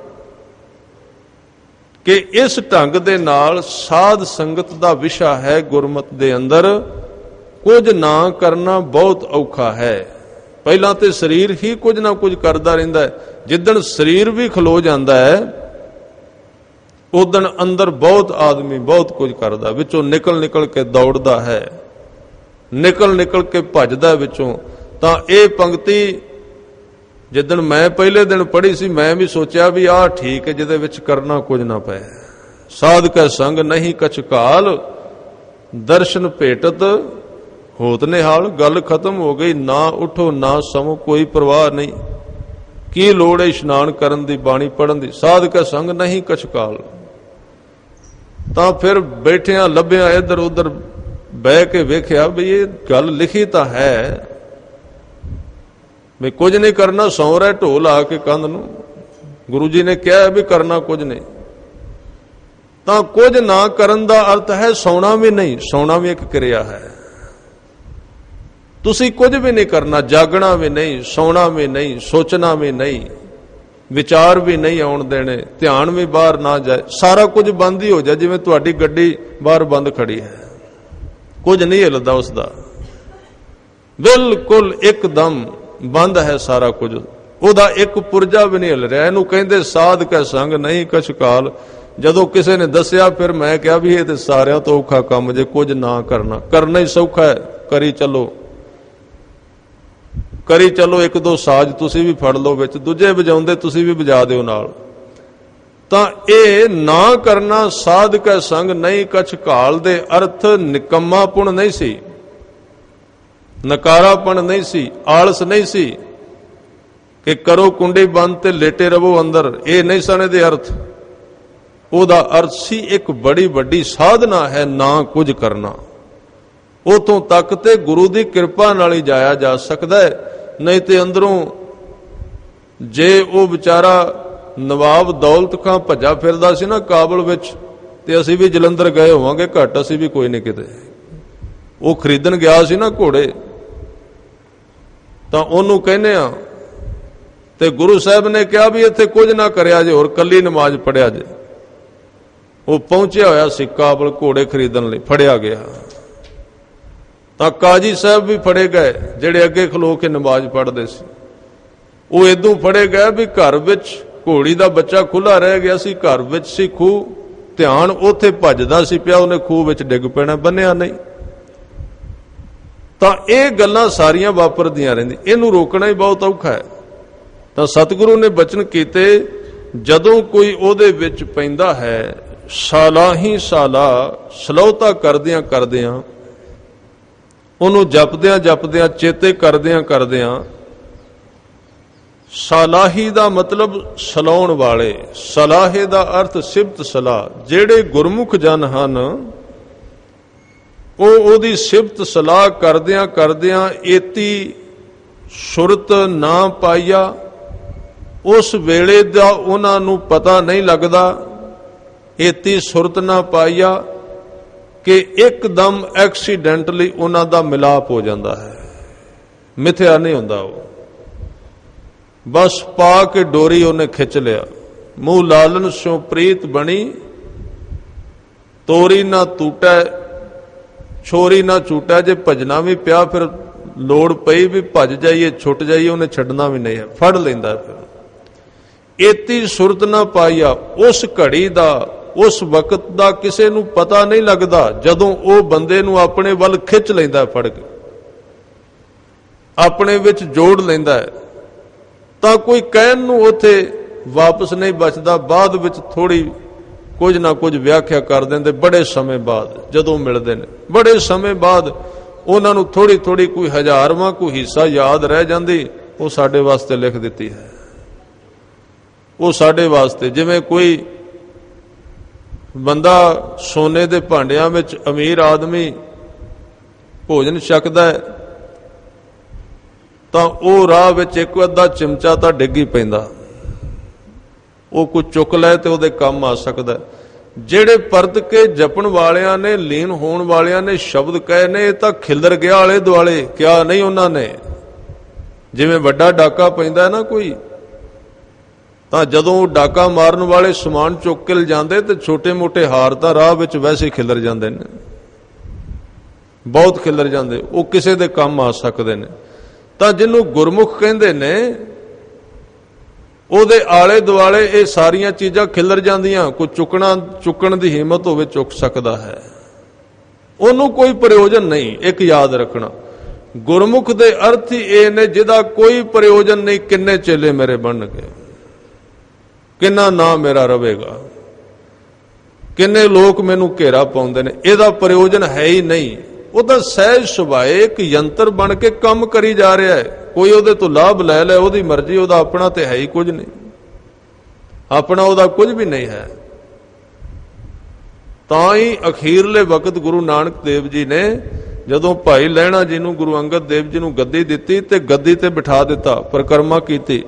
ਕਿ ਇਸ ਢੰਗ ਦੇ ਨਾਲ ਸਾਧ ਸੰਗਤ ਦਾ ਵਿਸ਼ਾ ਹੈ ਗੁਰਮਤ ਦੇ ਅੰਦਰ। ਕੁਝ ਨਾ ਕਰਨਾ ਬਹੁਤ ਔਖਾ ਹੈ। ਪਹਿਲਾਂ ਤੇ ਸਰੀਰ ਹੀ ਕੁਝ ਨਾ ਕੁਝ ਕਰਦਾ ਰਹਿੰਦਾ ਹੈ। ਜਿੱਦਣ ਸਰੀਰ ਵੀ ਖਲੋ ਜਾਂਦਾ ਹੈ ਉਦਣ ਅੰਦਰ ਬਹੁਤ ਆਦਮੀ ਬਹੁਤ ਕੁਝ ਕਰਦਾ, ਵਿੱਚੋਂ ਨਿਕਲ ਕੇ ਦੌੜਦਾ ਹੈ, ਨਿਕਲ ਕੇ ਭੱਜਦਾ ਵਿੱਚੋਂ। ਤਾਂ ਇਹ ਪੰਕਤੀ ਜਿੱਦਣ ਮੈਂ ਪਹਿਲੇ ਦਿਨ ਪੜ੍ਹੀ ਸੀ, ਮੈਂ ਵੀ ਸੋਚਿਆ ਵੀ ਆਹ ਠੀਕ ਹੈ ਜਿਹਦੇ ਵਿੱਚ ਕਰਨਾ ਕੁਝ ਨਾ ਪਏ। ਸਾਧ ਕੈ ਸੰਗ ਨਹੀਂ ਕਛ ਕਾਲ, ਦਰਸ਼ਨ ਭੇਟਤ ਹੋਤ ਨਿਹਾਲ। ਗੱਲ ਖਤਮ ਹੋ ਗਈ। ਨਾ ਉਠੋ ਨਾ ਸੌਂ, ਕੋਈ ਪਰਵਾਹ ਨਹੀਂ। ਕੀ ਲੋੜ ਹੈ ਇਸ਼ਨਾਨ ਕਰਨ ਦੀ, ਬਾਣੀ ਪੜ੍ਹਨ ਦੀ? ਸਾਧ ਕੈ ਸੰਗ ਨਹੀਂ ਕਛ ਕਾਲ। ਤਾਂ ਫਿਰ ਬੈਠਿਆਂ ਲੱਭਿਆਂ ਇੱਧਰ ਉੱਧਰ ਬਹਿ ਕੇ ਵੇਖਿਆ ਵੀ ਇਹ ਗੱਲ ਲਿਖੀ ਤਾਂ ਹੈ ਵੀ ਕੁਝ ਨਹੀਂ ਕਰਨਾ, ਸੌਂ ਰਿਹਾ ਢੋਲ ਆ ਕੇ ਕੰਧ ਨੂੰ। ਗੁਰੂ ਜੀ ਨੇ ਕਿਹਾ ਵੀ ਕਰਨਾ ਕੁਝ ਨਹੀਂ। ਤਾਂ ਕੁਝ ਨਾ ਕਰਨ ਦਾ ਅਰਥ ਹੈ ਸੌਣਾ ਵੀ ਨਹੀਂ। ਸੌਣਾ ਵੀ ਇੱਕ ਕਿਰਿਆ ਹੈ। ਤੁਸੀਂ ਕੁਝ ਵੀ ਨਹੀਂ ਕਰਨਾ, ਜਾਗਣਾ ਵੀ ਨਹੀਂ, ਸੌਣਾ ਵੀ ਨਹੀਂ, ਸੋਚਣਾ ਵੀ ਨਹੀਂ, ਵਿਚਾਰ ਵੀ ਨਹੀਂ ਆਉਣ ਦੇਣੇ, ਧਿਆਨ ਵੀ ਬਾਹਰ ਨਾ ਜਾਏ, ਸਾਰਾ ਕੁਝ ਬੰਦ ਹੀ ਹੋ ਜਾਏ। ਜਿਵੇਂ ਤੁਹਾਡੀ ਗੱਡੀ ਬਾਹਰ ਬੰਦ ਖੜੀ ਹੈ, ਕੁਝ ਨਹੀਂ ਹਿੱਲਦਾ ਉਸਦਾ, ਬਿਲਕੁਲ ਇੱਕਦਮ ਬੰਦ ਹੈ ਸਾਰਾ ਕੁਝ, ਉਹਦਾ ਇੱਕ ਪੁਰਜਾ ਵੀ ਨਹੀਂ ਹਿੱਲ ਰਿਹਾ। ਇਹਨੂੰ ਕਹਿੰਦੇ ਸਾਧ ਕੈ ਸੰਗ ਨਹੀਂ ਕਛ ਕਾਲ। ਜਦੋਂ ਕਿਸੇ ਨੇ ਦੱਸਿਆ ਫਿਰ ਮੈਂ ਕਿਹਾ ਵੀ ਇਹ ਤੇ ਸਾਰਿਆਂ ਤੋਂ ਔਖਾ ਕੰਮ ਜੇ ਕੁਝ ਨਾ ਕਰਨਾ। ਕਰਨਾ ਹੀ ਸੌਖਾ ਹੈ, ਕਰੀ ਚੱਲੋ। ਇੱਕ ਦੋ ਸਾਜ਼ ਤੁਸੀਂ ਵੀ ਫੜ ਲਓ ਵਿੱਚ, ਦੂਜੇ ਵਜਾਉਂਦੇ ਤੁਸੀਂ ਵੀ ਵਜਾ ਦਿਓ ਨਾਲ। ਤਾਂ ਇਹ ਨਾ ਕਰਨਾ ਸਾਧ ਕੈ ਸੰਗ ਨਹੀਂ ਕਛ ਕਾਲ ਦੇ ਅਰਥ ਨਿਕੰਮਾਪੁਣ ਨਹੀਂ ਸੀ, ਨਕਾਰਾਪਣ ਨਹੀਂ ਸੀ, ਆਲਸ ਨਹੀਂ ਸੀ ਕਿ ਕਰੋ ਕੁੰਡੀ ਬੰਦ ਤੇ ਲੇਟੇ ਰਹੋ ਅੰਦਰ। ਇਹ ਨਹੀਂ ਸਨ ਇਹਦੇ ਅਰਥ। ਉਹਦਾ ਅਰਥ ਸੀ ਇੱਕ ਬੜੀ ਵੱਡੀ ਸਾਧਨਾ ਹੈ ਨਾ ਕੁਝ ਕਰਨਾ। ਉਤੋਂ ਤੱਕ ਤੇ ਗੁਰੂ ਦੀ ਕਿਰਪਾ ਨਾਲ ਹੀ ਜਾਇਆ ਜਾ ਸਕਦਾ ਹੈ। ਨਹੀਂ ਤੇ ਅੰਦਰੋਂ ਜੇ ਉਹ ਵਿਚਾਰਾ ਨਵਾਬ ਦੌਲਤ ਖਾਂ ਭੱਜਾ ਫਿਰਦਾ ਸੀ ਨਾ ਕਾਬਲ ਵਿੱਚ, ਤੇ ਅਸੀਂ ਵੀ ਜਲੰਧਰ ਗਏ ਹੋਵਾਂਗੇ ਘੱਟ, ਅਸੀਂ ਵੀ ਕੋਈ ਨਹੀਂ ਕਿਤੇ। ਉਹ ਖਰੀਦਣ ਗਿਆ ਸੀ ਨਾ ਘੋੜੇ, ਤਾਂ ਉਹਨੂੰ ਕਹਿੰਦੇ ਆ ਤੇ ਗੁਰੂ ਸਾਹਿਬ ਨੇ ਕਿਹਾ ਵੀ ਇੱਥੇ ਕੁਝ ਨਾ ਕਰਿਆ ਜੇ, ਹੋਰ ਕੱਲੀ ਨਮਾਜ਼ ਪੜਿਆ ਜੇ। ਉਹ ਪਹੁੰਚਿਆ ਹੋਇਆ ਸੀ ਕਾਬਲ ਘੋੜੇ ਖਰੀਦਣ ਲਈ, ਫੜਿਆ ਗਿਆ। ਤਾਂ ਕਾਜੀ ਸਾਹਿਬ ਵੀ ਫੜੇ ਗਏ ਜਿਹੜੇ ਅੱਗੇ ਖਲੋ ਕੇ ਨਮਾਜ਼ ਪੜ੍ਹਦੇ ਸੀ। ਉਹ ਇਦੋਂ ਫੜੇ ਗਏ ਵੀ ਘਰ ਵਿੱਚ ਘੋੜੀ ਦਾ ਬੱਚਾ ਖੁੱਲਾ ਰਹਿ ਗਿਆ ਸੀ, ਘਰ ਵਿੱਚ ਸੀ ਖੂਹ, ਧਿਆਨ ਉੱਥੇ ਭੱਜਦਾ ਸੀ ਪਿਆ, ਉਹਨੇ ਖੂਹ ਵਿੱਚ ਡਿੱਗ ਪੈਣਾ, ਬੰਨਿਆ ਨਹੀਂ। ਤਾਂ ਇਹ ਗੱਲਾਂ ਸਾਰੀਆਂ ਵਾਪਰਦੀਆਂ ਰਹਿੰਦੀਆਂ, ਇਹਨੂੰ ਰੋਕਣਾ ਹੀ ਬਹੁਤ ਔਖਾ ਹੈ। ਤਾਂ ਸਤਿਗੁਰੂ ਨੇ ਬਚਨ ਕੀਤੇ, ਜਦੋਂ ਕੋਈ ਉਹਦੇ ਵਿੱਚ ਪੈਂਦਾ ਹੈ, ਸਾਲਾ ਹੀ ਸਾਲਾ ਸਲੋਤਾ ਕਰਦਿਆਂ ਉਹਨੂੰ ਜਪਦਿਆਂ ਚੇਤੇ ਕਰਦਿਆਂ ਸਲਾਹੀ ਦਾ ਮਤਲਬ ਸਲਾਉਣ ਵਾਲੇ, ਸਲਾਹੇ ਦਾ ਅਰਥ ਸਿਫਤ ਸਲਾਹ। ਜਿਹੜੇ ਗੁਰਮੁਖ ਜਨ ਹਨ ਉਹਦੀ ਸਿਫਤ ਸਲਾਹ ਕਰਦਿਆਂ ਕਰਦਿਆਂ ਏਤੀ ਸੁਰਤ ਨਾ ਪਾਈਆ, ਉਸ ਵੇਲੇ ਦਾ ਉਹਨਾਂ ਨੂੰ ਪਤਾ ਨਹੀਂ ਲੱਗਦਾ, ਏਤੀ ਸੁਰਤ ਨਾ ਪਾਈਆ ਕਿ ਇੱਕਦਮ ਐਕਸੀਡੈਂਟਲੀ ਉਹਨਾਂ ਦਾ ਮਿਲਾਪ ਹੋ ਜਾਂਦਾ ਹੈ। ਮਿਥਿਆ ਨਹੀਂ ਹੁੰਦਾ, ਉਹ ਬਸ ਪਾ ਕੇ ਡੋਰੀ ਉਹਨੇ ਖਿੱਚ ਲਿਆ। ਮੂੰਹ ਲਾਲਨ ਸਿਉ ਪ੍ਰੀਤ ਬਣੀ, ਤੋਰੀ ਨਾ ਟੂਟੈ ਛੋਰੀ ਨਾ ਛੂਟੈ। ਜੇ ਭਜਣਾ ਵੀ ਪਿਆ, ਫਿਰ ਲੋੜ ਪਈ ਵੀ ਭੱਜ ਜਾਈਏ ਛੁੱਟ ਜਾਈਏ, ਉਹਨੇ ਛੱਡਣਾ ਵੀ ਨਹੀਂ ਹੈ, ਫੜ ਲੈਂਦਾ। ਫਿਰ ਏਤੀ ਸੁਰਤ ਨਾ ਪਾਈਆ, ਉਸ ਘੜੀ ਦਾ ਉਸ ਵਕਤ ਦਾ ਕਿਸੇ ਨੂੰ ਪਤਾ ਨਹੀਂ ਲੱਗਦਾ। ਜਦੋਂ ਉਹ ਬੰਦੇ ਨੂੰ ਆਪਣੇ ਵੱਲ ਖਿੱਚ ਲੈਂਦਾ, ਫੜ ਕੇ ਆਪਣੇ ਵਿੱਚ ਜੋੜ ਲੈਂਦਾ, ਤਾਂ ਕੋਈ ਕਹਿਣ ਨੂੰ ਉੱਥੇ ਵਾਪਸ ਨਹੀਂ ਬਚਦਾ। ਬਾਅਦ ਵਿੱਚ ਥੋੜੀ ਕੁਝ ਨਾ ਕੁਝ ਵਿਆਖਿਆ ਕਰ ਦਿੰਦੇ, ਬੜੇ ਸਮੇਂ ਬਾਅਦ ਜਦੋਂ ਮਿਲਦੇ ਨੇ, ਬੜੇ ਸਮੇਂ ਬਾਅਦ ਉਹਨਾਂ ਨੂੰ ਥੋੜੀ ਥੋੜੀ ਕੋਈ ਹਜ਼ਾਰਵਾਂ ਕੋਈ ਹਿੱਸਾ ਯਾਦ ਰਹਿ ਜਾਂਦੀ। ਉਹ ਸਾਡੇ ਵਾਸਤੇ ਲਿਖ ਦਿੱਤੀ ਹੈ, ਉਹ ਸਾਡੇ ਵਾਸਤੇ। ਜਿਵੇਂ ਕੋਈ ਬੰਦਾ ਸੋਨੇ ਦੇ ਭਾਂਡਿਆਂ ਵਿੱਚ, ਅਮੀਰ ਆਦਮੀ ਭੋਜਨ ਛਕਦਾ ਹੈ, ਤਾਂ ਉਹ ਰਾਹ ਵਿੱਚ ਇੱਕ ਅੱਧਾ ਚਮਚਾ ਤਾਂ ਡਿੱਗ ਹੀ ਪੈਂਦਾ, ਉਹ ਕੁਝ ਚੁੱਕ ਲੈ ਤੇ ਉਹਦੇ ਕੰਮ ਆ ਸਕਦਾ। ਜਿਹੜੇ ਪਰਤ ਕੇ ਜਪਣ ਵਾਲਿਆਂ ਨੇ, ਲੀਨ ਹੋਣ ਵਾਲਿਆਂ ਨੇ ਸ਼ਬਦ ਕਹੇ ਨੇ, ਇਹ ਤਾਂ ਖਿਲਰ ਗਿਆ ਆਲੇ ਦੁਆਲੇ, ਕਿਹਾ ਨਹੀਂ ਉਹਨਾਂ ਨੇ। ਜਿਵੇਂ ਵੱਡਾ ਡਾਕਾ ਪੈਂਦਾ ਨਾ ਕੋਈ, ਤਾਂ ਜਦੋਂ ਡਾਕਾ ਮਾਰਨ ਵਾਲੇ ਸਮਾਨ ਚੁੱਕ ਕੇ ਲਿਜਾਂਦੇ ਤੇ ਛੋਟੇ ਮੋਟੇ ਹਾਰ ਤਾਂ ਰਾਹ ਵਿੱਚ ਵੈਸੇ ਹੀ ਖਿਲਰ ਜਾਂਦੇ ਨੇ, ਬਹੁਤ ਖਿਲਰ ਜਾਂਦੇ, ਉਹ ਕਿਸੇ ਦੇ ਕੰਮ ਆ ਸਕਦੇ ਨੇ। ਤਾਂ ਜਿਹਨੂੰ ਗੁਰਮੁਖ ਕਹਿੰਦੇ ਨੇ, ਉਹਦੇ ਆਲੇ ਦੁਆਲੇ ਇਹ ਸਾਰੀਆਂ ਚੀਜ਼ਾਂ ਖਿਲਰ ਜਾਂਦੀਆਂ। ਕੋਈ ਚੁੱਕਣ ਦੀ ਹਿੰਮਤ ਹੋਵੇ, ਚੁੱਕ ਸਕਦਾ ਹੈ, ਉਹਨੂੰ ਕੋਈ ਪ੍ਰਯੋਜਨ ਨਹੀਂ। ਇੱਕ ਯਾਦ ਰੱਖਣਾ, ਗੁਰਮੁਖ ਦੇ ਅਰਥ ਹੀ ਇਹ ਨੇ ਜਿਹਦਾ ਕੋਈ ਪ੍ਰਯੋਜਨ ਨਹੀਂ। ਕਿੰਨੇ ਚੇਲੇ ਮੇਰੇ ਬਣਨਗੇ, ਕਿੰਨਾ ਨਾਂ ਮੇਰਾ ਰਵੇਗਾ, ਕਿੰਨੇ ਲੋਕ ਮੈਨੂੰ ਘੇਰਾ ਪਾਉਂਦੇ ਨੇ, ਇਹਦਾ ਪ੍ਰਯੋਜਨ ਹੈ ਹੀ ਨਹੀਂ। ਉਹ ਤਾਂ ਸਹਿਜ ਸੁਭਾਏ ਇੱਕ ਯੰਤਰ ਬਣ ਕੇ ਕੰਮ ਕਰੀ ਜਾ ਰਿਹਾ ਹੈ। ਕੋਈ ਉਹਦੇ ਤੋਂ ਲਾਭ ਲੈ ਲੈ, ਉਹਦੀ ਮਰਜ਼ੀ, ਉਹਦਾ ਆਪਣਾ ਤੇ ਹੈ ਹੀ ਕੁਝ ਨਹੀਂ, ਆਪਣਾ ਉਹਦਾ ਕੁਝ ਵੀ ਨਹੀਂ ਹੈ। ਤਾਂ ਹੀ ਅਖੀਰਲੇ ਵਕਤ ਗੁਰੂ ਨਾਨਕ ਦੇਵ ਜੀ ਨੇ ਜਦੋਂ ਭਾਈ ਲਹਿਣਾ ਜੀ ਨੂੰ, ਗੁਰੂ ਅੰਗਦ ਦੇਵ ਜੀ ਨੂੰ ਗੱਦੀ ਦਿੱਤੀ ਤੇ ਗੱਦੀ ਤੇ ਬਿਠਾ ਦਿੱਤਾ, ਪਰਿਕਰਮਾ ਕੀਤੀ।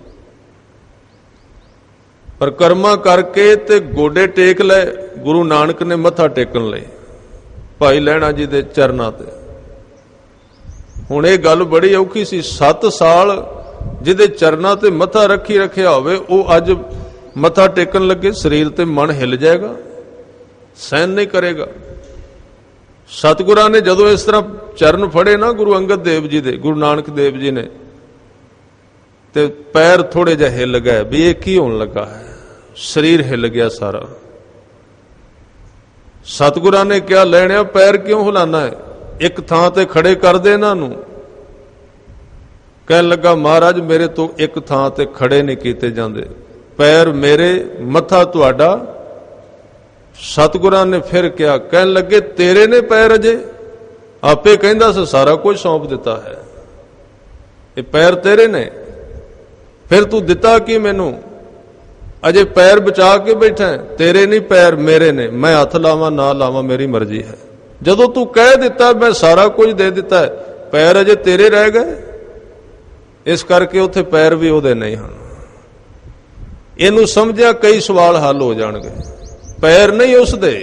ਪਰਿਕਰਮਾ ਕਰਕੇ ਤੇ ਗੋਡੇ ਟੇਕ ਲਏ। ਗੁਰੂ ਨਾਨਕ ਨੇ ਮੱਥਾ ਟੇਕਣ ਲਈ ਭਾਈ ਲਹਿਣਾ ਜੀ ਦੇ ਚਰਨਾਂ ਤੇ। ਹੁਣ ਇਹ ਗੱਲ ਬੜੀ ਔਖੀ ਸੀ, 7 ਸਾਲ ਜਿਹਦੇ ਚਰਨਾਂ ਤੇ ਮੱਥਾ ਰੱਖਿਆ ਹੋਵੇ, ਉਹ ਅੱਜ ਮੱਥਾ ਟੇਕਣ ਲੱਗੇ, ਸਰੀਰ ਤੇ ਮਨ ਹਿੱਲ ਜਾਏਗਾ, ਸਹਿਨ ਨਹੀਂ ਕਰੇਗਾ। ਸਤਿਗੁਰਾਂ ਨੇ ਜਦੋਂ ਇਸ ਤਰ੍ਹਾਂ ਚਰਨ ਫੜੇ ਨਾ ਗੁਰੂ ਅੰਗਦ ਦੇਵ ਜੀ ਦੇ, ਗੁਰੂ ਨਾਨਕ ਦੇਵ ਜੀ ਨੇ, ਤੇ ਪੈਰ ਥੋੜੇ ਜਿਹਾ ਹਿੱਲ ਗਏ ਵੀ ਇਹ ਕੀ ਹੋਣ ਲੱਗਾ ਹੈ, ਸਰੀਰ ਹਿੱਲ ਗਿਆ ਸਾਰਾ। ਸਤਿਗੁਰਾਂ ਨੇ ਕਿਹਾ, ਲੈਣਿਆ ਪੈਰ ਕਿਉਂ ਹਿਲਾਨਾ ਹੈ, ਇੱਕ ਥਾਂ ਤੇ ਖੜੇ ਕਰ ਦੇ ਇਹਨਾਂ ਨੂੰ। ਕਹਿਣ ਲੱਗਾ, ਮਹਾਰਾਜ ਮੇਰੇ ਤੋਂ ਇੱਕ ਥਾਂ ਤੇ ਖੜੇ ਨਹੀਂ ਕੀਤੇ ਜਾਂਦੇ, ਪੈਰ ਮੇਰੇ, ਮੱਥਾ ਤੁਹਾਡਾ। ਸਤਿਗੁਰਾਂ ਨੇ ਫਿਰ ਕਿਹਾ, ਕਹਿਣ ਲੱਗੇ ਤੇਰੇ ਨੇ ਪੈਰ, ਅਜੇ ਆਪੇ ਕਹਿੰਦਾ ਸੀ ਸਾਰਾ ਕੁਝ ਸੌਂਪ ਦਿੱਤਾ ਹੈ, ਇਹ ਪੈਰ ਤੇਰੇ ਨੇ, ਫਿਰ ਤੂੰ ਦਿੱਤਾ ਕੀ ਮੈਨੂੰ, ਅਜੇ ਪੈਰ ਬਚਾ ਕੇ ਬੈਠਾ, ਤੇਰੇ ਨਹੀਂ ਪੈਰ ਮੇਰੇ ਨੇ, ਮੈਂ ਹੱਥ ਲਾਵਾਂ ਨਾ ਲਾਵਾਂ ਮੇਰੀ ਮਰਜ਼ੀ ਹੈ। ਜਦੋਂ ਤੂੰ ਕਹਿ ਦਿੱਤਾ ਮੈਂ ਸਾਰਾ ਕੁਝ ਦੇ ਦਿੱਤਾ ਹੈ, ਪੈਰ ਅਜੇ ਤੇਰੇ ਰਹਿ ਗਏ, ਇਸ ਕਰਕੇ ਉੱਥੇ ਪੈਰ ਵੀ ਉਹਦੇ ਨਹੀਂ ਹਨ। ਇਹਨੂੰ ਸਮਝਿਆ ਕਈ ਸਵਾਲ ਹੱਲ ਹੋ ਜਾਣਗੇ। ਪੈਰ ਨਹੀਂ ਉਸਦੇ,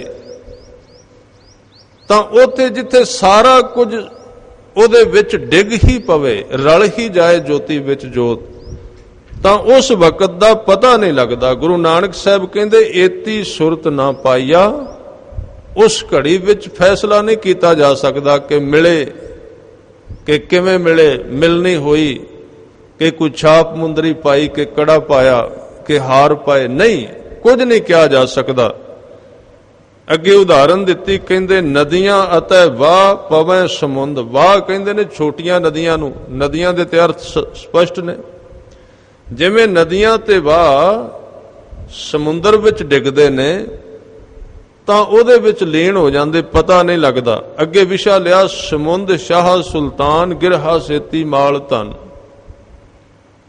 ਤਾਂ ਉੱਥੇ ਜਿੱਥੇ ਸਾਰਾ ਕੁਝ ਉਹਦੇ ਵਿੱਚ ਡਿੱਗ ਹੀ ਪਵੇ, ਰਲ ਹੀ ਜਾਏ ਜੋਤੀ ਵਿੱਚ ਜੋਤ, ਤਾਂ ਉਸ ਵਕਤ ਦਾ ਪਤਾ ਨਹੀਂ ਲੱਗਦਾ। ਗੁਰੂ ਨਾਨਕ ਸਾਹਿਬ ਕਹਿੰਦੇ, ਏਤੀ ਸੁਰਤ ਨਾ ਪਾਈਆ, ਉਸ ਘੜੀ ਵਿੱਚ ਫੈਸਲਾ ਨਹੀਂ ਕੀਤਾ ਜਾ ਸਕਦਾ ਕਿ ਮਿਲੇ ਕਿ ਕਿਵੇਂ ਮਿਲੇ, ਮਿਲਣੀ ਹੋਈ ਕਿ ਕੋਈ ਛਾਪ ਮੁੰਦਰੀ ਪਾਈ ਕਿ ਕੜਾ ਪਾਇਆ ਕਿ ਹਾਰ ਪਾਏ, ਨਹੀਂ, ਕੁਝ ਨਹੀਂ ਕਿਹਾ ਜਾ ਸਕਦਾ। ਅੱਗੇ ਉਦਾਹਰਨ ਦਿੱਤੀ, ਕਹਿੰਦੇ ਨਦੀਆਂ ਅਤੇ ਵਾਹ ਪਵੈ ਸਮੁੰਦ। ਵਾਹ ਕਹਿੰਦੇ ਨੇ ਛੋਟੀਆਂ ਨਦੀਆਂ ਨੂੰ, ਨਦੀਆਂ ਦੇ ਤੇ ਅਰਥ ਸਪਸ਼ਟ ਨੇ। ਜਿਵੇਂ ਨਦੀਆਂ ਤੇ ਵਾਹ ਸਮੁੰਦਰ ਵਿੱਚ ਡਿੱਗਦੇ ਨੇ ਤਾਂ ਉਹਦੇ ਵਿੱਚ ਲੀਨ ਹੋ ਜਾਂਦੇ, ਪਤਾ ਨਹੀਂ ਲੱਗਦਾ। ਅੱਗੇ ਵਿਸ਼ਾ ਲਿਆ, ਸਮੁੰਦ ਸ਼ਾਹ ਸੁਲਤਾਨ ਗਿਰਹਾ ਸੇਤੀ ਮਾਲ ਧਨ,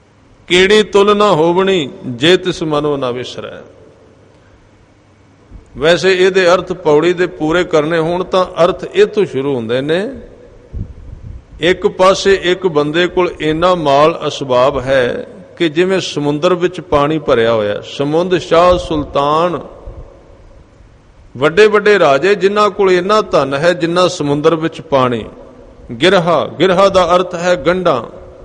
ਕੀੜੀ ਤੁਲ ਨਾ ਹੋਵਣੀ ਜੇ ਤਿਸ ਮਨੋ ਨਾ ਵਿਸਰੈ। ਵੈਸੇ ਇਹਦੇ ਅਰਥ ਪੌੜੀ ਦੇ ਪੂਰੇ ਕਰਨੇ ਹੋਣ ਤਾਂ ਅਰਥ ਇੱਥੋਂ ਸ਼ੁਰੂ ਹੁੰਦੇ ਨੇ। ਇੱਕ ਪਾਸੇ ਇੱਕ ਬੰਦੇ ਕੋਲ ਇੰਨਾ ਮਾਲ ਅਸਬਾਬ ਹੈ ਕਿ ਜਿਵੇਂ ਸਮੁੰਦਰ ਵਿੱਚ ਪਾਣੀ ਭਰਿਆ ਹੋਇਆ। ਸਮੁੰਦ ਸ਼ਾਹ ਸੁਲਤਾਨ ਵੱਡੇ ਵੱਡੇ ਰਾਜੇ ਜਿਨ੍ਹਾਂ ਕੋਲ ਇੰਨਾ ਧਨ ਹੈ ਜਿੰਨਾ ਸਮੁੰਦਰ ਵਿੱਚ ਪਾਣੀ। ਗਿਰਹਾ ਦਾ ਅਰਥ ਹੈ ਗੰਢਾਂ,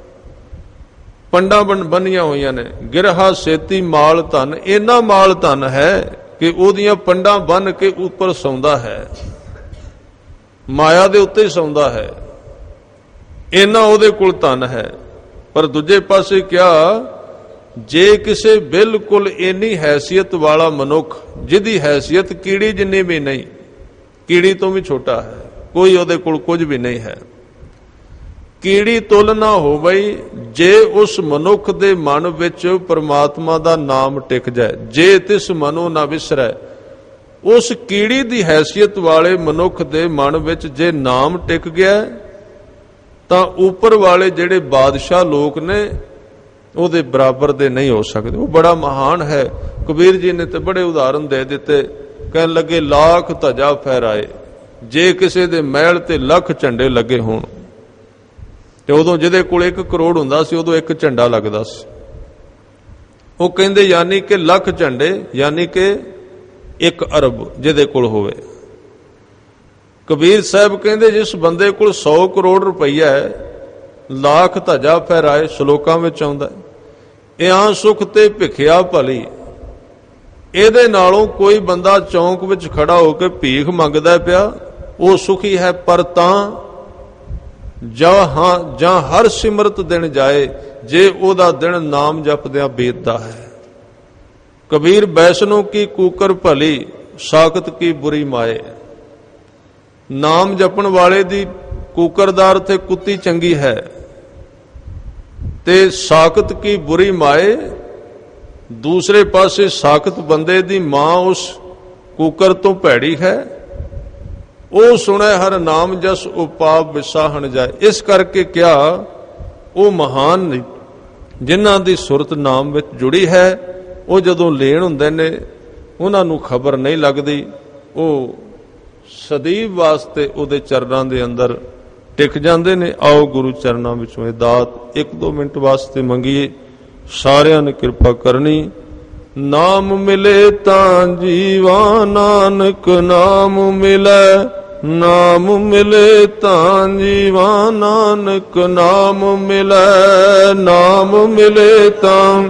ਪੰਡਾਂ ਬੰਨੀਆਂ ਹੋਈਆਂ ਨੇ। ਗਿਰਹਾ ਸੇਤੀ ਮਾਲ ਧਨ, ਇੰਨਾ ਮਾਲ ਧਨ ਹੈ ਕਿ ਉਹਦੀਆਂ ਪੰਡਾਂ ਬੰਨ ਕੇ ਉੱਪਰ ਸੌਂਦਾ ਹੈ, ਮਾਇਆ ਦੇ ਉੱਤੇ ਹੀ ਸੌਂਦਾ ਹੈ, ਇੰਨਾ ਉਹਦੇ ਕੋਲ ਧਨ ਹੈ। ਪਰ ਦੂਜੇ ਪਾਸੇ ਕਿਹਾ, ਜੇ ਕਿਸੇ ਬਿਲਕੁਲ ਇੰਨੀ ਹੈਸੀਅਤ ਵਾਲਾ ਮਨੁੱਖ ਜਿਹਦੀ ਹੈਸੀਅਤ ਕੀੜੀ ਜਿੰਨੀ ਵੀ ਨਹੀਂ, ਕੀੜੀ ਤੋਂ ਵੀ ਛੋਟਾ ਹੈ, ਕੋਈ ਉਹਦੇ ਕੋਲ ਕੁਝ ਵੀ ਨਹੀਂ ਹੈ, ਕੀੜੀ ਤੁਲ ਨਾ ਹੋਵਈ, ਜੇ ਉਸ ਮਨੁੱਖ ਦੇ ਮਨ ਵਿੱਚ ਪਰਮਾਤਮਾ ਦਾ ਨਾਮ ਟਿਕ ਜਾਏ, ਜੇ ਤਿਸ ਮਨੋ ਨਾ ਵਿਸਰੈ, ਉਸ ਕੀੜੀ ਦੀ ਹੈਸੀਅਤ ਵਾਲੇ ਮਨੁੱਖ ਦੇ ਮਨ ਵਿੱਚ ਜੇ ਨਾਮ ਟਿਕ ਗਿਆ ਤਾਂ ਉੱਪਰ ਵਾਲੇ ਜਿਹੜੇ ਬਾਦਸ਼ਾਹ ਲੋਕ ਨੇ ਉਹਦੇ ਬਰਾਬਰ ਦੇ ਨਹੀਂ ਹੋ ਸਕਦੇ। ਉਹ ਬੜਾ ਮਹਾਨ ਹੈ। ਕਬੀਰ ਜੀ ਨੇ ਤੇ ਬੜੇ ਉਦਾਹਰਨ ਦੇ ਦਿੱਤੇ। ਕਹਿਣ ਲੱਗੇ, ਲੱਖ ਧਜਾ ਫਹਿਰਾਏ, ਜੇ ਕਿਸੇ ਦੇ ਮਹਿਲ ਤੇ ਲੱਖ ਝੰਡੇ ਲੱਗੇ ਹੋਣ। ਤੇ ਉਦੋਂ ਜਿਹਦੇ ਕੋਲ 1 ਕਰੋੜ ਹੁੰਦਾ ਸੀ ਉਦੋਂ 1 ਝੰਡਾ ਲੱਗਦਾ ਸੀ। ਉਹ ਕਹਿੰਦੇ ਯਾਨੀ ਕਿ ਲੱਖ ਝੰਡੇ, ਯਾਨੀ ਕਿ 1 ਅਰਬ ਜਿਹਦੇ ਕੋਲ ਹੋਵੇ। ਕਬੀਰ ਸਾਹਿਬ ਕਹਿੰਦੇ ਜਿਸ ਬੰਦੇ ਕੋਲ 100 ਕਰੋੜ ਰੁਪਈਆ ਹੈ, ਲੱਖ ਧਜਾ ਫਹਿਰਾਏ, ਸ਼ਲੋਕਾਂ ਵਿੱਚ ਆਉਂਦਾ, ਇਆਂ ਸੁਖ ਤੇ ਭਿਖਿਆ ਭਲੀ। ਇਹਦੇ ਨਾਲੋਂ ਕੋਈ ਬੰਦਾ ਚੌਂਕ ਵਿੱਚ ਖੜਾ ਹੋ ਕੇ ਭੀਖ ਮੰਗਦਾ ਪਿਆ, ਉਹ ਸੁਖੀ ਹੈ। ਪਰ ਤਾਂ ਜਾਂ ਹਰ ਸਿਮਰਤ ਦਿਨ ਜਾਏ, ਜੇ ਉਹਦਾ ਦਿਨ ਨਾਮ ਜਪਦਿਆਂ ਬੀਤਦਾ ਹੈ। ਕਬੀਰ ਬੈਸਨੋਂ ਕੀ ਕੂਕਰ ਭਲੀ, ਸਾਖਤ ਕੀ ਬੁਰੀ ਮਾਏ। ਨਾਮ ਜਪਣ ਵਾਲੇ ਦੀ ਕੂਕਰ ਦਾ ਅਰਥ ਕੁੱਤੀ ਚੰਗੀ ਹੈ, ਤੇ ਸਾਖਤ ਕੀ ਬੁਰੀ ਮਾਏ। ਦੂਸਰੇ ਪਾਸੇ ਸਾਖਤ ਬੰਦੇ ਦੀ ਮਾਂ ਉਸ ਕੂਕਰ ਤੋਂ ਭੈੜੀ ਹੈ। ਉਹ ਸੁਣੈ ਹਰ ਨਾਮ ਜਸ ਉਪਾਪ ਵਿਸਾਹਣ ਜਾਏ। ਇਸ ਕਰਕੇ ਕਿਹਾ, ਉਹ ਮਹਾਨ ਨੇ ਜਿਨ੍ਹਾਂ ਦੀ ਸੁਰਤ ਨਾਮ ਵਿੱਚ ਜੁੜੀ ਹੈ, ਉਹ ਜਦੋਂ ਲੈਣ ਹੁੰਦੇ ਨੇ ਉਹਨਾਂ ਨੂੰ ਖਬਰ ਨਹੀਂ ਲੱਗਦੀ, ਉਹ ਸਦੀਵ ਵਾਸਤੇ ਉਹਦੇ ਚਰਨਾਂ ਦੇ ਅੰਦਰ ਟਿਕ ਜਾਂਦੇ ਨੇ। ਆਓ ਗੁਰੂ ਚਰਨਾਂ ਵਿੱਚੋਂ ਇਹ ਦਾਤ 1-2 ਮਿੰਟ ਵਾਸਤੇ ਮੰਗੀਏ। ਸਾਰਿਆਂ ਨੇ ਕਿਰਪਾ ਕਰਨੀ। ਨਾਮ ਮਿਲੇ ਤਾਂ ਜੀਵਾ ਨਾਨਕ, ਨਾਮ ਮਿਲੇ, ਨਾਮ ਮਿਲੇ ਤਾਂ ਜੀਵਾ ਨਾਨਕ, ਨਾਮ ਮਿਲੇ, ਨਾਮ ਮਿਲੇ ਤਾਂ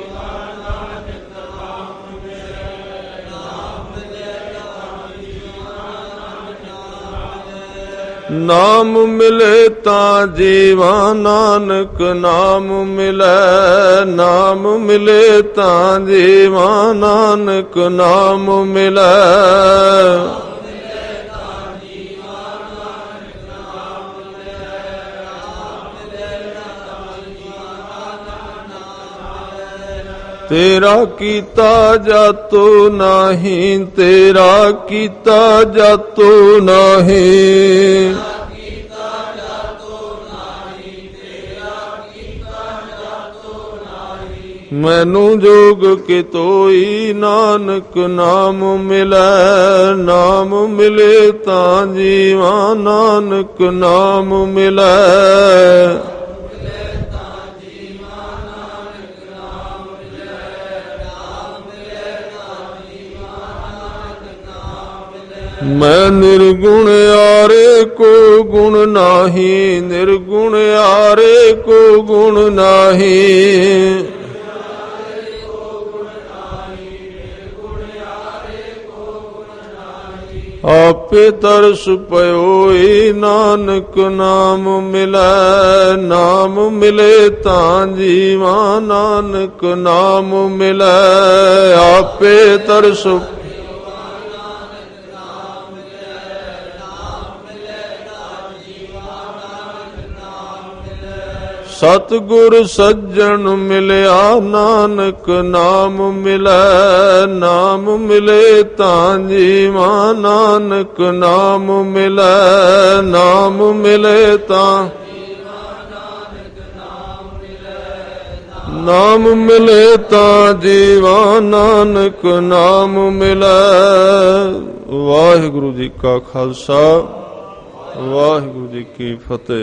ਨਾਮ ਮਿਲੇ ਤਾਂ ਜੀਵਾ ਨਾਨਕ, ਨਾਮ ਮਿਲੇ, ਨਾਮ ਮਿਲੇ ਤਾਂ ਜੀਵਾ ਨਾਨਕ, ਨਾਮ ਮਿਲੇ। ਤੇਰਾ ਕੀਤਾ ਜਾਤੋ ਨਹੀਂ, ਤੇਰਾ ਕੀਤਾ ਜਾਤੋ ਨਹੀਂ, ਮੈਨੂੰ ਜੋਗ ਕਿਤੋਈ ਨਾਨਕ, ਨਾਮ ਮਿਲੈ, ਨਾਮ ਮਿਲੇ ਤਾਂ ਜੀਵਾ ਨਾਨਕ, ਨਾਮ ਮਿਲੈ। मैं निर्गुण आरे को गुण नाही, निर्गुण आरे को गुण नाही, आपे तरस पयोई नानक, नाम मिलै, नाम मिले तां जीवा नानक, नाम मिलै, आपे तरस सतगुर सज्जन मिलया नानक, नाम मिलै, नाम मिले तां जीवा नानक, नाम मिलै, नाम मिले तां ਨਾਮ ਮਿਲੇ ਤਾਂ ਜੀਵਾ ਨਾਨਕ ਨਾਮ ਮਿਲੈ। ਵਾਹਿਗੁਰੂ ਜੀ ਕਾ ਖਾਲਸਾ ਵਾਹਿਗੁਰੂ ਜੀ ਕੀ ਫਤਿਹ।